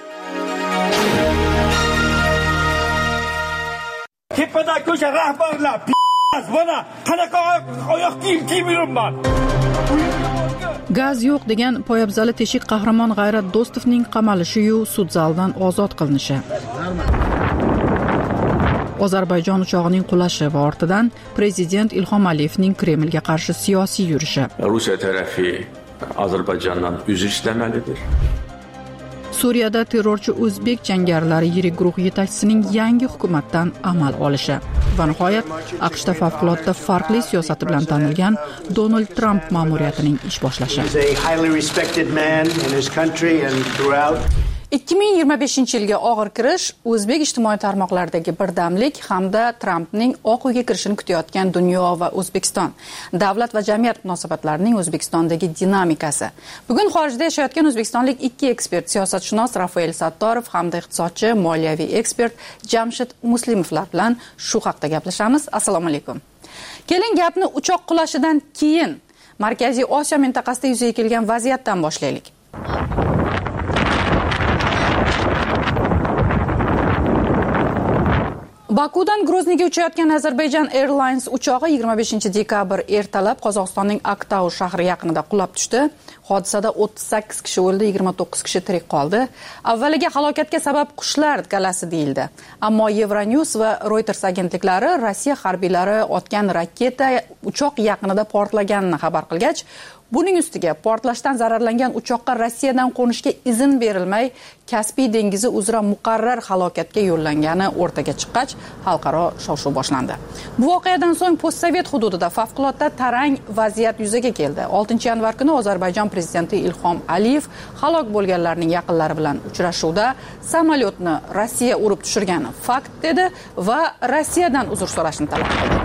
Tepada ko'cha rahbarlar mana qanaqa oyoq kiyim kiyib yuribman. Gaz yo'q degan poyabzali teshik qahramon G'ayrat Do'stovning qamalishi-yu sud zalidan ozod qilinishi. Ozarbayjon uchog'ining qulashi va ortidan prezident Ilhom Aliyevning Kremlga qarshi siyosiy yurishi. Rusiya tarafi Ozarbayjondan uzr istamalıdır. Suriyada terrorchi o'zbek jangarilari yirik guruh yetakchisining yangi hukumatdan amal olishi va nihoyat AQShda favqulodda farqli siyosati bilan tanilgan Donald Trump ma'muriyatining ish boshlashi. ikki ming yigirma beshinchi yilga og'ir kirish o'zbek ijtimoiy tarmoqlaridagi birdamlik hamda Trumpning Oq uyga kirishini kutayotgan dunyo va O'zbekiston, davlat va jamiyat munosabatlarining O'zbekistondagi dinamikasi. Bugun xorijda yashayotgan o'zbekistonlik ikki ekspert, siyosatshunos Rafael Sattorov hamda iqtisodchi, moliyaviy ekspert Jamshid Muslimovlar bilan shu haqda gaplashamiz. Assalomu alaykum. Keling, gapni uchoq qulashidan keyin Markaziy Osiyo mintaqasida yuzaga kelgan vaziyatdan boshlaylik. Bakudan Grozniyga uchayotgan Azerbaijan Airlines uchog'i yigirma beshinchi dekabr ertalab Qozog'istonning Aktau shahri yaqinida qulab tushdi. Hodisada o'ttiz sakkiz kishi o'ldi, yigirma to'qqiz kishi tirik qoldi. Avvaliga halokatga sabab qushlar galasi deyildi. Ammo Euronews va Reuters agentliklari Rossiya harbiylari otgan raketa uchoq yaqinida portlaganini xabar qilgach, buning ustiga portlashdan zararlangan uchoqqa Rossiyadan qo'nishga izn berilmay, Kaspiy dengizi uzra muqarrar halokatga yo'llangani o'rtaga chiqqach, xalqaro shov-shuv boshlandi. Bu voqeadan so'ng postsovet hududida favqulodda tarang vaziyat yuzaga keldi. oltinchi yanvar kuni Ozarbayjon prezidenti Ilhom Aliyev halok bo'lganlarning yaqinlari bilan uchrashuvda samolyotni Rossiya urib tushirgani fakt dedi va Rossiyadan uzr so'rashni talab qildi.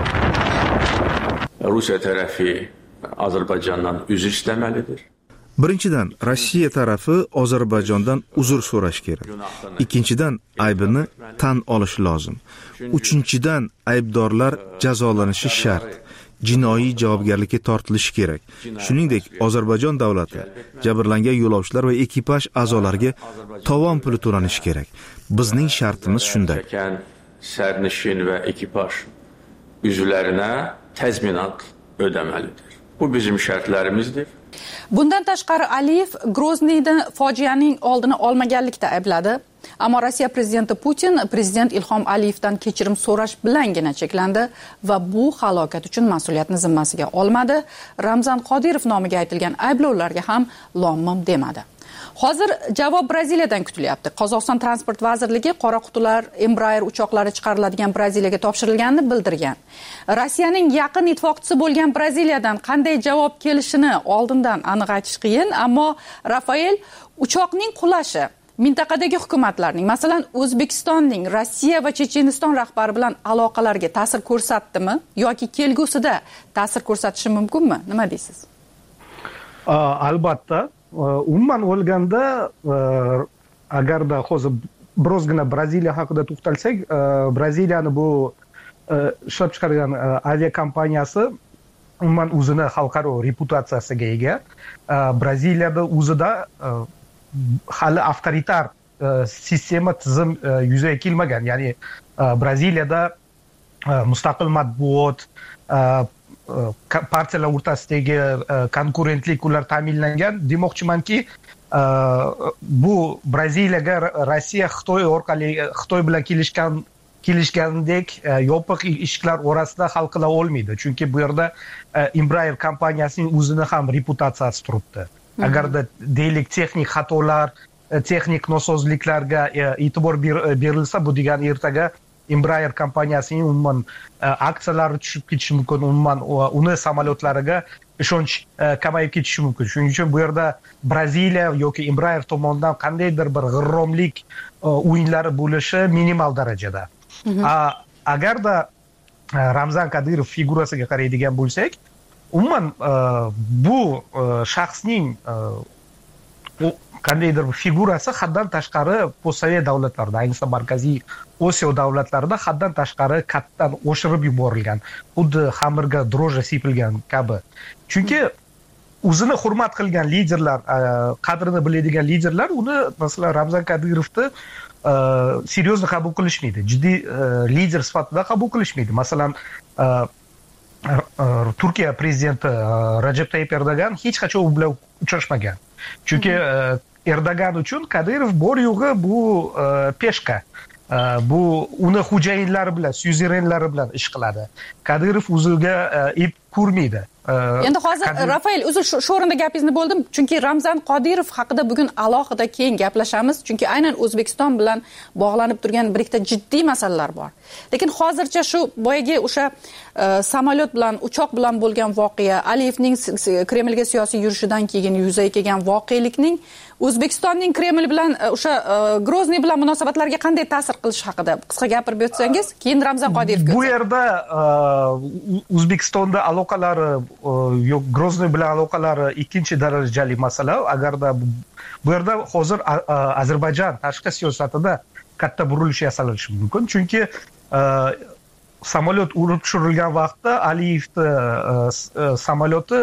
Rusiya tarafi Ozarbayjondan uzr istamalıdır. Birinchidan, Rossiya tarafi Ozarbayjondan uzr so'rash kerak. Ikkinchidan, aybini tan olish lozim. Uchinchidan, aybdorlar jazolanishi shart. Jinoiy javobgarlikka tortilishi kerak. Shuningdek, Ozarbayjon davlati jabrlangan yo'lovchilar va ekipaj a'zolariga tovon puli to'lanishi kerak. Bizning shartimiz shunday. Sərnişin və ekipaj üzvlərinə təzminat ödəməlidir. Bu bizim şərtlərimizdir. Bundan tashqari Aliyev Grozniyda fojianing oldini olmaganlikda aybladi. Ammo Rossiya prezidenti Putin prezident Ilhom Aliyevdan kechirim so'rash bilangina cheklandi va bu halokat uchun mas'uliyatni zimmasiga olmadi. Ramzan Qodirov nomiga aytilgan ayblovlarga ham lom-mim demadi. Hozir javob Braziliyadan kutilyapti. Qozog'iston transport vazirligi qora qutilar Embraer uchoqlari chiqariladigan Braziliyaga topshirilganini bildirgan. Rossiyaning yaqin ittifoqchisi bo'lgan Braziliyadan qanday javob kelishini oldindan aniq aytish qiyin, ammo Rafael uchoqning qulashi mintaqadagi hukumatlarning, masalan, O'zbekistonning Rossiya va Checheniston rahbari bilan aloqalarga ta'sir ko'rsatdimi yoki kelgusida ta'sir ko'rsatishi mumkinmi? Nima deysiz? Albatta, umuman olganda, agarda hozir birozgina Braziliya haqida to'xtalsak, Braziliyani bu ishlab chiqargan aviakompaniyasi umuman o'zini xalqaro reputatsiyasiga ega. Braziliyada o'zida hali avtoritar sistema tizim yuzaga kelmagan. Ya'ni Braziliyada mustaqil matbuot, partiyalar o'rtasidagi konkurentlik ular ta'minlangan demoqchimanki, bu Braziliyaga Rossiya Xitoy orqali Xitoy bilan kelishgan kelishgandek yopiq eshiklar orasida hal qila olmaydi. Chunki bu yerda Embraer kompaniyasining o'zini ham reputatsiyasi turibdi. Agarda deylik texnik xatolar, texnik nosozliklarga e'tibor berilsa, bu degani ertaga Embraer kompaniyasining umuman aksiyalari tushib ketishi mumkin, umuman uni samolyotlariga ishonch kamayib ketishi mumkin. Shuning uchun bu yerda Braziliya yoki Embraer tomonidan qandaydir bir g'irromlik o'yinlari bo'lishi minimal darajada. Agarda Ramzan Qodirov figurasiga qaraydigan bo'lsak, umuman bu shaxsning qandaydir figurasi haddan tashqari postsovet davlatlarida, ayniqsa Markaziy Osiyo davlatlarida haddan tashqari kattadan oshirib yuborilgan. Xuddi xamirga droja sepilgan kabi. Chunki o'zini hurmat qilgan liderlar, qadrini biladigan liderlar uni, masalan, Ramzan Qodirovni seryozni qabul qilishmaydi. Jiddiy lider sifatida qabul qilishmaydi. Masalan, Turkiya prezidenti Recep Tayyip Erdogan hech qachon u bilan uchrashmagan. Chunki Erdogan uchun Qodirov bor yo'g'i bu peshka. Bu uni xo'jayinlari bilan, syuzerenlari bilan ish qiladi. Qodirov o'ziga ip ko'rmaydi. Endi hozir Rafael, uzr, shu o'rinda gapingizni bo'ldim, chunki Ramzan Qodirov haqida bugun alohida keyin gaplashamiz, chunki aynan O'zbekiston bilan bog'lanib turgan bir ikkita jiddiy masalalar bor. Lekin hozircha shu boyagi o'sha samolyot bilan, uchoq bilan bo'lgan voqea, Aliyevning Kremlga siyosiy yurishidan keyin yuzaga kelgan voqelikning O'zbekistonning Kreml bilan o'sha Grozniy bilan munosabatlariga qanday ta'sir qilishi haqida qisqa gapirib o'tsangiz, keyin Ramzan Qodirovga. Bu yerda O'zbekistonda aloqalari yo'q, Grozniy bilan aloqalari ikkinchi darajali masala. Agarda bu yerda hozir Ozarbayjon tashqi siyosatida katta burilish yasalishi mumkin. Chunki samolyot urib tushirilgan vaqtda Aliyevning samolyoti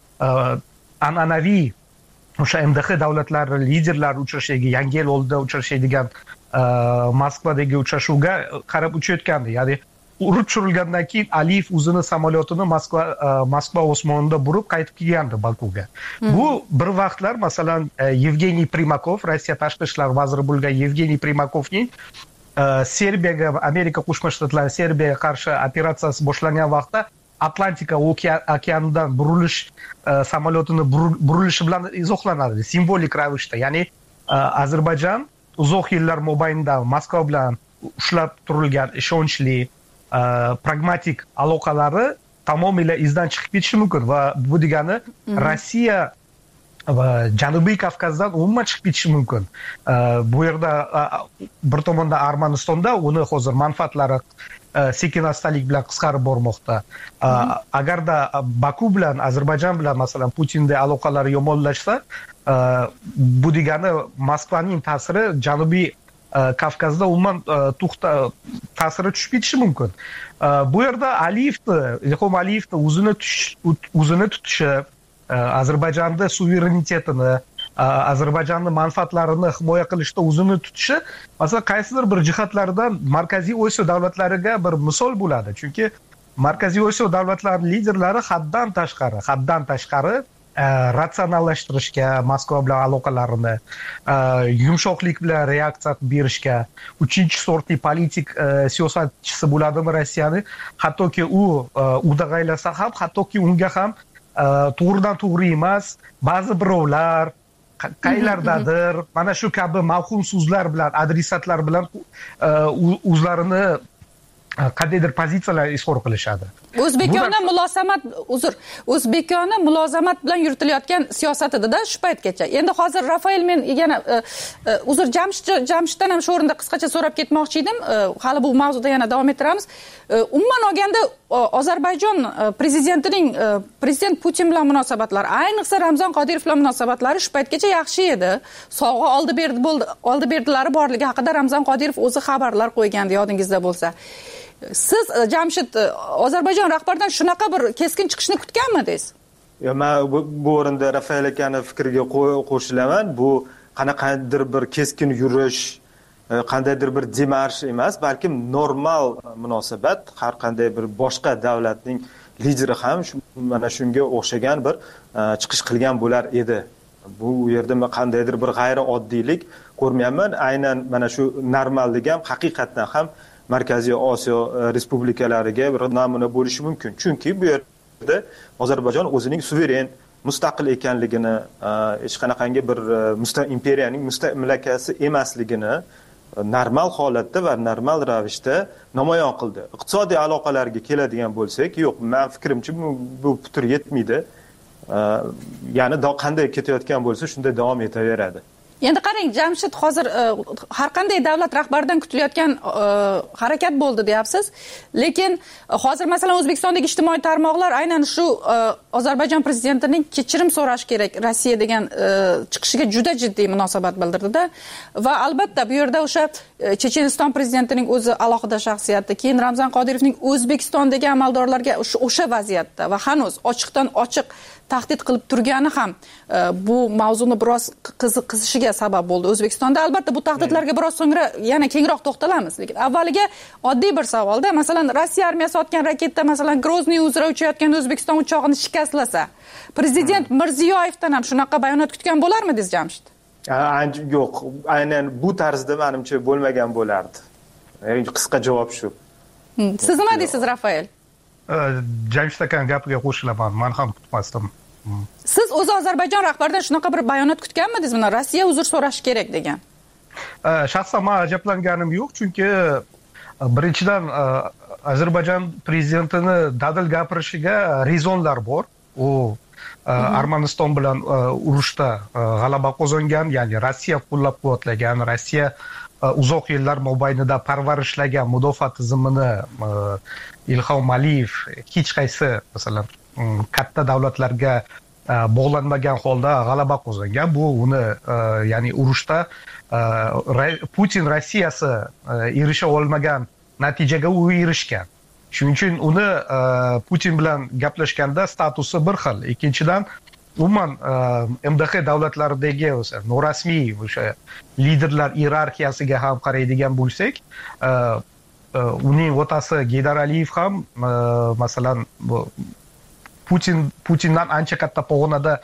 an'anaviy o'sha M D X davlatlari liderlari uchrashiga, Yangi yil oldida uchrashadigan Moskvadagi uchrashuvga qarab uchayotgandi. Ya'ni urib tushirilgandan keyin Aliyev o'zini samolyotini Moskva Moskva osmonida burib qaytib kelgandi Bakuga. Bu bir vaqtlar, masalan, Yevgeniy Primakov, Rossiya tashqi ishlar vaziri bo'lgan Yevgeniy Primakovning Serbiyaga, Amerika Qo'shma Shtatlari Serbiyaga qarshi operatsiyasi boshlangan vaqtda Atlantika okeanidan burilish samolyotini burilishi bilan izohlanadi, simvolik ravishda. Ya'ni Ozarbayjon uzoq yillar mobaynida Moskva bilan ushlab turilgan ishonchli pragmatik aloqalari tamomila izdan chiqib ketishi mumkin va bu degani Rossiya va Janubiy Kavkazdan umuman chiqib ketishi mumkin. Bu yerda bir tomonda Armanistonda uni hozir manfaatlari sekin-astalik bilan qisqarib bormoqda. Agarda Baku bilan, Ozarbayjon bilan masalan Putinning aloqalari yomonlashsa, bu degani Moskvaning ta'siri Janubiy Kavkazda umuman to'xta ta'siri tushib ketishi mumkin. Bu yerda Aliyevni, Ilhom Aliyevni o'zini o'zini tutishi, Ozarbayjonda suverenitetini, Ozarbayjonning manfaatlarini himoya qilishda o'zini tutishi, masalan, qaysidir bir jihatlardan Markaziy Osiyo davlatlariga bir misol bo'ladi. Chunki Markaziy Osiyo davlatlari liderlari haddan tashqari, haddan tashqari ratsionallashtirishga, Moskva bilan aloqalarini, yumshoqlik bilan reaksiya berishga, uchinchi sortli politik siyosatchisi bo'ladimi Rossiyani, hattoki u udag'aylasa ham, hattoki unga ham to'g'ridan to'g'ri emas, ba'zi birovlar qaylardadir mana shu kabi mavhum so'zlar bilan, adresatlar bilan o'zlarini qandaydir pozitsiyalar izhor qilishadi. O'zbekona mulozamat, uzr, O'zbekona mulozamat bilan yuritilayotgan siyosat edi-da shu paytgacha. Endi hozir Rafael, men yana uzr Jamshid Jamshiddan ham shu o'rinda qisqacha so'rab ketmoqchi edim. Hali bu mavzuda yana davom ettiramiz. Umuman olganda Ozarbayjon prezidentining prezident Putin bilan munosabatlari, ayniqsa Ramzan Qodirov bilan munosabatlari shu paytgacha yaxshi edi. Sog'i oldi berdi bo'ldi, oldi berdilari borligi haqida Ramzan Qodirov o'zi xabarlar qo'ygandi, yodingizda bo'lsa. Siz Jamshid Ozarbayjon rahbaridan shunaqa bir keskin chiqishni kutganmidingiz? Yo, men bu, bu o'rinda Rafael akani fikriga qo'shilaman. Bu qanaqadir bir keskin yurish, qandaydir bir demarsh emas, balki normal munosabat har qanday bir boshqa davlatning lideri ham mana shunga o'xshagan bir chiqish qilgan bo'lar edi. Bu yerda qandaydir bir g'ayri oddiylik ko'rmayapman. Aynan mana shu normallik ham haqiqatdan ham Markaziy Osiyo respublikalariga bir namuna bo'lishi mumkin. Chunki bu yerda Ozarbayjon o'zining suveren, mustaqil ekanligini, hech qanaqangi bir imperiyaning mustamlakasi emasligini normal holatda va normal ravishda namoyon qildi. Iqtisodiy aloqalarga keladigan bo'lsak, yo'q, men fikrimcha bu putur yetmaydi. Ya'ni qanday ketayotgan bo'lsa shunday davom etaveradi. Endi qarang, Jamshid hozir har qanday davlat rahbaridan kutilayotgan harakat bo'ldi deyapsiz. Lekin hozir masalan O'zbekistondagi ijtimoiy tarmoqlar aynan shu Ozarbayjon prezidentining kechirim so'rash kerak Rossiya degan chiqishiga juda jiddiy munosabat bildirdi-da. Va albatta bu yerda o'sha Checheniston prezidentining o'zi alohida shaxsiyati, keyin Ramzan Qodirovning O'zbekistondagi amaldorlarga o'sha vaziyatda va hanuz ochiqdan ochiq tahdid qilib turgani ham bu mavzuni biroz qizishiga sabab bo'ldi O'zbekistonda. Albatta bu tahdidlarga biroz so'ngra yana kengroq to'xtalamiz. Lekin avvaliga oddiy bir savolda, masalan, Rossiya armiyasi otgan raketa masalan Grozniy uzra uchayotgan O'zbekiston uchog'ini shikastlasa, prezident Mirziyoyevdan ham shunaqa bayonot kutgan bo'larmidingiz, Jamshid? Yo'q, aynan bu tarzda menimcha bo'lmagan bo'lardi. Qisqa javob shu. Siz nima deysiz, Rafael? Jamshid akaning gapiga qo'shilaman. Men ham kutmasdim. Siz o'zi Ozarbayjon rahbaridan shunaqa bir bayonot kutganmidingiz? Mana Rossiya uzr so'rashi kerak degan. Shaxsan men ajablanganim yo'q, chunki birinchidan Ozarbayjon prezidentini dadil gapirishiga rezonlar bor. U Armaniston bilan urushda g'alaba qozongan, ya'ni Rossiya qo'llab-quvvatlagan, Rossiya uzoq yillar mobaynida parvarishlagan mudofaa tizimini Ilhom Aliyev hech qaysi masalan katta davlatlarga bog'lanmagan holda g'alaba qozongan. Bu uni ya'ni urushda Putin Rossiyasi erisha olmagan natijaga u erishgan. Shuning uchun uni Putin bilan gaplashganda statusi bir xil. Ikkinchidan umuman M D X davlatlaridagi o'sha norasmiy o'sha liderlar iyerarxiyasiga ham qaraydigan bo'lsak, uning otasi Geydar Aliyev ham masalan Putin Putindan ancha katta pog'onada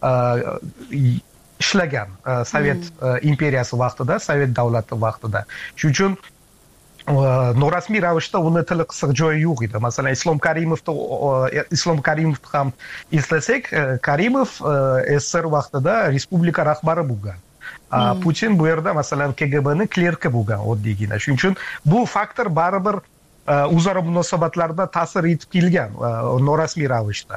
ishlagan Sovet imperiyasi vaqtida, Sovet davlati vaqtida. Shuning uchun norasmiy ravishda uni tili qisiq joyi yo'q edi. Masalan, Islom Karimovni Islom Karimovni ham eslasak, Karimov S S R vaqtida respublika rahbari bo'lgan. Putin bu yerda masalan K G B'ning klerki bo'lgan oddiygina. Shuning uchun bu faktor baribir o'zaro munosabatlarda ta'sir etib kelgan norasmiy ravishda.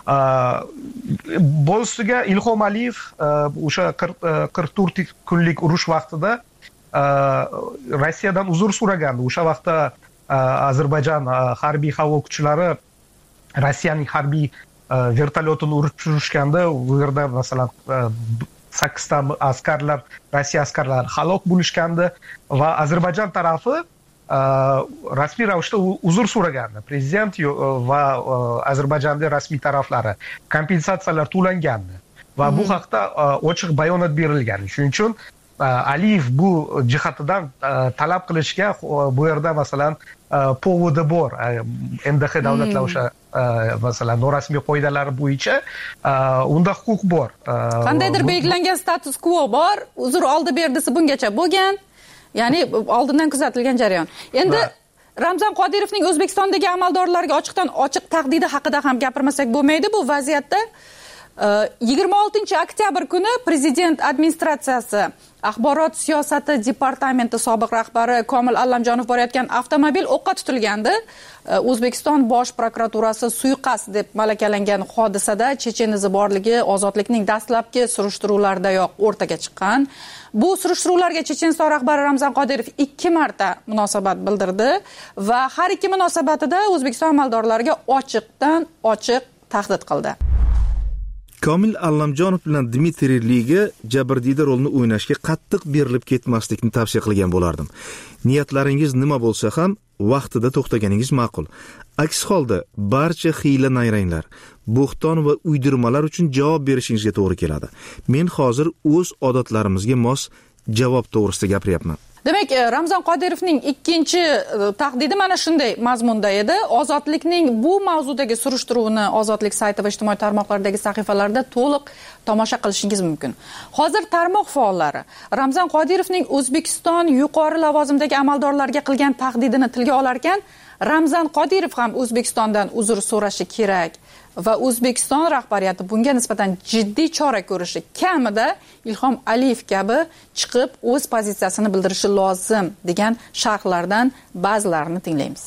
Bo'siga Ilhom Aliyev o'sha qirq to'rt kunlik urush vaqtida Rossiyadan uzr so'ragandi. O'sha vaqtda Ozarbayjon harbiy havo kuchlari Rossiyaning harbiy vertolyotini urib tushirishganda, u yerda masalan sakkizta askarlar, Rossiya askarlari halok bo'lishgandi va Ozarbayjon tarafi rasmiy ravishda uzr so'ragandi. Prezident va Ozarbayjonning rasmiy taraflari kompensatsiyalar to'langandi va bu haqda ochiq bayonot berilgan. Shuning uchun Aliyev bu jihatidan talab qilishga bu yerda masalan povodi bor. M D X davlatlar o'sha masalan norasmiy qoidalar bo'yicha unda huquq bor. Qandaydir belgilangan status quo bor, uzr oldi berdisi bungacha bo'lgan. Ya'ni oldindan kuzatilgan jarayon. Endi Ramzan Qodirovning O'zbekistondagi amaldorlarga ochiqdan ochiq tahdidi haqida ham gapirmasak bo'lmaydi bu vaziyatda. yigirma oltinchi oktyabr kuni prezident administratsiyasi axborot siyosati departamenti sobiq rahbari Komil Allamjonov borayotgan avtomobil o'qqa tutilgandi. O'zbekiston bosh prokuraturasi suiqasd deb malakalangan hodisada chechen izi borligi ozodlikning dastlabki surishtiruvlaridayoq o'rtaga chiqqan. Bu surishtiruvlarga Checheniston rahbari Ramzan Qodirov ikki marta munosabat bildirdi va har ikki munosabatida O'zbekiston amaldorlariga ochiqdan ochiq tahdid qildi. Komil Allamjonov bilan Dmitriy Liga jabrdiyda rolni o'ynashga qattiq berilib ketmaslikni tavsiya qilgan bo'lardim. Niyatlaringiz nima bo'lsa ham vaqtida to'xtaganingiz ma'qul. Aks holda barcha hiyla-nayranglar, bo'xton va uydirmalar uchun javob berishingizga to'g'ri keladi. Men hozir o'z odatlarimizga mos javob to'g'risida gapiryapman. Demak, Ramzan Qodirovning ikkinchi tahdidi mana shunday mazmunda edi. Ozodlikning bu mavzudagi surishtiruvini Ozodlik sayti va ijtimoiy tarmoqlardagi sahifalarida to'liq tomosha qilishingiz mumkin. Hozir tarmoq faollari Ramzan Qodirovning O'zbekiston yuqori lavozimdagi amaldorlarga qilgan tahdidini tilga olar ekan, Ramzan Qodirov ham O'zbekistondan uzr so'rashi kerak va O'zbekiston rahbariyati bunga nisbatan jiddiy chora ko'rishi, kamida Ilhom Aliyev kabi chiqib o'z pozitsiyasini bildirishi lozim degan sharhlardan ba'zilarini tinglaymiz.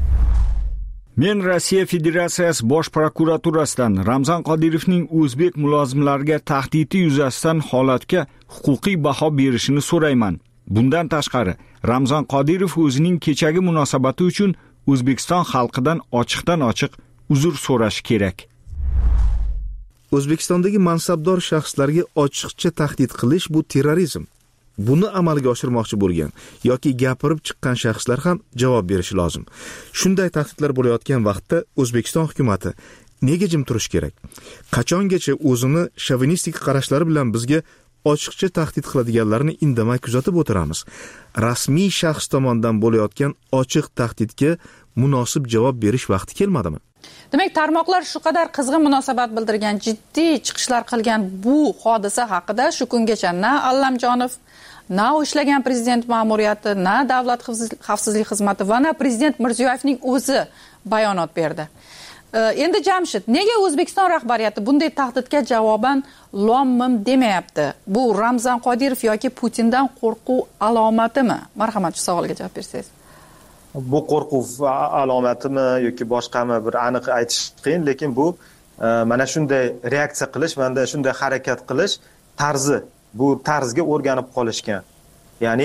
Men Rossiya Federatsiyasi Bosh prokuraturasidan Ramzan Qodirovning o'zbek mulozimlariga tahdidi yuzasidan holatga huquqiy baho berishini so'rayman. Bundan tashqari, Ramzan Qodirov o'zining kechagi munosabati uchun O'zbekiston xalqidan ochiqdan-ochiq uzr so'rashi kerak. O'zbekistondagi mansabdor shaxslarga ochiqcha tahdid qilish bu terrorizm. Buni amalga oshirmoqchi bo'lgan yoki gapirib chiqqan shaxslar ham javob berishi lozim. Shunday tahdidlar bo'layotgan vaqtda O'zbekiston hukumatı nega jim turish kerak? Qachongacha o'zini shovinistik qarashlari bilan bizga ochiqcha tahdid qiladiganlarni indamay kuzatib o'tiramiz? Rasmiy shaxs tomonidan bo'layotgan ochiq tahdidga munosib javob berish vaqti kelmadimi? Demak, tarmoqlar shu qadar qizg'in munosabat bildirgan, jiddiy chiqishlar qilgan bu hodisa haqida shu kungacha na Allamjonov, na ishlagan prezident ma'muriyati, na davlat xavfsizlik xizmati va na prezident Mirziyoyevning o'zi bayonot berdi. Endi Jamshid, nega O'zbekiston rahbariyati bunday tahdidga javoban lom-mim demayapti? Bu Ramzan Qodirov yoki Putindan qo'rquv alomatimi? Marhamat, shu savolga javob bersangiz. Bu qo'rquv alomatimi yoki boshqami bir aniq aytish qiyin, lekin bu mana shunday reaksiya qilish, mana shunday harakat qilish tarzi, bu tarzga o'rganib qolishgan. Ya'ni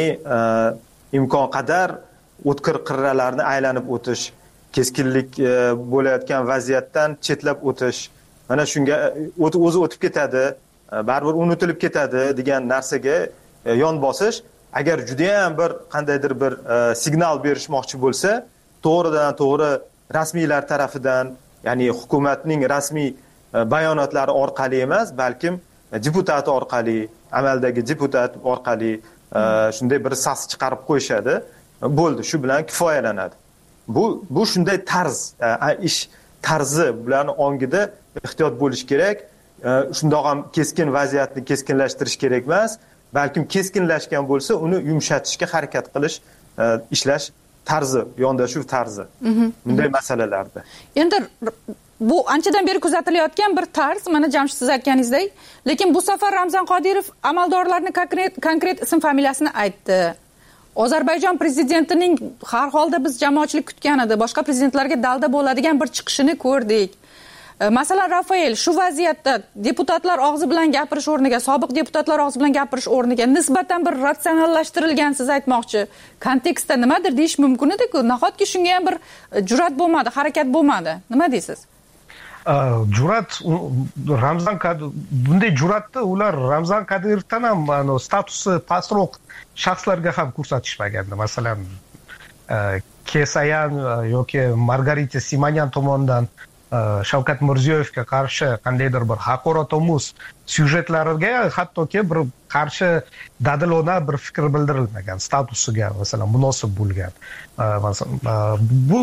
imkon qadar o'tkir qirralarni aylanib o'tish, keskinlik bo'layotgan vaziyatdan chetlab o'tish, mana shunga o'zi o'tib ketadi, baribir unutilib ketadi degan narsaga yon bosish. Agar juda ham bir qandaydir bir signal berishmoqchi bo'lsa, to'g'ridan to'g'ri rasmiylar tarafidan, ya'ni hukumatning rasmiy bayonotlari orqali emas, balkim deputat orqali, amaldagi deputat orqali shunday bir sas chiqarib qo'yishadi. Bo'ldi, shu bilan kifoyalanadi. Bu bu shunday tarz, ish tarzi bilan ongida ehtiyot bo'lish kerak. Shundoq ham keskin vaziyatni keskinlashtirish kerak emas. Balkim keskinlashgan bo'lsa, uni yumshatishga harakat qilish, ishlash tarzi, yondashuv tarzi. Bunday masalalarda. Endi bu anchadan beri kuzatilayotgan bir tarz, mana Jamshid siz aytganingizdek, lekin bu safar Ramzan Qodirov amaldorlarning konkret konkret ism familiyasini aytdi. Ozarbayjon prezidentining har holda biz jamoatchilik kutgan edi, boshqa prezidentlarga dalda bo'ladigan bir chiqishini ko'rdik. Masalan, Rafael shu vaziyatda deputatlar og'zi bilan gapirish o'rniga, sobiq deputatlar og'zi bilan gapirish o'rniga nisbatan bir ratsionallashtirilgan, siz aytmoqchi, kontekstda nimadir deyish mumkin edi-ku. Nahotki shunga ham bir jur'at bo'lmadi, harakat bo'lmadi. Nima deysiz? Jur'at Ramzan bunday jur'atni ular Ramzan Qodirovdan ham statusi pastroq shaxslarga ham ko'rsatishmagandi. Masalan, Kesayan yoki Margarita Simonyan tomonidan Shavkat Mirziyoyevga qarshi qandaydir bir haqoratomuz syujetlarga hattoki bir qarshi dadilona bir fikr bildirilmagan, statusiga masalan munosib bo'lgan. Bu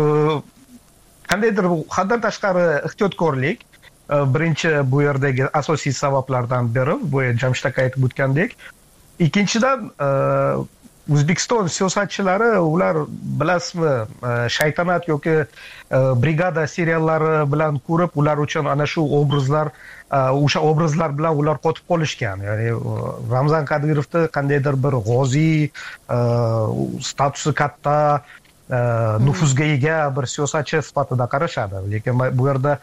qandaydir haddan tashqari ehtiyotkorlik birinchi bu yerdagi asosiy sabablardan biri, bu Jamshid aka aytib o'tgandek. Ikkinchidan, O'zbekiston siyosatchilari, ular bilasizmi, shaytanat yoki brigada seriallari bilan ko'rib, ular uchun ana shu obrazlar, o'sha obrazlar bilan ular qotib qolishgan. Ya'ni Ramzan Qodirovni qandaydir bir g'ozi, statusi katta, nufuzga ega bir siyosatchi sifatida qarashadi. Lekin bu yerda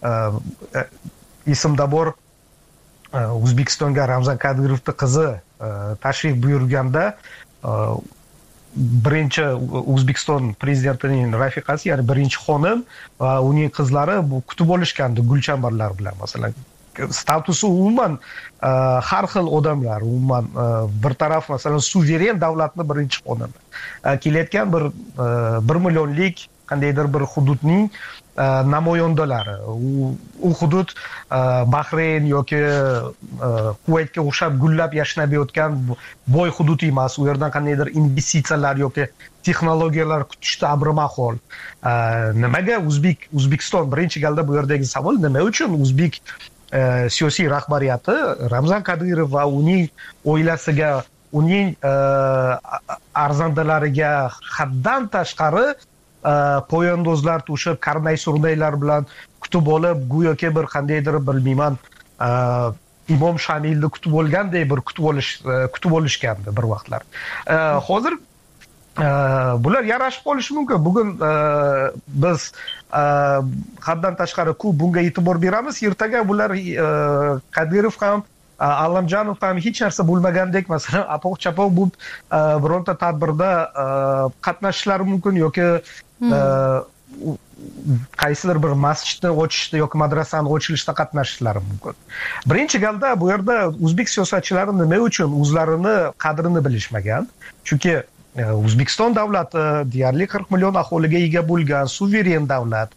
ismda bor O'zbekistonga Ramzan Qodirovning qizi tashrif buyurganda birinchi O'zbekiston prezidentining rafiqasi, ya'ni birinchi xonim va uning qizlari bu kutib olishgandi gulchambarlar bilan. Masalan, statusi umuman har xil odamlar, umuman bir taraf masalan suveren davlatning birinchi xonimi kelayotgan bir bir millionlik qandaydir bir hududning namoyandalari. U, u hudud Bahrayn yoki Kuvaytga o'xshab gullab yashnab yotgan boy hudud emas. U yerdan qandaydir investitsiyalar yoki texnologiyalar kutishda abrimahol. Nimaga O'zbek O'zbekiston birinchi galda bu yerdagi savol, nima uchun O'zbek siyosiy rahbariyati Ramzan Qodirov va uning oilasiga, uning arzandalariga haddan tashqari poyandozlar to'shib, karnay surnaylar bilan kutib olib, go'yoki bir qandaydir bilmayman Imom Shamilni kutib olgandek bir kutib olish kutib olishgandi bir vaqtlar. Hozir bular yarashib qolishi mumkin. Bugun biz haddan tashqari ko'p bunga e'tibor beramiz. Ertaga bular Qodirov ham, Allamjonov ham hech narsa bo'lmagandek, masalan, apoq-chapoq bu bironta tadbirda qatnashishlari mumkin yoki qaysidir bir masjidni ochishda yoki madrasani ochilishda qatnashishlari mumkin. Birinchi galda bu yerda o'zbek siyosatchilari nima uchun o'zlarini qadrini bilishmagan? Chunki O'zbekiston davlati deyarli qirq million aholiga ega bo'lgan suveren davlat.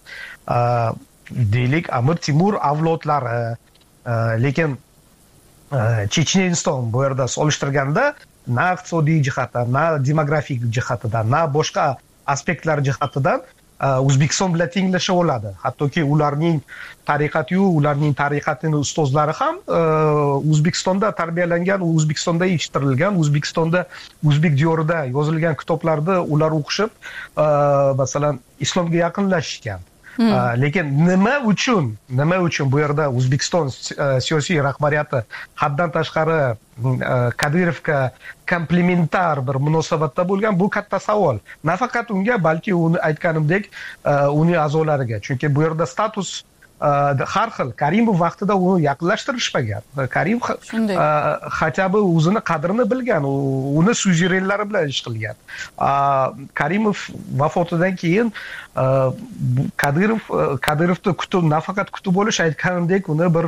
Deylik, Amir Temur avlodlari, lekin Checheniston bu yerda solishtirganda na iqtisodiy jihatdan, na demografik jihatdan, na boshqa aspektlar jihatidan O'zbekiston bilan tenglasha oladi. Hattoki ularning tariqati-yu, ularning tariqatining ustozlari ham O'zbekistonda tarbiyalangan, O'zbekistonda yetishtirilgan, O'zbekistonda o'zbek diyorida yozilgan kitoblarni ular o'qishib, masalan, islomga yaqinlashishgan. Lekin nima uchun, nima uchun bu yerda O'zbekiston siyosiy rahbariyati haddan tashqari Qodirovga komplementar bir munosabatda bo'lgan, bu katta savol. Nafaqat unga, balki uni aytganimdek, uning a'zolariga. Chunki bu yerda status har xil. Karimov vaqtida uni yaqinlashtirishmagan. Karimov hattoki o'zini qadrini bilgan, uni suzerenlari bilan ish qilgan. Karimov vafotidan keyin Qodirov Qodirovni kutib, nafaqat kutib olish, aytganimdek, uni bir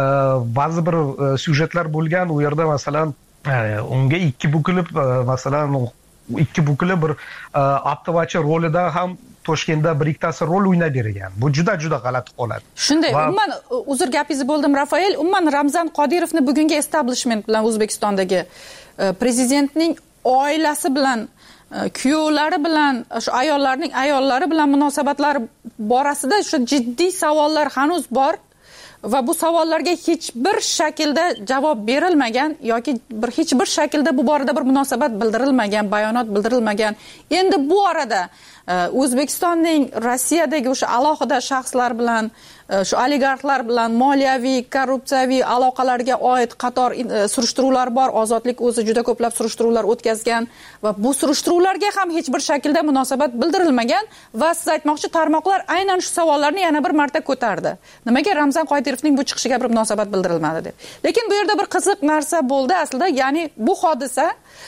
ba'zi bir syujetlar bo'lgan. U yerda masalan unga ikki bukilib, masalan ikki bukilib bir aptavachi rolida ham Toshkentda bir ikkitasi rol o'ynab bergan. Bu juda juda g'alati holat. Shunday, umuman uzr gapingizni bo'ldim Rafael, umuman Ramzan Qodirovni bugungi establishment bilan O'zbekistondagi prezidentning oilasi bilan, kuyovlari bilan, shu ayollarning ayollari bilan munosabatlari borasida shu jiddiy savollar hanuz bor. Va bu savollarga hech bir shaklda javob berilmagan yoki bir hech bir shaklda bu borada bir munosabat bildirilmagan, bayonot bildirilmagan. Endi bu orada O'zbekistonning Rossiyadagi o'sha alohida shaxslar bilan, shu oligarxlar bilan moliyaviy, korrupsiyaviy aloqalarga oid qator surishtiruvlar bor. Ozodlik o'zi juda ko'plab surishtiruvlar o'tkazgan va bu surishtiruvlarga ham hech bir shaklda munosabat bildirilmagan va siz aytmoqchi, tarmoqlar aynan shu savollarni yana bir marta ko'tardi. Nimaga Ramzan Qodirovning bu chiqishiga bir munosabat bildirilmadi deb. Lekin bu yerda bir qiziq narsa bo'ldi aslida, ya'ni bu hodisa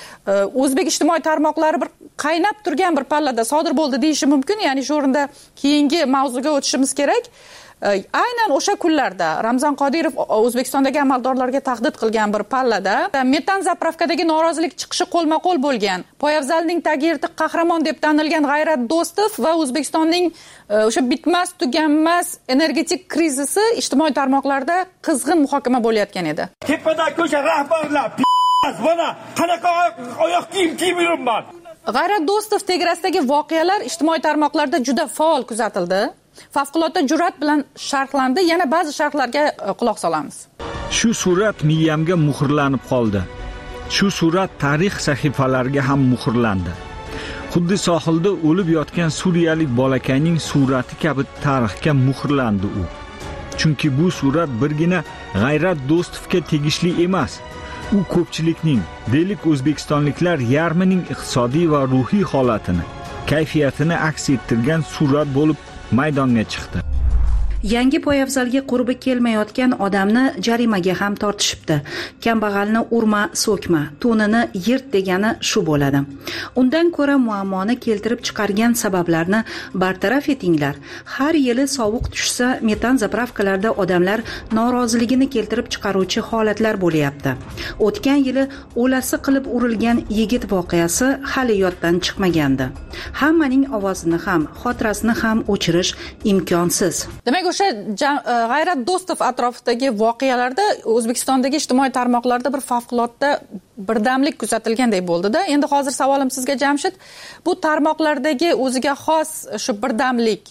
O'zbek ijtimoiy tarmoqlari bir qaynab turgan bir pallada sodir bo'ldi deyish mumkin. Ya'ni shu o'rinda keyingi mavzuga o'tishimiz kerak. Aynan o'sha kunlarda Ramzan Qodirov O'zbekistondagi amaldorlarga tahdid qilgan bir pallada metan zapravkadagi norozilik chiqishi qo'lma-qo'l bo'lgan. Poyabzalning tagi yirtiq qahramon deb tanilgan G'ayrat Do'stov va O'zbekistonning o'sha bitmas tuganmas energetik krizisi ijtimoiy tarmoqlarda qizg'in muhokama bo'layotgan edi. Tepada ko'cha rahbarlar mana qanaqa oyoq kiyim kiyib yuribman. G'ayrat Do'stov tegrasidagi voqealar ijtimoiy tarmoqlarda juda faol kuzatildi. Favqulodda jur'at bilan sharhlandi. Yana ba'zi sharhlarga quloq solamiz. Shu surat miyamga muhrlanib qoldi. Shu surat tarix sahifalariga ham muhrlandi. Xuddi sohilda o'lib yotgan suriyalik bolakayning surati kabi tarixga muhrlandi u. Chunki bu surat birgina G'ayrat Do'stovga tegishli emas. U ko'pchilikning, deylik o'zbekistonliklar yarmining iqtisodiy va ruhiy holatini, kayfiyatini aks ettirgan surat bo'lib maydonga chiqdi. Yangi poyabzalga qurbi kelmayotgan odamni jarimaga ham tortishibdi. Kambag'alni urma, so'kma, to'nini yirt degani shu bo'ladi. Undan ko'ra muammoni keltirib chiqargan sabablarni bartaraf etinglar. Har yili sovuq tushsa, metan zapravkalarda odamlar noroziligini keltirib chiqaruvchi holatlar bo'lyapti. O'tgan yili o'lasi qilib urilgan yigit voqeasi hali yoddan chiqmagandi. Hammaning ovozini ham, xotirasini ham o'chirish imkonsiz. Demak, o'sha G'ayrat Do'stov atrofidagi voqealarda O'zbekistondagi ijtimoiy tarmoqlarda bir favqulodda birdamlik kuzatilgandek bo'ldi-da. Endi hozir savolim sizga, Jamshid, bu tarmoqlardagi o'ziga xos shu birdamlik,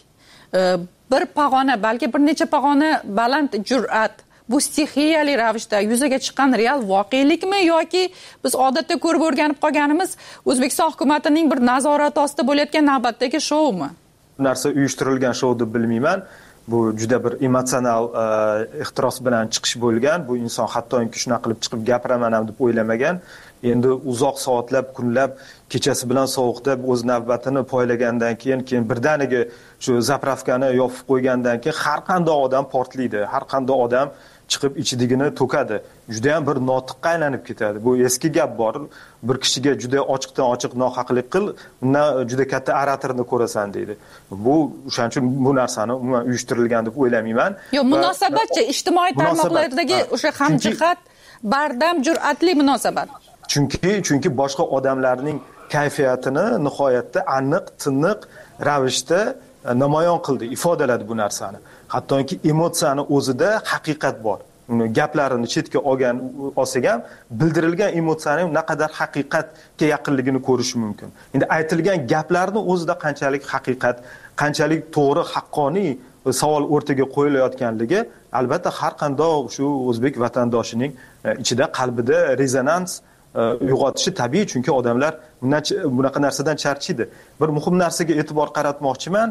bir pog'ona, balki bir necha pog'ona baland jur'at, bu stixiyali ravishda yuzaga chiqqan real voqelikmi yoki biz odatda ko'rib o'rganib qolganimiz O'zbekiston hukumatining bir nazorati ostida bo'layotgan navbatdagi shoumi? Bu narsa uyushtirilgan shou deb bilmayman. Bu juda bir emotsional ehtiros bilan chiqish bo'lgan. Bu inson hattoki shunaqa qilib chiqib gapiraman ham deb o'ylamagan. Endi uzoq soatlab, kunlab, kechasi bilan sovuqda o'z navbatini poylagandan keyin, keyin birdaniga shu zapravkani yopib qo'ygandan keyin har qanday odam portlaydi, har qanday odam chiqib ichidigini to'kadi. Juda ham bir notiqqa aylanib ketadi. Bu eski gap bor. Bir kishiga juda ochiqdan ochiq nohaqlik qil, undan juda katta oratorni ko'rasan deydi. Bu o'shaning uchun bu narsani umuman uyushtirilgan deb o'ylamayman. Yo'q, munosabatchi ijtimoiy tarmoqlardagi o'sha hamjihat, bardam, jur'atli munosabat. Chunki chunki boshqa odamlarning kayfiyatini nihoyatda aniq, tiniq ravishda namoyon qildi, ifodaladi bu narsani. Hattoki emotsiyani o'zida haqiqat bor. Gaplarini chetga olgan olsak ham bildirilgan emotsiyaning naqadar haqiqatga yaqinligini ko'rish mumkin. Endi aytilgan gaplarning o'zida qanchalik haqiqat, qanchalik to'g'ri, haqqoniy savol o'rtaga qo'yilayotganligi albatta har qanday shu o'zbek vatandoshining ichida, qalbida rezonans uyg'otishi tabiiy, chunki odamlar bunaqa narsadan charchiydi. Bir muhim narsaga e'tibor qaratmoqchiman.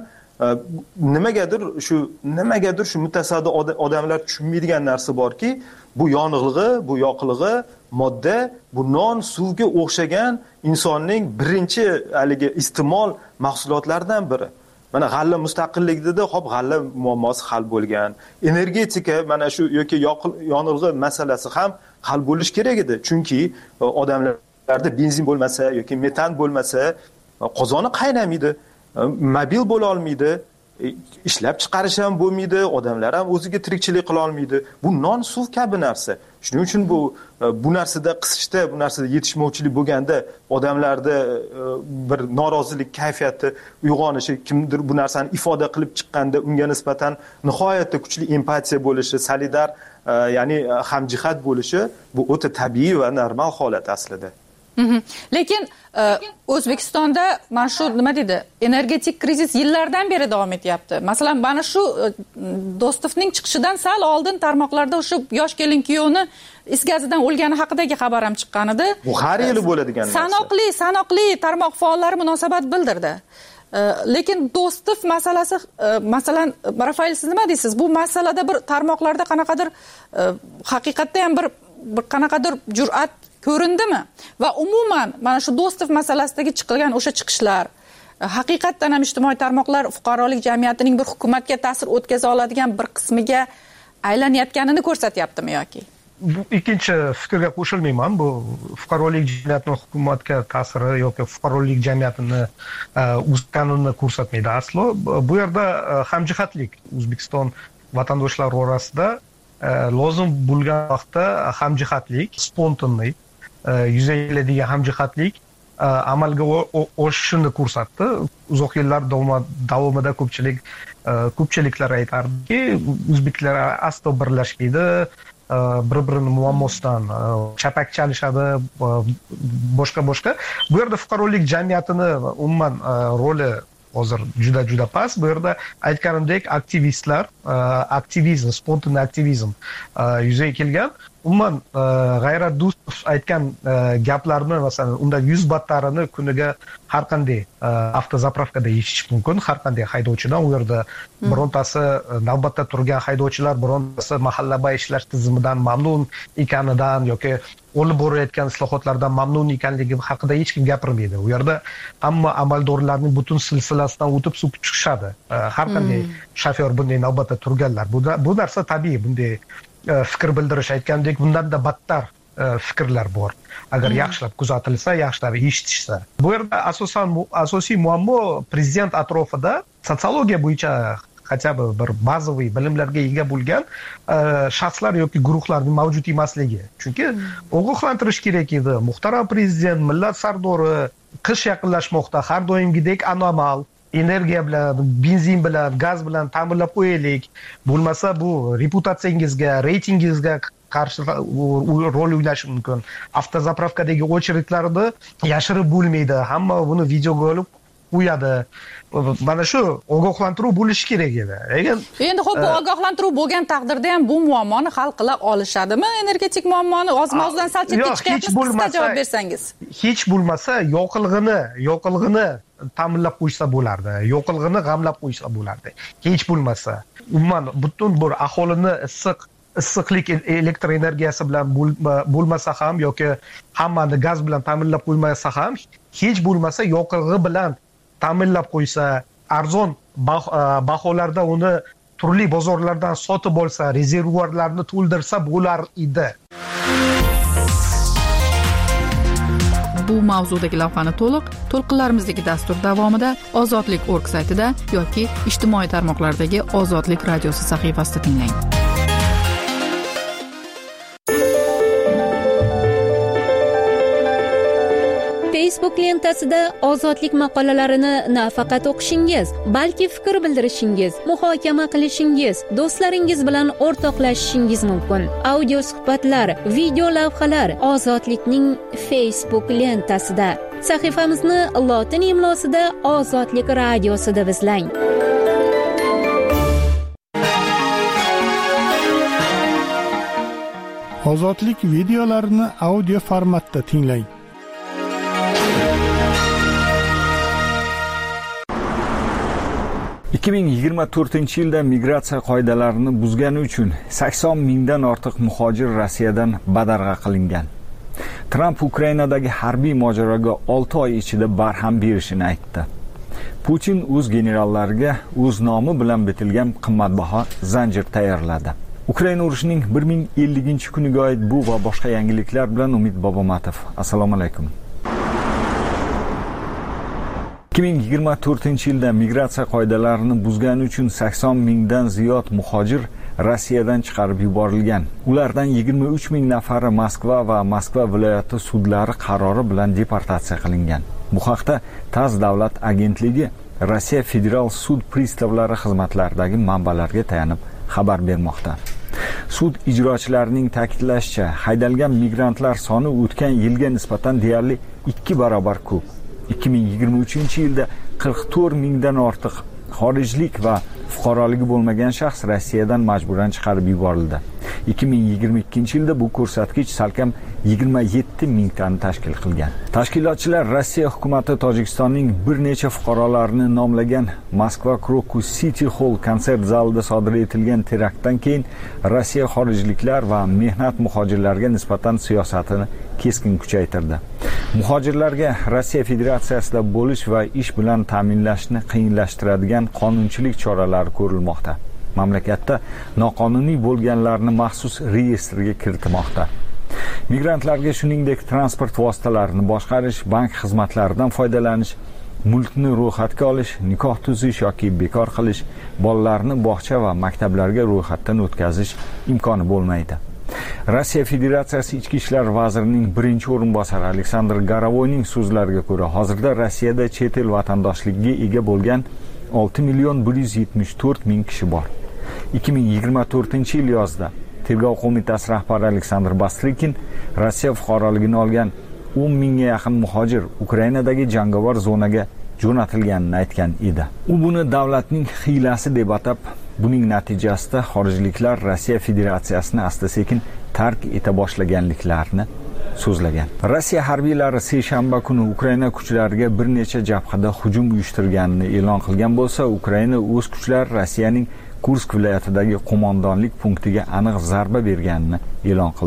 Nimagadir shu nimagadir shu mutasaddi odamlar tushunmaydigan narsa borki, bu yonilg'i, bu yoqilg'i modda, bu non, suvga o'xshagan insonning birinchi haligi iste'mol mahsulotlaridan biri. Mana g'alla mustaqillikda hop g'alla muammosi hal bo'lgan. Energetika mana shu yoki yonilg'i masalasi ham hal bo'lish kerak edi. Chunki odamlarda benzin bo'lmasa yoki metan bo'lmasa qozoni qaynamaydi. Mobil bo'la olmaydi, ishlab chiqarish ham bo'lmaydi, odamlar ham o'ziga tirikchilik qila olmaydi. Bu non, suv kabi narsa. Shuning uchun bu bu narsada qisishda, bu narsada yetishmovchilik bo'lganda odamlarda bir norozilik kayfiyati uyg'onishi, kimdir bu narsani ifoda qilib chiqqanda unga nisbatan nihoyatda kuchli empatiya bo'lishi, solidar, ya'ni hamjihat bo'lishi bu o'ta tabiiy va normal holat aslida. Lekin O'zbekistonda mana shu nima deydi, energetik krizis yillardan beri davom etyapti. Masalan, mana shu Do'stovning chiqishidan sal oldin tarmoqlarda o'sha yosh kelin kuyovni is gazidan o'lgani haqidagi xabar ham chiqqan edi. Bu har yili bo'ladigan narsa. Sanoqli, sanoqli tarmoq faollari munosabat bildirdi. Lekin Do'stov masalasi, masalan, Rafael, siz nima deysiz? Bu masalada bir tarmoqlarda qanaqadir haqiqatda ham bir bir qanaqadir jur'at ko'rindimi? Va umuman mana shu Do'stov masalasidagi chiqilgan o'sha chiqishlar haqiqatdan ham ijtimoiy tarmoqlar fuqarolik jamiyatining bir hukumatga ta'sir o'tkaza oladigan bir qismiga aylanayotganini ko'rsatyaptimi yoki? Bu ikkinchi fikrga qo'shilmayman. Bu fuqarolik jamiyatining hukumatga ta'siri yoki fuqarolik jamiyatini o'sganini ko'rsatmaydi aslo. Bu yerda hamjihatlik O'zbekiston vatandoshlari orasida lozim bo'lgan vaqtda hamjihatlik, spontanlik, yuzaga keladigan hamjihatlik amalga oshishini ko'rsatdi. Uzoq yillar davomida ko'pchilik ko'pchiliklar aytardiki, o'zbeklar aslo birlashmaydi, bir-birini muammosidan chapak chalishadi, boshqa boshqa. Bu yerda fuqarolik jamiyatini umuman roli hozir juda juda past. Bu yerda aytganimdek aktivistlar, aktivizm, spontan aktivizm yuzaga kelgan. Umuman G'ayrat Do'stov aytgan gaplarni, masalan, undan yuz battarini kuniga har qanday avtozapravkada eshitish mumkin. Har qanday haydovchidan, u yerda birontasi navbatda turgan haydovchilar, birontasi mahallabay ishlash tizimidan mamnun ekanidan yoki olib borayotgan islohotlardan mamnun ekanligi haqida hech kim gapirmaydi. U yerda hamma amaldorlarning butun silsilasidan o'tib suv chiqishadi. Har qanday shofyor bunday navbatda turganlar. Bu bu narsa tabiiy, bunday fikr bildirish aytgandek bundan da battar fikrlar bor. Agar yaxshilab kuzatilsa, yaxshilab eshitishsa. Bu yerda asosan asosiy muammo prezident atrofida sotsiologiya bo'yicha хотя бы bir bazaviy bilimlarga ega bo'lgan shaxslar yoki guruhlarning mavjud emasligi. Chunki ogohlantirish kerak edi. Muhtaram prezident, millat sardori qish yaqinlashmoqda, har doimgidek anomal energiya bilan, benzin bilan, gaz bilan ta'minlab qo'yaylik. Bo'lmasa bu reputatsiyangizga, reytingingizga qarshi rol o'ynashi mumkin. Avtozapravkadagi очередьlarni yashirib bo'lmaydi. Hamma buni videoga olib qo'yadi. Mana shu ogohlantiruv bo'lishi kerak edi. Endi xo'p, bu ogohlantiruv bo'lgan taqdirda ham bu muammoni hal qila olishadimi? Energetik muammoni ozma-ozdan sal chetga chiqyapmiz, qisqa javob bersangiz. Hech bo'lmasa yoqilg'ini, yoqilg'ini ta'minlab qo'ysa bo'lardi. Yoqilg'ini g'amlab qo'ysa bo'lardi. Hech bo'lmasa, umuman butun bir aholini issiq issiqlik elektr energiyasi bilan bo'lmasa ham yoki hammani gaz bilan ta'minlab qo'ymasa ham, hech bo'lmasa yoqilg'i bilan ta'minlab qo'ysa, arzon baholarda uni turli bozorlardan sotib olsa, rezervuarlarni to'ldirsa bo'lar edi. Bu mavzudagi lavhani to'liq to'lqinlarimizdagi dastur davomida ozodlik точка org saytida yoki ijtimoiy tarmoqlardagi Ozodlik radiosi sahifasida tinglang. Facebook lentasida ozodlik maqolalarini nafaqat o'qishingiz, balki fikr bildirishingiz, muhokama qilishingiz, do'stlaringiz bilan o'rtoqlashishingiz mumkin. Audio suhbatlar, video lavhalar Ozodlikning Facebook lentasida. Sahifamizni lotin imlosida Ozodlik radiosi deb izlang. Ozodlik videolarini audio formatda tinglang. ikki ming yigirma to'rtinchi yilda migratsiya qoidalarini buzgani uchun sakson mingdan ortiq muhojir Rossiyadan badarg'a qilingan. Tramp Ukrainadagi harbiy mojaroga olti oy ichida barham berishini aytdi. Putin o'z generallariga o'z nomi bilan bitilgan qimmatbaho zanjir tayyorladi. Ukraina urushining bir ming elliginchi kuniga oid bu va boshqa yangiliklar bilan Umid Bobomatov. Assalomu alaykum. ikki ming yigirma to'rtinchi yilda migratsiya qoidalarini buzgani uchun sakson mingdan ziyod muhojir Rossiyadan chiqarib yuborilgan. Ulardan yigirma uch ming nafari Moskva va Moskva viloyati sudlari qarori bilan deportatsiya qilingan. Bu haqda TASS davlat agentligi Rossiya federal sud pristavlari xizmatlaridagi manbalarga tayanib xabar bermoqda. Sud ijrochilarining ta'kidlashicha, haydalgan migrantlar soni o'tgan yilga nisbatan deyarli ikki barobar ko'p. ikki ming yigirma uchinchi yilda qirq to'rt mingdan ortiq xorijlik va fuqaroligi bo'lmagan shaxs Rossiyadan majburan chiqarib yuborildi. ikki ming yigirma ikkinchi yilda bu ko'rsatkich salkam yigirma yetti mingtani tashkil qilgan. Tashkilotchilar Rossiya hukumati Tojikistonning bir necha fuqarolarini nomlagan Moskva Krokus City Hall konsert zalida sodir etilgan teraktdan keyin Rossiya xorijliklar va mehnat muhojirlarga nisbatan siyosatini keskin kuchaytirdi. Muhojirlarga Rossiya Federatsiyasida bo'lish va ish bilan ta'minlashni qiyinlashtiradigan qonunchilik choralari ko'rilmoqda. Mamlakatda noqonuniy bo'lganlarni maxsus reyestrga kiritmoqda. Migrantlarga shuningdek transport vositalarini boshqarish, bank xizmatlaridan foydalanish, mulkni ro'yxatga olish, nikoh tuzish yoki bekor qilish, bolalarni bog'cha va maktablarga ro'yxatdan o'tkazish imkoni bo'lmaydi. Rossiya Federatsiyasi Ichki ishlar vazirining birinchi o'rinbosari Aleksandr Garovoyning so'zlariga ko'ra, hozirda Rossiyada chet el vatandoshligiga ega bo'lgan olti million bir yuz yetmish to'rt ming kishi bor. ikki ming yigirma to'rtinchi yil yozda Tergov qo'mitasi rahbari Aleksandr Bastrikin Rossiya fuqaroligini olgan o'n mingga yaqin muhojir Ukrainadagi jangovar zonaga jo'natilganini aytgan edi. U buni davlatning hiylasi deb atab, buning natijasida xorijliklar Rossiya Federatsiyasini asta-sekin tark eta boshlaganliklarini so'zlagan. Rossiya harbiylari seshanba kuni Ukraina kuchlariga bir necha jabhada hujum uyushtirganini e'lon qilgan bo'lsa, Ukraina o'z kuchlari Rossiyaning Kursk viloyatidagi qo'mondonlik punktiga aniq zarba berganini e'lon qildi.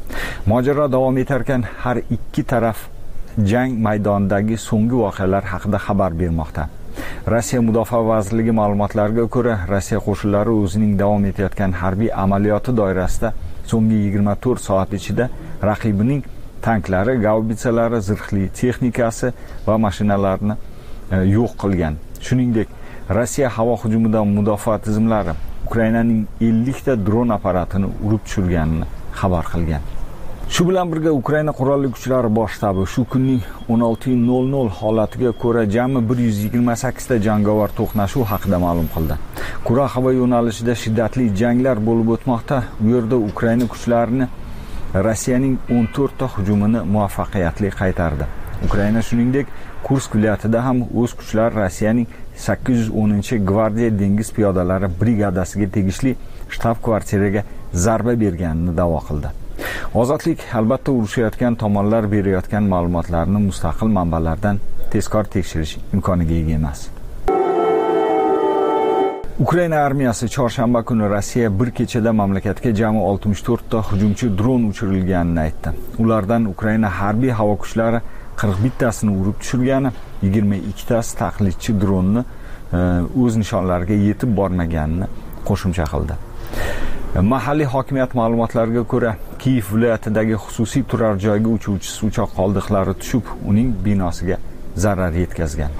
Mojaro davom etarkan har ikki taraf jang maydonidagi so'nggi voqealar haqida xabar bermoqda. Rossiya Mudofaa vazirligi ma'lumotlariga ko'ra, Rossiya qo'shinlari o'zining davom etayotgan harbiy amaliyoti doirasida so'nggi yigirma to'rt soat ichida raqibining tanklari, gaubitsalari, zirhli texnikasi va mashinalarini yo'q qilgan. Shuningdek, Rossiya havo hujumidan mudofaa tizimlari Ukrainaning ellik ta dron apparatini urib tushirganini xabar qilgan. Shu bilan birga Ukraina qurolli kuchlari bosh shtabi shu kunning o'n olti nol nol holatiga ko'ra jami bir yuz yigirma sakkiz ta jangovar to'qnashuv haqida ma'lum qildi. Qura havo yo'nalishida shiddatli janglar bo'lib o'tmoqda. Bu yerda Ukraina kuchlarini Rossiyaning o'n to'rt ta hujumini muvaffaqiyatli qaytardi. Ukraina shuningdek Kursk viloyatida ham o'z kuchlari Rossiyaning sakkiz yuz o'ninchi gvardiya dengiz piyodalari brigadasiga tegishli shtab-kvartiraga zarba berganini da'vo qildi. Ozodlik albatta urushayotgan tomonlar berayotgan ma'lumotlarni mustaqil manbalardan tezkor tekshirish imkoniga ega emas. Ukraina armiyasi chorshanba kuni Rossiya bir kechada mamlakatga jami oltmish to'rt ta hujumchi dron uchirilganini aytdi. Ulardan Ukraina harbiy havo kuchlari qirq bittasini urib tushirgani, yigirma ikki tasi taqlidchi dronni o'z nishonlariga yetib bormaganini qo'shimcha qildi. Mahalliy hokimiyat ma'lumotlariga ko'ra, Kiyev viloyatidagi xususiy turar joyga uchuvchisiz uchoq qoldiqlari tushib, uning binosiga zarar yetkazgan.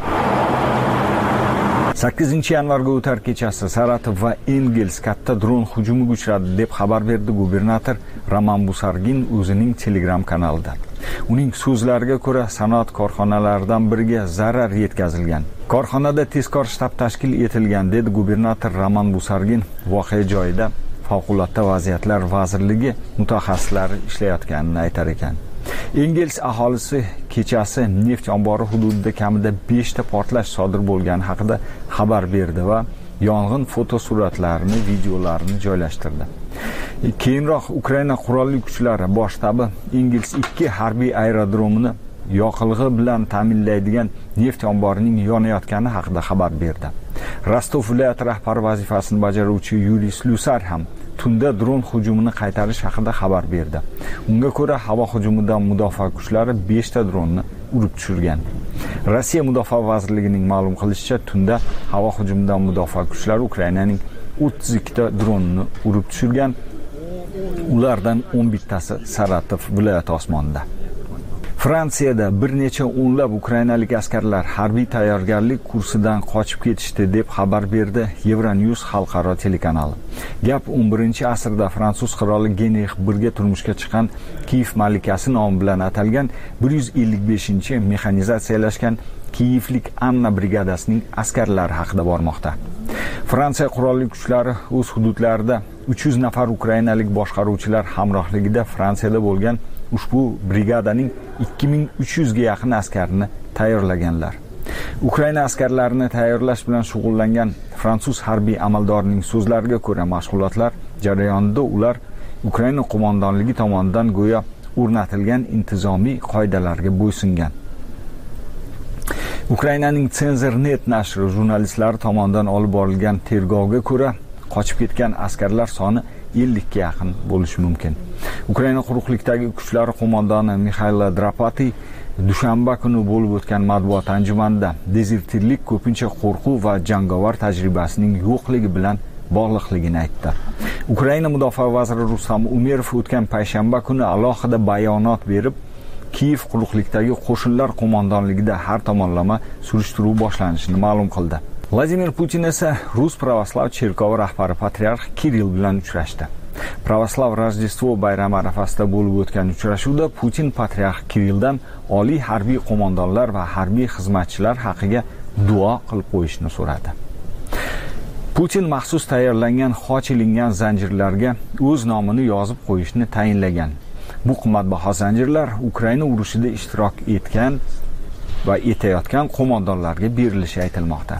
sakkizinchi yanvarga o'tar kechasi Saratov va Engels katta dron hujumiga uchradi deb xabar berdi gubernator Roman Busargin o'zining Telegram kanalida. Uning so'zlariga ko'ra, sanoat korxonalaridan biriga zarar yetkazilgan. Korxonada tezkor shtab tashkil etilgan, dedi gubernator Roman Busargin. Voqea joyida Favqulodda vaziyatlar vazirligi mutaxassislari ishlayotganini aytar ekan. Engels aholisi kechasi neft ombori hududida kamida besh ta portlash sodir bo'lgani haqida xabar berdi va yong'in fotosuratlarini, videolarini joylashtirdi. Keyinroq Ukraina qurolli kuchlari bosh shtabi Engels ikki harbiy aerodromini yoqilg'i bilan ta'minlaydigan neft omborining yonayotgani haqida xabar berdi. Rostov viloyati rahbari vazifasini bajaruvchi Yuriy Slyusar ham tunda dron hujumini qaytarish haqida xabar berdi. Unga ko'ra, havo hujumidan mudofaa kuchlari besh ta dronni urib tushirgan. Rossiya Mudofaa vazirligining ma'lum qilishicha, tunda havo hujumidan mudofaa kuchlari Ukrainaning o'ttiz ikki ta dronini urib tushirgan. Ulardan o'n bittasi Saratov viloyati osmonida. Fransiyada bir necha o'nlab ukrainalik askarlar harbiy tayyorgarlik kursidan qochib ketishdi deb xabar berdi Euronews xalqaro telekanali. Gap o'n birinchi asrda fransuz qiroli Genrix birga turmushga chiqqan Kiyev malikasi nomi bilan atalgan bir yuz ellik beshinchi mexanizatsiyalashgan Kiyevlik Anna brigadasining askarlari haqida bormoqda. Fransiya qurolli kuchlari o'z hududlarida uch yuz nafar ukrainalik boshqaruvchilar hamrohligida Fransiyada bo'lgan ushbu brigadaning ikki ming uch yuz ga yaqin askarni tayyorlaganlar. Ukraina askarlarini tayyorlash bilan shug'ullangan fransuz harbiy amaldorining so'zlariga ko'ra, mashg'ulotlar jarayonida ular Ukraina qo'mondonligi tomonidan go'yo o'rnatilgan intizomiy qoidalarga bo'ysungan. Ukrainaning Cenzor.net nashri jurnalistlari tomonidan olib borilgan tergovga ko'ra, qochib ketgan askarlar soni ellik ga yaqin bo'lishi mumkin. Ukraina quruqlikdagi kuchlari qo'mondoni Mikhail Drapati dushanba kuni bo'lib o'tgan matbuot anjumanida dezertirlik ko'pincha qo'rquv va jangovar tajribasining yo'qligi bilan bog'liqligini aytdi. Ukraina mudofaa vaziri Rustam Umerov o'tgan payshanba kuni alohida bayonot berib, Kiyev quruqlikdagi qo'shinlar qo'mondonligida har tomonlama surishtiruv boshlanishini ma'lum qildi. Vladimir Putin esa Rus pravoslav cherkovi rahbari patriarx Kirill bilan uchrashdi. Pravoslav Rojdestvo bayrami arafasida bo'lib o'tgan uchrashuvda Putin patriarx Kirilldan oliy harbiy qo'mondonlar va harbiy xizmatchilar haqiga duo qilib qo'yishni so'radi. Putin maxsus tayyorlangan xoch ilingan zanjirlarga o'z nomini yozib qo'yishni tayinlagan. Bu qimmatbaho zanjirlar Ukraina urushida ishtirok etgan va etayotgan qo'mondonlarga berilishi aytilmoqda.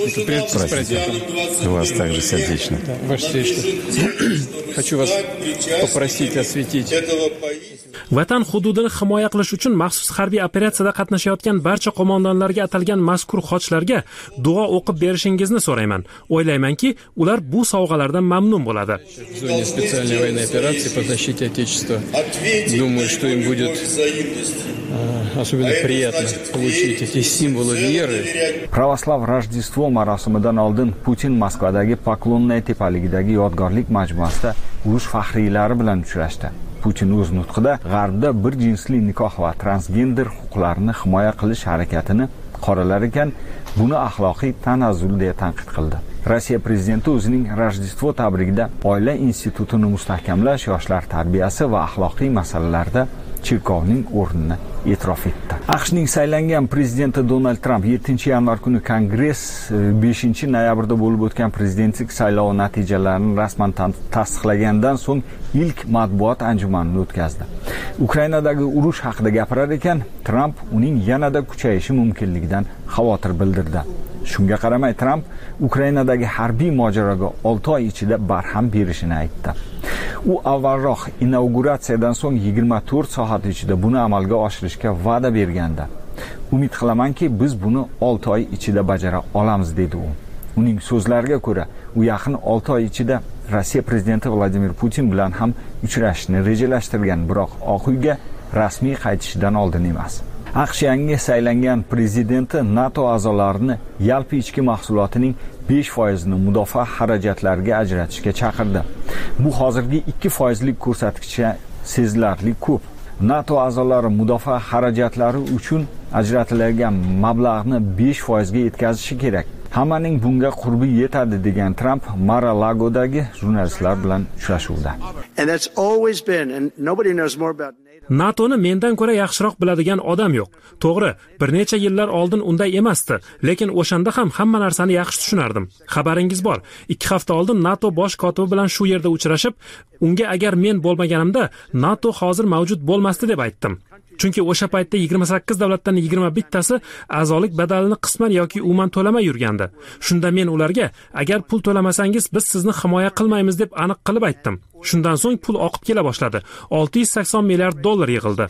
У вас также сердечно. Ваше Сиятельство, хочу вас попросить осветить. Vatan hududini himoya qilish uchun maxsus harbiy operatsiyada qatnashayotgan barcha qo'mondonlarga atalgan mazkur xochlarga duo o'qib berishingizni so'rayman. O'ylaymanki, ular bu sovg'alardan mamnun bo'ladi. В зоне специальной военной операции по защите Отечества. Думаю, что им будет особенно приятно получить эти символы веры. Pravoslav Rojdestvo marosimidan oldin Putin Moskvadagi Poklonnaya tepaligidagi yodgorlik majmuasida urush faxriylari bilan uchrashdi. Putin o'z nutqida G'arbda bir jinsli nikoh va transgender huquqlarini himoya qilish harakatini qoralar ekan, buni axloqiy tanazzul deya tanqid qildi. Rossiya prezidenti o'zining Rojdestvo tabrigida oila institutini mustahkamlash, yoshlar tarbiyasi va axloqiy masalalarda cherkovning o'rnini e'tirof etdi. AQShning saylangan prezidenti Donald Trump yettinchi yanvar kuni Kongress beshinchi noyabrda bo'lib o'tgan prezidentlik saylovi natijalarini rasman tasdiqlagandan so'ng ilk matbuot anjumanini o'tkazdi. Ukrainadagi urush haqida gapirar ekan, Trump uning yanada kuchayishi mumkinligidan xavotir bildirdi. Shunga qaramay Trump Ukrainadagi harbiy mojaroga olti oy ichida barham berishini aytdi. U avvalroq inauguratsiyadan so'ng yigirma to'rt soat ichida buni amalga oshirishga va'da bergandi. Umid qilamanki, biz buni olti oy ichida bajara olamiz dedi u. Uning so'zlariga ko'ra, u yaqin olti oy ichida Rossiya prezidenti Vladimir Putin bilan ham uchrashishni rejalashtirgan, biroq Oq uyga rasmiy qaytishidan oldin emas. AQSh yangi saylangan prezidenti NATO a'zolarini yalpi ichki mahsulotining besh foizini mudofaa xarajatlariga ajratishga chaqirdi. Bu hozirgi ikki foizlik ko'rsatkichga sezilarli ko'p. NATO a'zolari mudofaa xarajatlari uchun ajratiladigan mablag'ni besh foizga yetkazishi kerak. Hammaning bunga qurbi yetadi degan Trump Mar-a-Lagodagi jurnalistlar bilan uchrashuvda. NATOni mendan ko'ra yaxshiroq biladigan odam yo'q. To'g'ri, bir necha yillar oldin unday emasdi, lekin o'shanda ham hamma narsani yaxshi tushunardim. Xabaringiz bor, ikki hafta oldin NATO bosh kotibi bilan shu yerda uchrashib, unga agar men bo'lmaganimda NATO hozir mavjud bo'lmasdi deb aytdim. Chunki o'sha paytda yigirma sakkiz davlatdan yigirma bittasi a'zolik badalini qisman yoki umuman to'lamay yurgandi. Shunda men ularga, agar pul to'lamasangiz biz sizni himoya qilmaymiz deb aniq qilib aytdim. Shundan so'ng pul oqib kela boshladi. olti yuz sakson milliard dollar yig'ildi.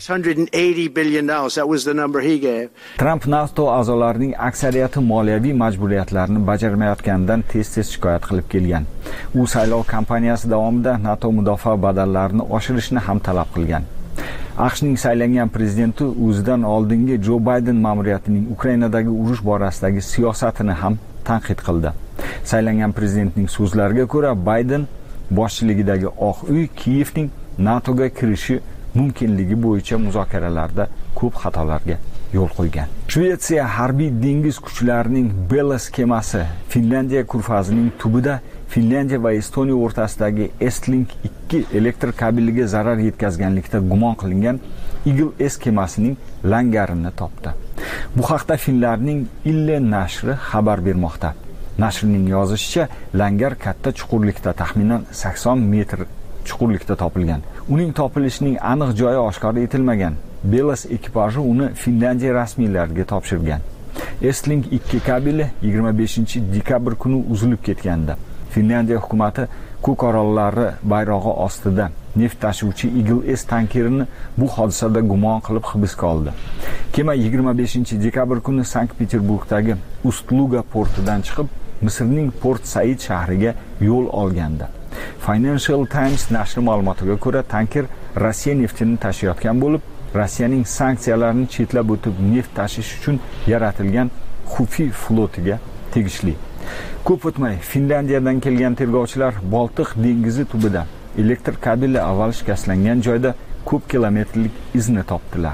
Trump NATO a'zolarining aksariyati moliyaviy majburiyatlarini bajarmayotganidan tez-tez shikoyat qilib kelgan. U saylov kampaniyasi davomida NATO mudofaa badallarini oshirishni ham talab qilgan. AQShning saylangan prezidenti o'zidan oldingi Jo Bayden ma'muriyatining Ukrainadagi urush borasidagi siyosatini ham tanqid qildi. Saylangan prezidentning so'zlariga ko'ra, Bayden boshchiligidagi Oq uy Kiyevning NATOga kirishi mumkinligi bo'yicha muzokaralarda ko'p xatolarga yo'l qo'ygan. Shvetsiya harbiy dengiz kuchlarining Belas kemasi Finlandiya kurfazining tubida Finlandiya va Estoniya o'rtasidagi Estlink ikki elektr kabeliga zarar yetkazganlikda gumon qilingan Eagle S kemasining langarini topdi. Bu haqda Finlarning Ille nashri xabar bermoqda. Nashrning yozishicha, langar katta chuqurlikda, taxminan sakson metr chuqurlikda topilgan. Uning topilishining aniq joyi oshkor etilmagan. Belas ekipaji uni Finlandiya rasmiylariga topshirgan. Estlink ikki kabeli yigirma beshinchi dekabr kuni uzilib ketgandi. Finlandiya hukumati Cook orollari bayrog'i ostida neft tashuvchi Eagle S tankerini bu hodisada gumon qilib hibsga oldi. Kema yigirma beshinchi dekabr kuni Sankt-Peterburgdagi Ust-Luga portidan chiqib, Misrning Port Said shahriga yo'l olgandi. Financial Times nashri ma'lumotiga ko'ra, tanker Rossiya neftini tashiyotgan bo'lib, Rossiyaning sanksiyalarni chetlab o'tib neft tashish uchun yaratilgan xufiy flotiga tegishli. Ko'p o'tmay Finlandiyadan kelgan tergovchilar Boltiq dengizi tubida elektr kabeli avval shikastlangan joyda ko'p kilometrlik izni topdilar.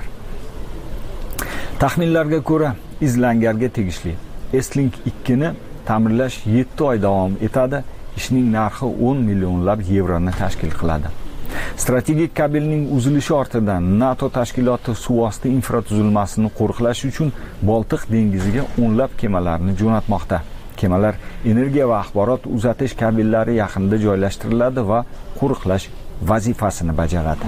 Taxminlarga ko'ra, iz langarga tegishli. Estlink ikki ni ta'mirlash yetti oy davom etadi. Ishning narxi o'n millionlab yevroni tashkil qiladi. Strategik kabelning uzilishi ortidan NATO tashkiloti suvosti infratuzilmasini qo'riqlash uchun Boltiq dengiziga o'nlab kemalarni jo'natmoqda. Kemalar energiya va axborot uzatish kabellari yaqinida joylashtiriladi va qo'riqlash vazifasini bajaradi.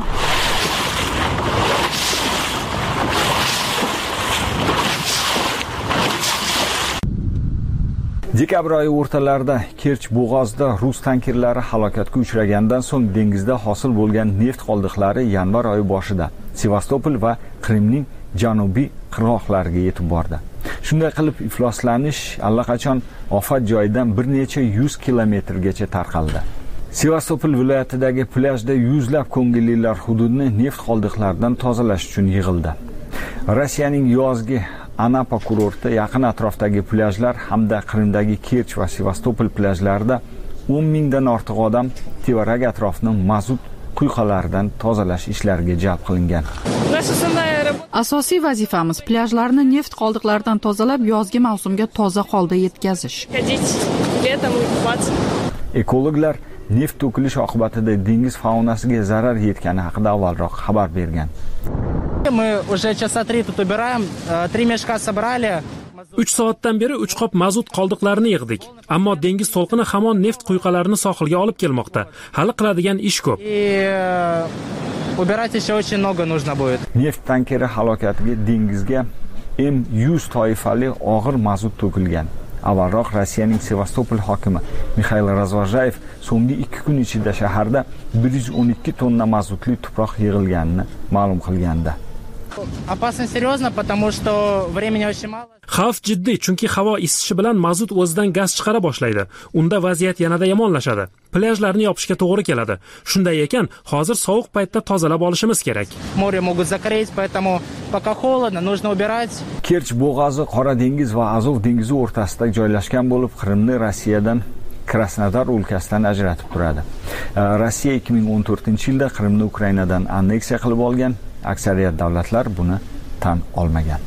Dekabr oyi o'rtalarida Kerch bo'g'ozida rus tankerlari halokatga uchragandan so'ng dengizda hosil bo'lgan neft qoldiqlari yanvar oyi boshida Sevastopol va Qrimning janubiy qirg'oqlariga yetib bordi. Shunday qilib ifloslanish allaqachon ofat joyidan bir necha yuz kilometrgacha tarqaldi. Sevastopol viloyatidagi plyajda yuzlab ko'ngillilar hududni neft qoldiqlaridan tozalash uchun yig'ildi. Rossiyaning yozgi Anapa kurorti yaqin atrofdagi plyajlar hamda Qrimdagi Kerch va Sevastopol plyajlarida o'n mingdan ortiq odam tevarak atrofni mazut quyqalaridan tozalash ishlariga jalb qilingan. Asosiy vazifamiz plyajlarni neft qoldiqlaridan tozalab, yozgi mavsumga toza holda yetkazish. Ekologlar neft to'kilish oqibatida dengiz faunasiga zarar yetgani haqida avvalroq xabar bergan. Мы уже часа три тут убираем, три мешка собрали. uch soatdan beri uch qop mazut qoldiqlarini yig'dik. Ammo dengiz to'lqini hamon neft quyqalarini sohilga olib kelmoqda. Hali qiladigan ish ko'p. Убирать еще очень много нужно будет. Neft tankeri halokatiga dengizga M yuz toifali og'ir mazut to'kilgan. Avvalroq Rossiyaning Sevastopol hokimi Mikhail Razvajayev so'nggi ikki kun ichida shaharda bir yuz o'n ikki tonna mazutli tuproq yig'ilganini ma'lum qilgandi. Опасно серьезно, потому что времени очень мало. Xavf jiddiy, chunki havo isishi bilan mazut o'zidan gaz chiqara boshlaydi. Unda vaziyat yanada yomonlashadi. Plyajlarni yopishga to'g'ri keladi. Shunday ekan, hozir sovuq paytda tozalab olishimiz kerak. Море могут закрыть, поэтому пока холодно, нужно убирать. Kerch bo'g'ozi Qora dengiz va Azov dengizi o'rtasida joylashgan bo'lib, Qrimni Rossiyadan Krasnodar o'lkasidan ajratib turadi. Rossiya ikki ming o'n to'rtinchi yilda Qrimni Ukrainadan anneksiya qilib olgan. Aksariyat davlatlar buni tan olmagan.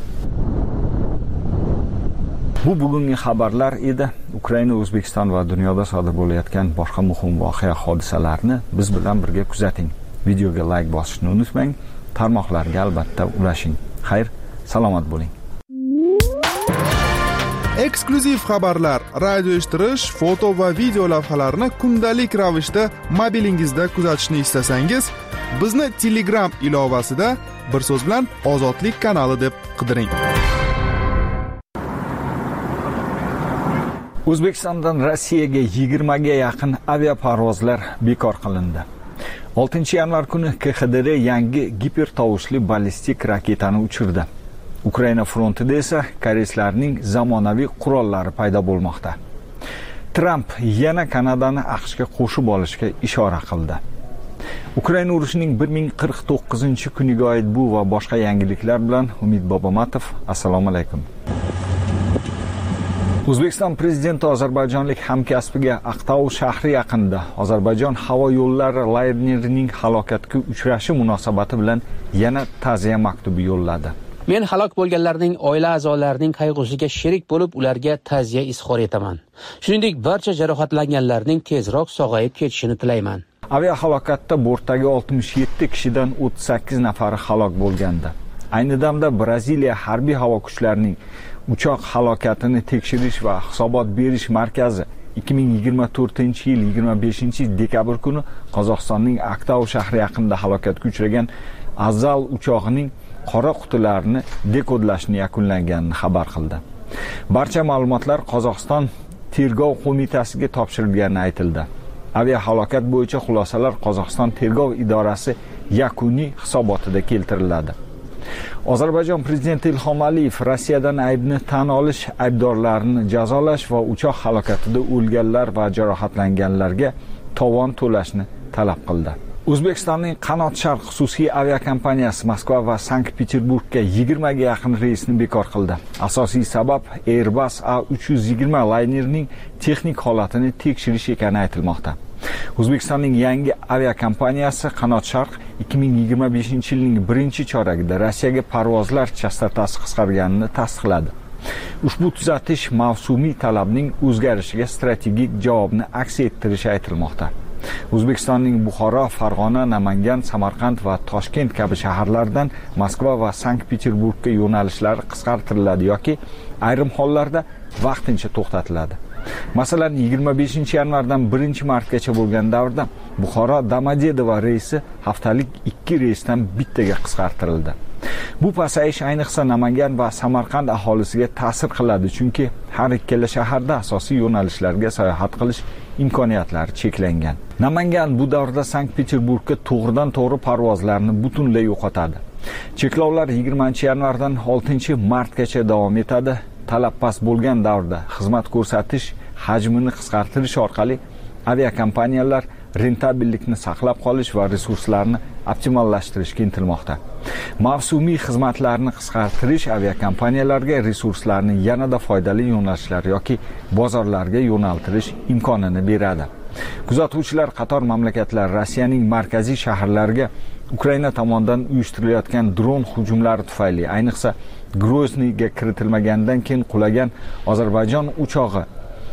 Bu bugungi xabarlar edi. Ukraina, O'zbekiston va dunyoda sodir bo'layotgan boshqa muhim voqea hodisalarni biz bilan birga kuzating. Videoga like bosishni unutmang. Tarmoqlarga albatta ulashing. Xayr, salomat bo'ling. Eksklyuziv xabarlar, radio eshittirish, foto va video lavhalarni kundalik ravishda mobilingizda kuzatishni istasangiz, bizni Telegram ilovasida bir so'z bilan Ozodlik kanali deb qidiring. O'zbekistondan Rossiyaga yigirma ga yaqin aviaparvozlar bekor qilindi. oltinchi yanvar kuni K X D R yangi gipertovushli ballistik raketani uchirdi. Ukraina frontida esa koreyslarning zamonaviy qurollari paydo bo'lmoqda. Tramp yana Kanadani AQShga qo'shib olishga ishora qildi. Ukraina urushining bir ming qirq to'qqizinchi kuniga oid bu va boshqa yangiliklar bilan Umid Bobomatov. Assalomu alaykum. O'zbekiston prezidenti ozarbayjonlik hamkasbiga Aqtau shahri yaqinida Ozarbayjon havo yo'llari laynerining halokatga uchrashi munosabati bilan yana ta'ziya maktubi yo'lladi. Men halok bo'lganlarning oila a'zolarining qayg'usiga sherik bo'lib, ularga ta'ziya izhor etaman. Shuningdek, barcha jarohatlanganlarning tezroq sog'ayib ketishini tilayman. Aviahalokatda bortdagi oltmish yetti kishidan o'ttiz sakkiz nafari halok bo'lgandi. Ayni damda Braziliya harbiy havo kuchlarining uchoq halokatini tekshirish va hisobot berish markazi ikki ming yigirma to'rtinchi yil yigirma beshinchi dekabr kuni Qozog'istonning Aqtau shahri yaqinida halokatga uchragan Azal uchoqining qora qutilarini dekodlashni yakunlanganini xabar qildi. Barcha ma'lumotlar Qozog'iston tergov qo'mitasiga topshirilgani aytildi. Aviahalokat bo'yicha xulosalar Qozog'iston tergov idorasi yakuniy hisobotida keltiriladi. Ozarbayjon prezidenti Ilhom Aliyev Rossiyadan aybni tan olish, aybdorlarni jazolash va uchoq halokatida o'lganlar va jarohatlanganlarga tovon to'lashni talab qildi. O'zbekistonning Qanot Sharq xususiy aviakompaniyasi Moskva va Sankt-Peterburgga yigirma ga yaqin reysni bekor qildi. Asosiy sabab Airbus A uch yuz yigirma laynerining texnik holatini tekshirish ekani aytilmoqda. O'zbekistonning yangi aviakompaniyasi Qanot Sharq ikki ming yigirma beshinchi yilning birinchi choragida Rossiyaga parvozlar chastotasi qisqarganini tasdiqladi. Ushbu tuzatish mavsumiy talabning o'zgarishiga strategik javobni aks ettirishi aytilmoqda. O'zbekistonning Buxoro, Farg'ona, Namangan, Samarqand va Toshkent kabi shaharlardan Moskva va Sankt-Peterburgga yo'nalishlari qisqartiriladi yoki ayrim hollarda vaqtincha to'xtatiladi. Masalan, yigirma beshinchi yanvardan birinchi martgacha bo'lgan davrda Buxoro Domodedovo reysi haftalik ikki reysdan bittaga qisqartirildi. Bu pasayish ayniqsa Namangan va Samarqand aholisiga ta'sir qiladi, chunki har ikkala shaharda asosiy yo'nalishlarga sayohat qilish imkoniyatlari cheklangan. Namangan bu davrda Sankt-Peterburgga to'g'ridan to'g'ri parvozlarni butunlay yo'qotadi. Cheklovlar yigirmanchi yanvardan oltinchi martgacha davom etadi. Talab past bo'lgan davrda xizmat ko'rsatish hajmini qisqartirish orqali aviakompaniyalar rentabillikni saqlab qolish va resurslarni optimallashtirishga intilmoqda. Mavsumiy xizmatlarni qisqartirish aviakompaniyalarga resurslarni yanada foydali yo'nalishlar yoki bozorlarga yo'naltirish imkonini beradi. Kuzatuvchilar qator mamlakatlar Rossiyaning markaziy shaharlariga Ukraina tomonidan uyushtirilayotgan dron hujumlari tufayli, ayniqsa Grozniyga kiritilmagandan keyin qulagan Ozarbayjon uchog'i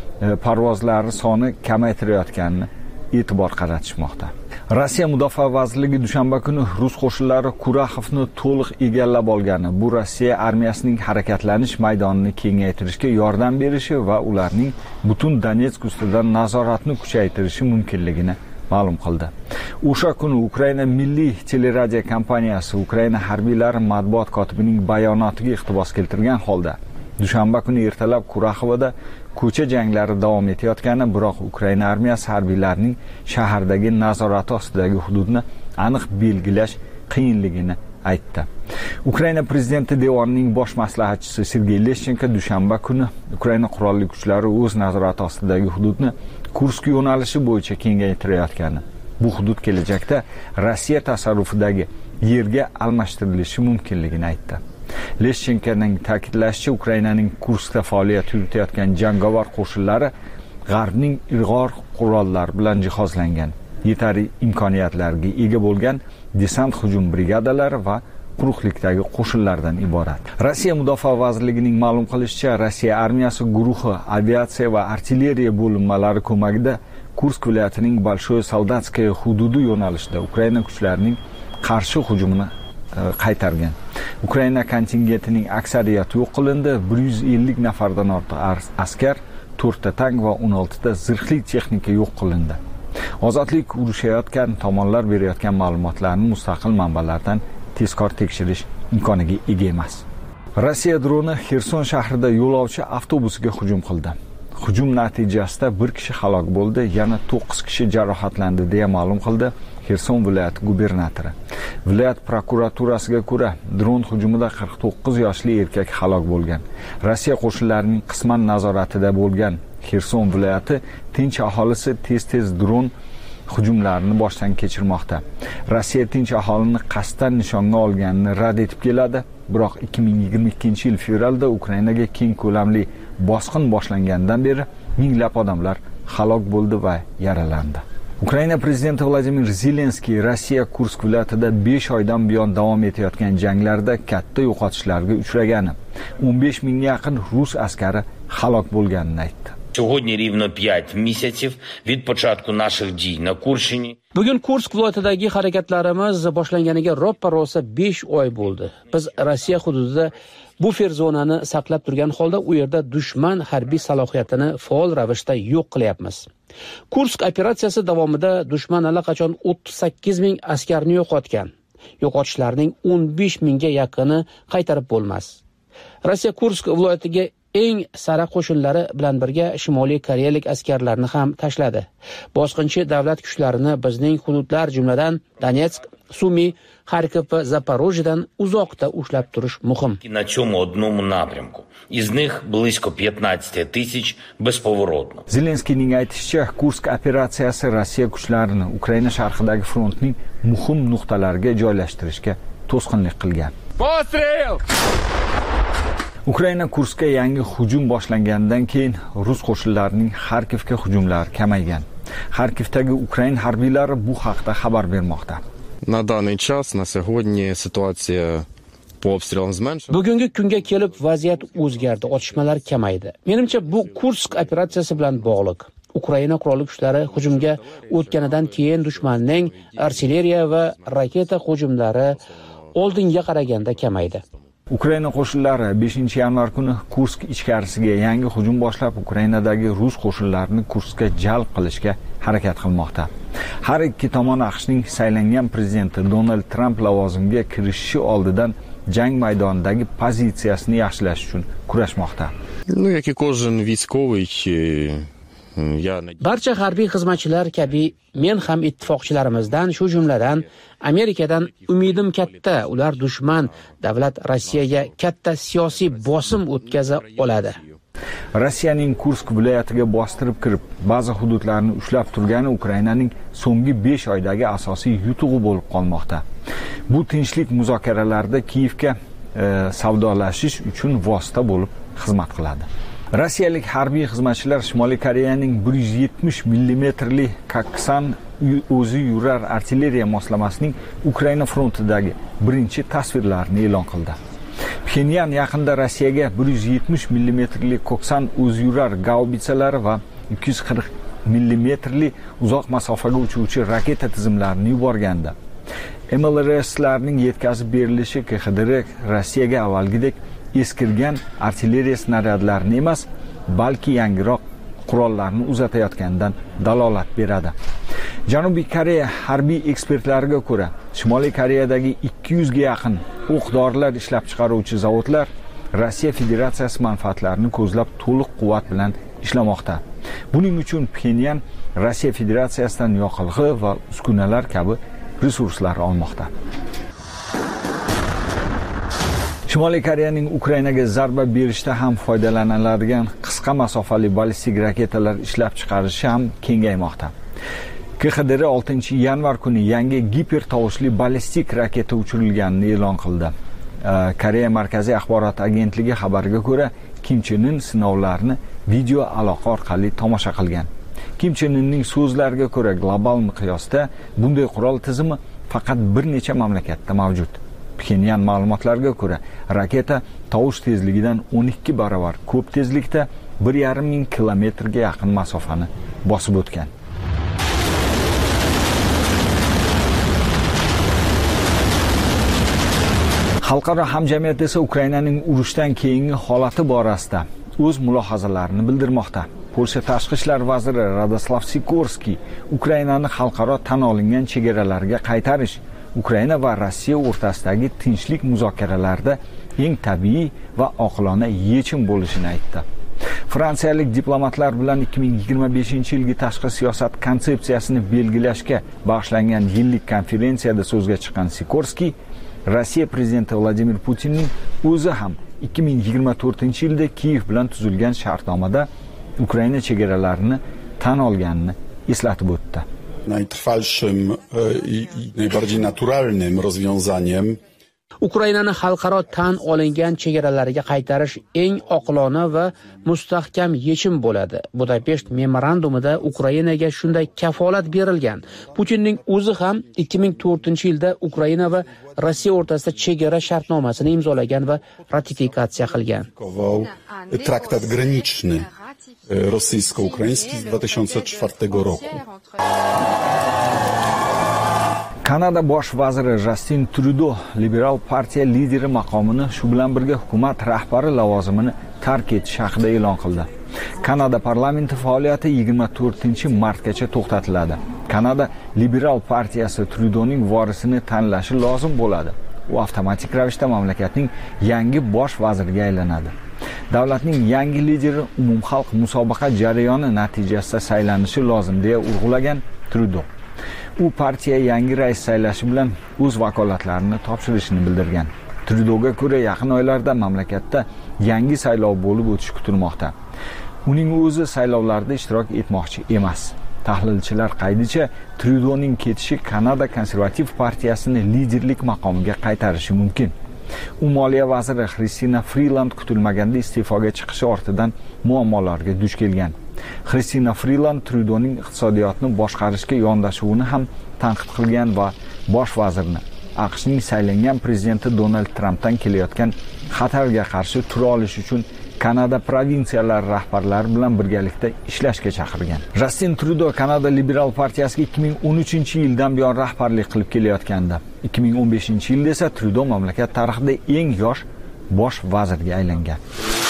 parvozlari soni kamaytirayotganini e'tibor qaratishmoqda. Rossiya Mudofaa vazirligi dushanba kuni rus qo'shinlari Kuraxovni to'liq egallab olgani, bu Rossiya armiyasining harakatlanish maydonini kengaytirishga yordam berishi va ularning butun Donetsk ustidan nazoratni kuchaytirishi mumkinligini ma'lum qildi. O'sha kuni Ukraina milliy teleradio kompaniyasi Ukraina harbiylari matbuot kotibining bayonotiga iqtibos keltirgan holda dushanba kuni ertalab Kuraxovda ko'cha janglari davom etayotgani, biroq Ukraina armiyasi harbiylarining shahardagi nazorati ostidagi hududni aniq belgilash qiyinligini aytdi. Ukraina prezidenti devonining bosh maslahatchisi Sergey Leshchenko dushanba kuni Ukraina qurolli kuchlari o'z nazorati ostidagi hududni Kursk yo'nalishi bo'yicha kengaytirayotgani, bu hudud kelajakda Rossiya tasarrufidagi yerga almashtirilishi mumkinligini aytdi. Leshchenkoning ta'kidlashicha, Ukrainaning Kurskda faoliyat yuritayotgan jangovar qo'shinlari G'arbning ilg'or qurollar bilan jihozlangan, yetarli imkoniyatlarga ega bo'lgan desant hujum brigadalari va quruqlikdagi qo'shinlardan iborat. Rossiya Mudofaa vazirligining ma'lum qilishicha, Rossiya armiyasi guruhi aviatsiya va artilleriya bo'linmalari ko'magida Kursk viloyatining Bolshoy Soldatskaya hududi yo'nalishida Ukraina kuchlarining qarshi hujumini qaytargan. Ukraina kontingentining aksariyati yo'q qilindi. bir yuz ellik nafardan ortiq askar, to'rtta tank va o'n oltita zirhli texnika yo'q qilindi. Ozodlik urushayotgan tomonlar berayotgan ma'lumotlarni mustaqil manbalardan tezkor tekshirish imkoniga ega emas. Rossiya droni Xerson shahrida yo'lovchi avtobusiga hujum qildi. Hujum natijasida bir kishi halok bo'ldi, yana to'qqiz kishi jarohatlandi deya ma'lum qildi Xerson viloyati gubernatori. Viloyat prokuraturasiga ko'ra, dron hujumida qirq to'qqiz yoshli erkak halok bo'lgan. Rossiya qo'shinlarining qisman nazoratida bo'lgan Xerson viloyati tinch aholisi tez-tez dron hujumlarini boshdan kechirmoqda. Rossiya tinch aholini qasddan nishonga olganini rad etib keladi, biroq ikki ming yigirma ikkinchi yil fevralda Ukrainaga keng ko'lamli bosqin boshlangandan beri minglab odamlar halok bo'ldi va yaralandi. Ukraina prezidenti Vladimir Zelenskiy Rossiya Kursk viloyatida besh oydan buyon davom etayotgan janglarda katta yo'qotishlarga uchragani, o'n besh mingga yaqin rus askari halok bo'lganini aytdi. Сьогодні рівно п'ять місяців від початку наших дій на Курщині. Bugun Kursk viloyatidagi harakatlarimiz boshlanganiga roppa-rosa besh oy bo'ldi. Biz Rossiya hududida bufer zonani saqlab turgan holda u yerda dushman harbiy salohiyatini faol ravishda yo'q qilyapmiz. Kursk operatsiyasi davomida dushman allaqachon o'ttiz sakkiz ming askarni yo'qotgan. Yo'qotishlarning o'n besh mingga yaqini qaytarib bo'lmas. Rossiya Kursk viloyatiga eng sara qo'shinlari bilan birga Shimoliy Koreyalik askarlarni ham tashladi. Bosqinchi davlat kuchlarini bizning hududlar, jumladan Donetsk, Sumi, Xarkov va Zaporojyedan uzoqda ushlab turish muhim. На цьому одному напрямку. Із них близько п'ятнадцять тисяч безповоротно. Zelenskiyning aytishicha, Kursk operatsiyasi Rossiya kuchlarini Ukraina sharqidagi frontning muhim nuqtalariga joylashtirishga to'sqinlik qilgan. Postrel! Ukraina Kurskka yangi hujum boshlangandan keyin rus qo'shinlarining Xarkovga hujumlari kamaygan. Xarkovdagi Ukraina harbiylari bu haqda xabar bermoqda. На даний час, на сьогодні ситуація по обстрілам зменшилася. Bugungi kunga kelib vaziyat o'zgardi, otishmalar kamaydi. Menimcha bu Kursk operatsiyasi bilan bog'liq. Ukraina qurolli kuchlari hujumga o'tganidan keyin dushmanning artilleriya va raketa hujumlari oldinga qaraganda kamaydi. Ukraina qo'shinlari beshinchi yanvar kuni Kursk ichkarisiga yangi hujum boshlab, Ukrainadagi rus qo'shinlarini Kurskka jalb qilishga harakat qilmoqda. Har ikki tomon AQShning saylangan prezidenti Donald Trump lavozimga kirishishi oldidan jang maydonidagi pozitsiyasini yaxshilash uchun kurashmoqda. Ну, як і кожен військовий, barcha harbiy xizmatchilar kabi men ham ittifoqchilarimizdan, shu jumladan Amerikadan umidim katta. Ular dushman davlat Rossiyaga katta siyosiy bosim o'tkaza oladi. Rossiyaning Kursk viloyatiga bostirib kirib, ba'zi hududlarni ushlab turgani Ukrainaning so'nggi besh oydagi asosiy yutug'i bo'lib qolmoqda. Bu tinchlik muzokaralarida Kiyevga e, savdolashish uchun vosita bo'lib xizmat qiladi. Rossiyalik harbiy xizmatchilar Shimoliy Koreyaning bir yuz yetmish millimetrli Kaksan o'zi yurar artilleriya moslamasining Ukraina frontidagi birinchi tasvirlarini e'lon qildi. Pxenyan yaqinda Rossiyaga bir yuz yetmish millimetrli Koksan o'zi yurar gaubitsalari va ikki yuz qirq millimetrli uzoq masofaga uchuvchi raketa tizimlarini yuborgandi. M L R S'larning yetkazib berilishi K X D R Rossiyaga avvalgidek eskirgan artilleriya snaryadlarini emas, balki yangiroq qurollarni uzatayotganidan dalolat beradi. Janubiy Koreya harbiy ekspertlariga ko'ra, Shimoliy Koreyadagi ikki yuz ga yaqin o'q-dorilar ishlab chiqaruvchi zavodlar Rossiya Federatsiyasi manfaatlarini ko'zlab to'liq quvvat bilan ishlamoqda. Buning uchun Pxenyan Rossiya Federatsiyasidan yoqilg'i va uskunalar kabi resurslar olmoqda. Shimoliy Koreyaning Ukrainaga zarba berishda ham foydalaniladigan qisqa masofali ballistik raketalar ishlab chiqarishi ham kengaymoqda. K X D R oltinchi yanvar kuni yangi giper tovushli ballistik raketa uchirilganini e'lon qildi. Koreya Markaziy axborot agentligi xabariga ko'ra, Kim Chen In sinovlarni video aloqa orqali tomosha qilgan. Kim Chen Inning so'zlariga ko'ra, global miqyosda bunday qurol tizimi faqat bir necha mamlakatda mavjud. Pxenyan ma'lumotlariga ko'ra, raketa tovush tezligidan o'n ikki barobar ko'p tezlikda bir yarim ming kilometrga yaqin masofani bosib o'tgan. Xalqaro hamjamiyat esa Ukrainaning urushdan keyingi holati borasida o'z mulohazalarini bildirmoqda. Polsha tashqi ishlar vaziri Radoslav Sikorskiy Ukrainani xalqaro tan olingan chegaralarga qaytarish Ukraina va Rossiya o'rtasidagi tinchlik muzokaralarida eng tabiiy va oqilona yechim bo'lishini aytdi. Fransiyalik diplomatlar bilan ikki ming yigirma beshinchi yilgi tashqi siyosat konsepsiyasini belgilashga bag'ishlangan yillik konferensiyada so'zga chiqqan Sikorskiy, Rossiya prezidenti Vladimir Putinning o'zi ham ikki ming yigirma to'rtinchi yilda Kiyev bilan tuzilgan shartnomada Ukraina chegaralarini tan olganini eslatib o'tdi. Najtrwalszym i najbardziej naturalnym rozwiązaniem Ukrainani xalqaro tan olingan chegaralariga qaytarish eng oqilona va mustahkam yechim bo'ladi. Budapesht memorandumida Ukrainaga shunday kafolat berilgan. Putinning o'zi ham ikki ming to'rtinchi yilda Ukraina va Rossiya o'rtasida chegara shartnomasini imzolagan va ratifikatsiya qilgan. Traktat graniczny rosyjsko-ukraiński z dwa tysiące czwartego roku. Kanada bosh vaziri Justin Trudeau liberal partiya lideri maqomini shu bilan birga hukumat rahbari lavozimini tark etish haqida e'lon qildi. Kanada parlamenti faoliyati yigirma to'rtinchi martgacha to'xtatiladi. Kanada liberal partiyasi Trudeauning vorisini tanlashi lozim bo'ladi. U avtomatik ravishda mamlakatning yangi bosh vaziriga aylanadi. Davlatning yangi lideri umumxalq musobaqa jarayoni natijasida saylanishi lozim deya urg'ulagan Trudeau. U partiya yangi rais saylashi bilan o'z vakolatlarini topshirishini bildirgan. Trudeauga ko'ra, yaqin oylarda mamlakatda yangi saylov bo'lib o'tishi kutilmoqda. Uning o'zi saylovlarda ishtirok etmoqchi emas. Tahlilchilar qaydicha Trudeauning ketishi Kanada konservativ partiyasini liderlik maqomiga qaytarishi mumkin. U moliya vaziri Kristina Freeland kutilmaganda iste'foga chiqishi ortidan muammolarga duch kelgan. Kristina Freeland Trudeauning iqtisodiyotni boshqarishga yondashuvini ham tanqid qilgan va bosh vazirni AQShning saylangan prezidenti Donald Trampdan kelayotgan xatarga qarshi tura olish uchun Kanada provinsiyalari rahbarlari bilan birgalikda ishlashga chaqirgan. Justin Trudeau Kanada Liberal partiyasiga ikki ming o'n uchinchi yildan buyon rahbarlik qilib kelayotgandi. ikki ming o'n beshinchi yilda esa Trudeau mamlakat tarixida eng yosh bosh vazirga aylangan.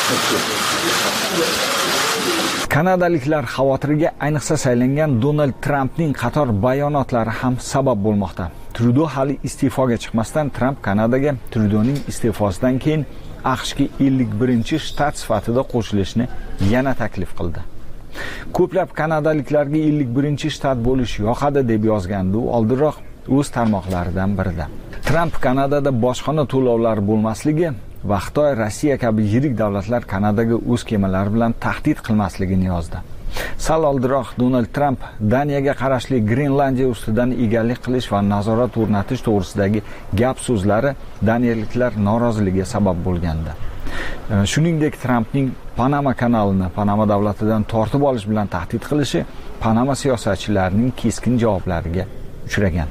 Kanadaliklar xavotiriga ayniqsa saylangan Donald Trampning qator bayonotlari ham sabab bo'lmoqda. Trudeau hali iste'foga chiqmasdan Trump Kanadaga Trudeauning iste'fosidan keyin AQShga ellik birinchi shtat sifatida qo'shilishni yana taklif qildi. Ko'plab kanadaliklarga ellik birinchi shtat bo'lish yoqadi deb yozgandi u oldinroq o'z tarmoqlaridan birida. Tramp Kanadada bojxona to'lovlari bo'lmasligi va Xitoy, Rossiya kabi yirik davlatlar Kanadaga o'z kemalari bilan tahdid qilmasligini yozdi. Sal oldinroq Donald Tramp Daniyaga qarashli Grenlandiya ustidan egalik qilish va nazorat o'rnatish to'g'risidagi gap so'zlari daniyaliklar noroziligiga sabab bo'lgandi. Shuningdek, Trampning Panama kanalini Panama davlatidan tortib olish bilan tahdid qilishi Panama siyosatchilarining keskin javoblariga uchragan.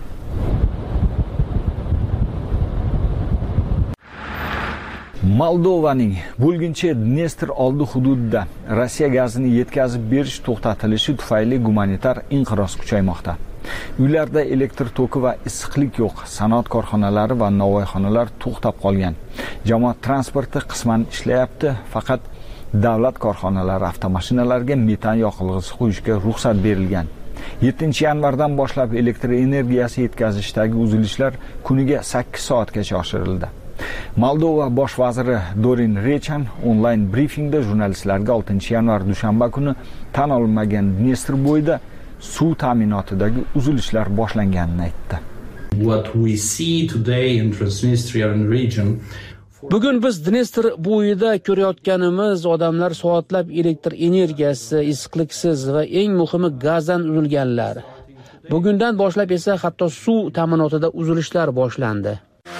Moldovaning bo'lginchi Dnestr oldi hududida Rossiya gazini yetkazib berish to'xtatilishi tufayli gumanitar inqiroz kuchaymoqda. Uylarda elektr toki va issiqlik yo'q, sanoat korxonalari va novvoyxonalar to'xtab qolgan. Jamoat transporti qisman ishlayapti, faqat davlat korxonalari avtomashinalarga metan yoqilg'isi qo'yishga ruxsat berilgan. yettinchi yanvardan boshlab elektr energiyasi yetkazishdagi uzilishlar kuniga sakkiz soatgacha oshirildi. Moldova bosh vaziri Dorin Rechan onlayn brifingda jurnalistlarga oltinchi yanvar dushanba kuni tan olinmagan Dnestr bo'yida suv ta'minotidagi uzilishlar boshlanganini aytdi. What we see today in Transnistrian region Bugun biz Dnestr bo'yida ko'rayotganimiz odamlar soatlab elektr energiyasi, issiqliksiz va eng muhimi gazdan uzilganlar. Bugundan boshlab esa hatto suv ta'minotida uzilishlar boshlandi.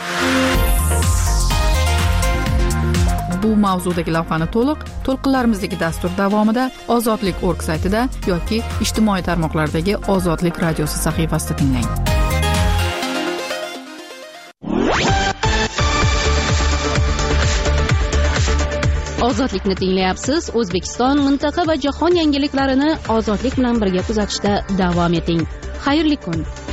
Bu mavzudagi lavhani to'liq to'lqinlarimizdagi dastur davomida Ozodlik nokta org saytida yoki ijtimoiy tarmoqlardagi Ozodlik radiosi sahifasida tinglang. Ozodlikni tinglayapsiz. O'zbekiston, mintaqa va jahon yangiliklarini ozodlik bilan birga kuzatishda davom eting. Xayrli kun.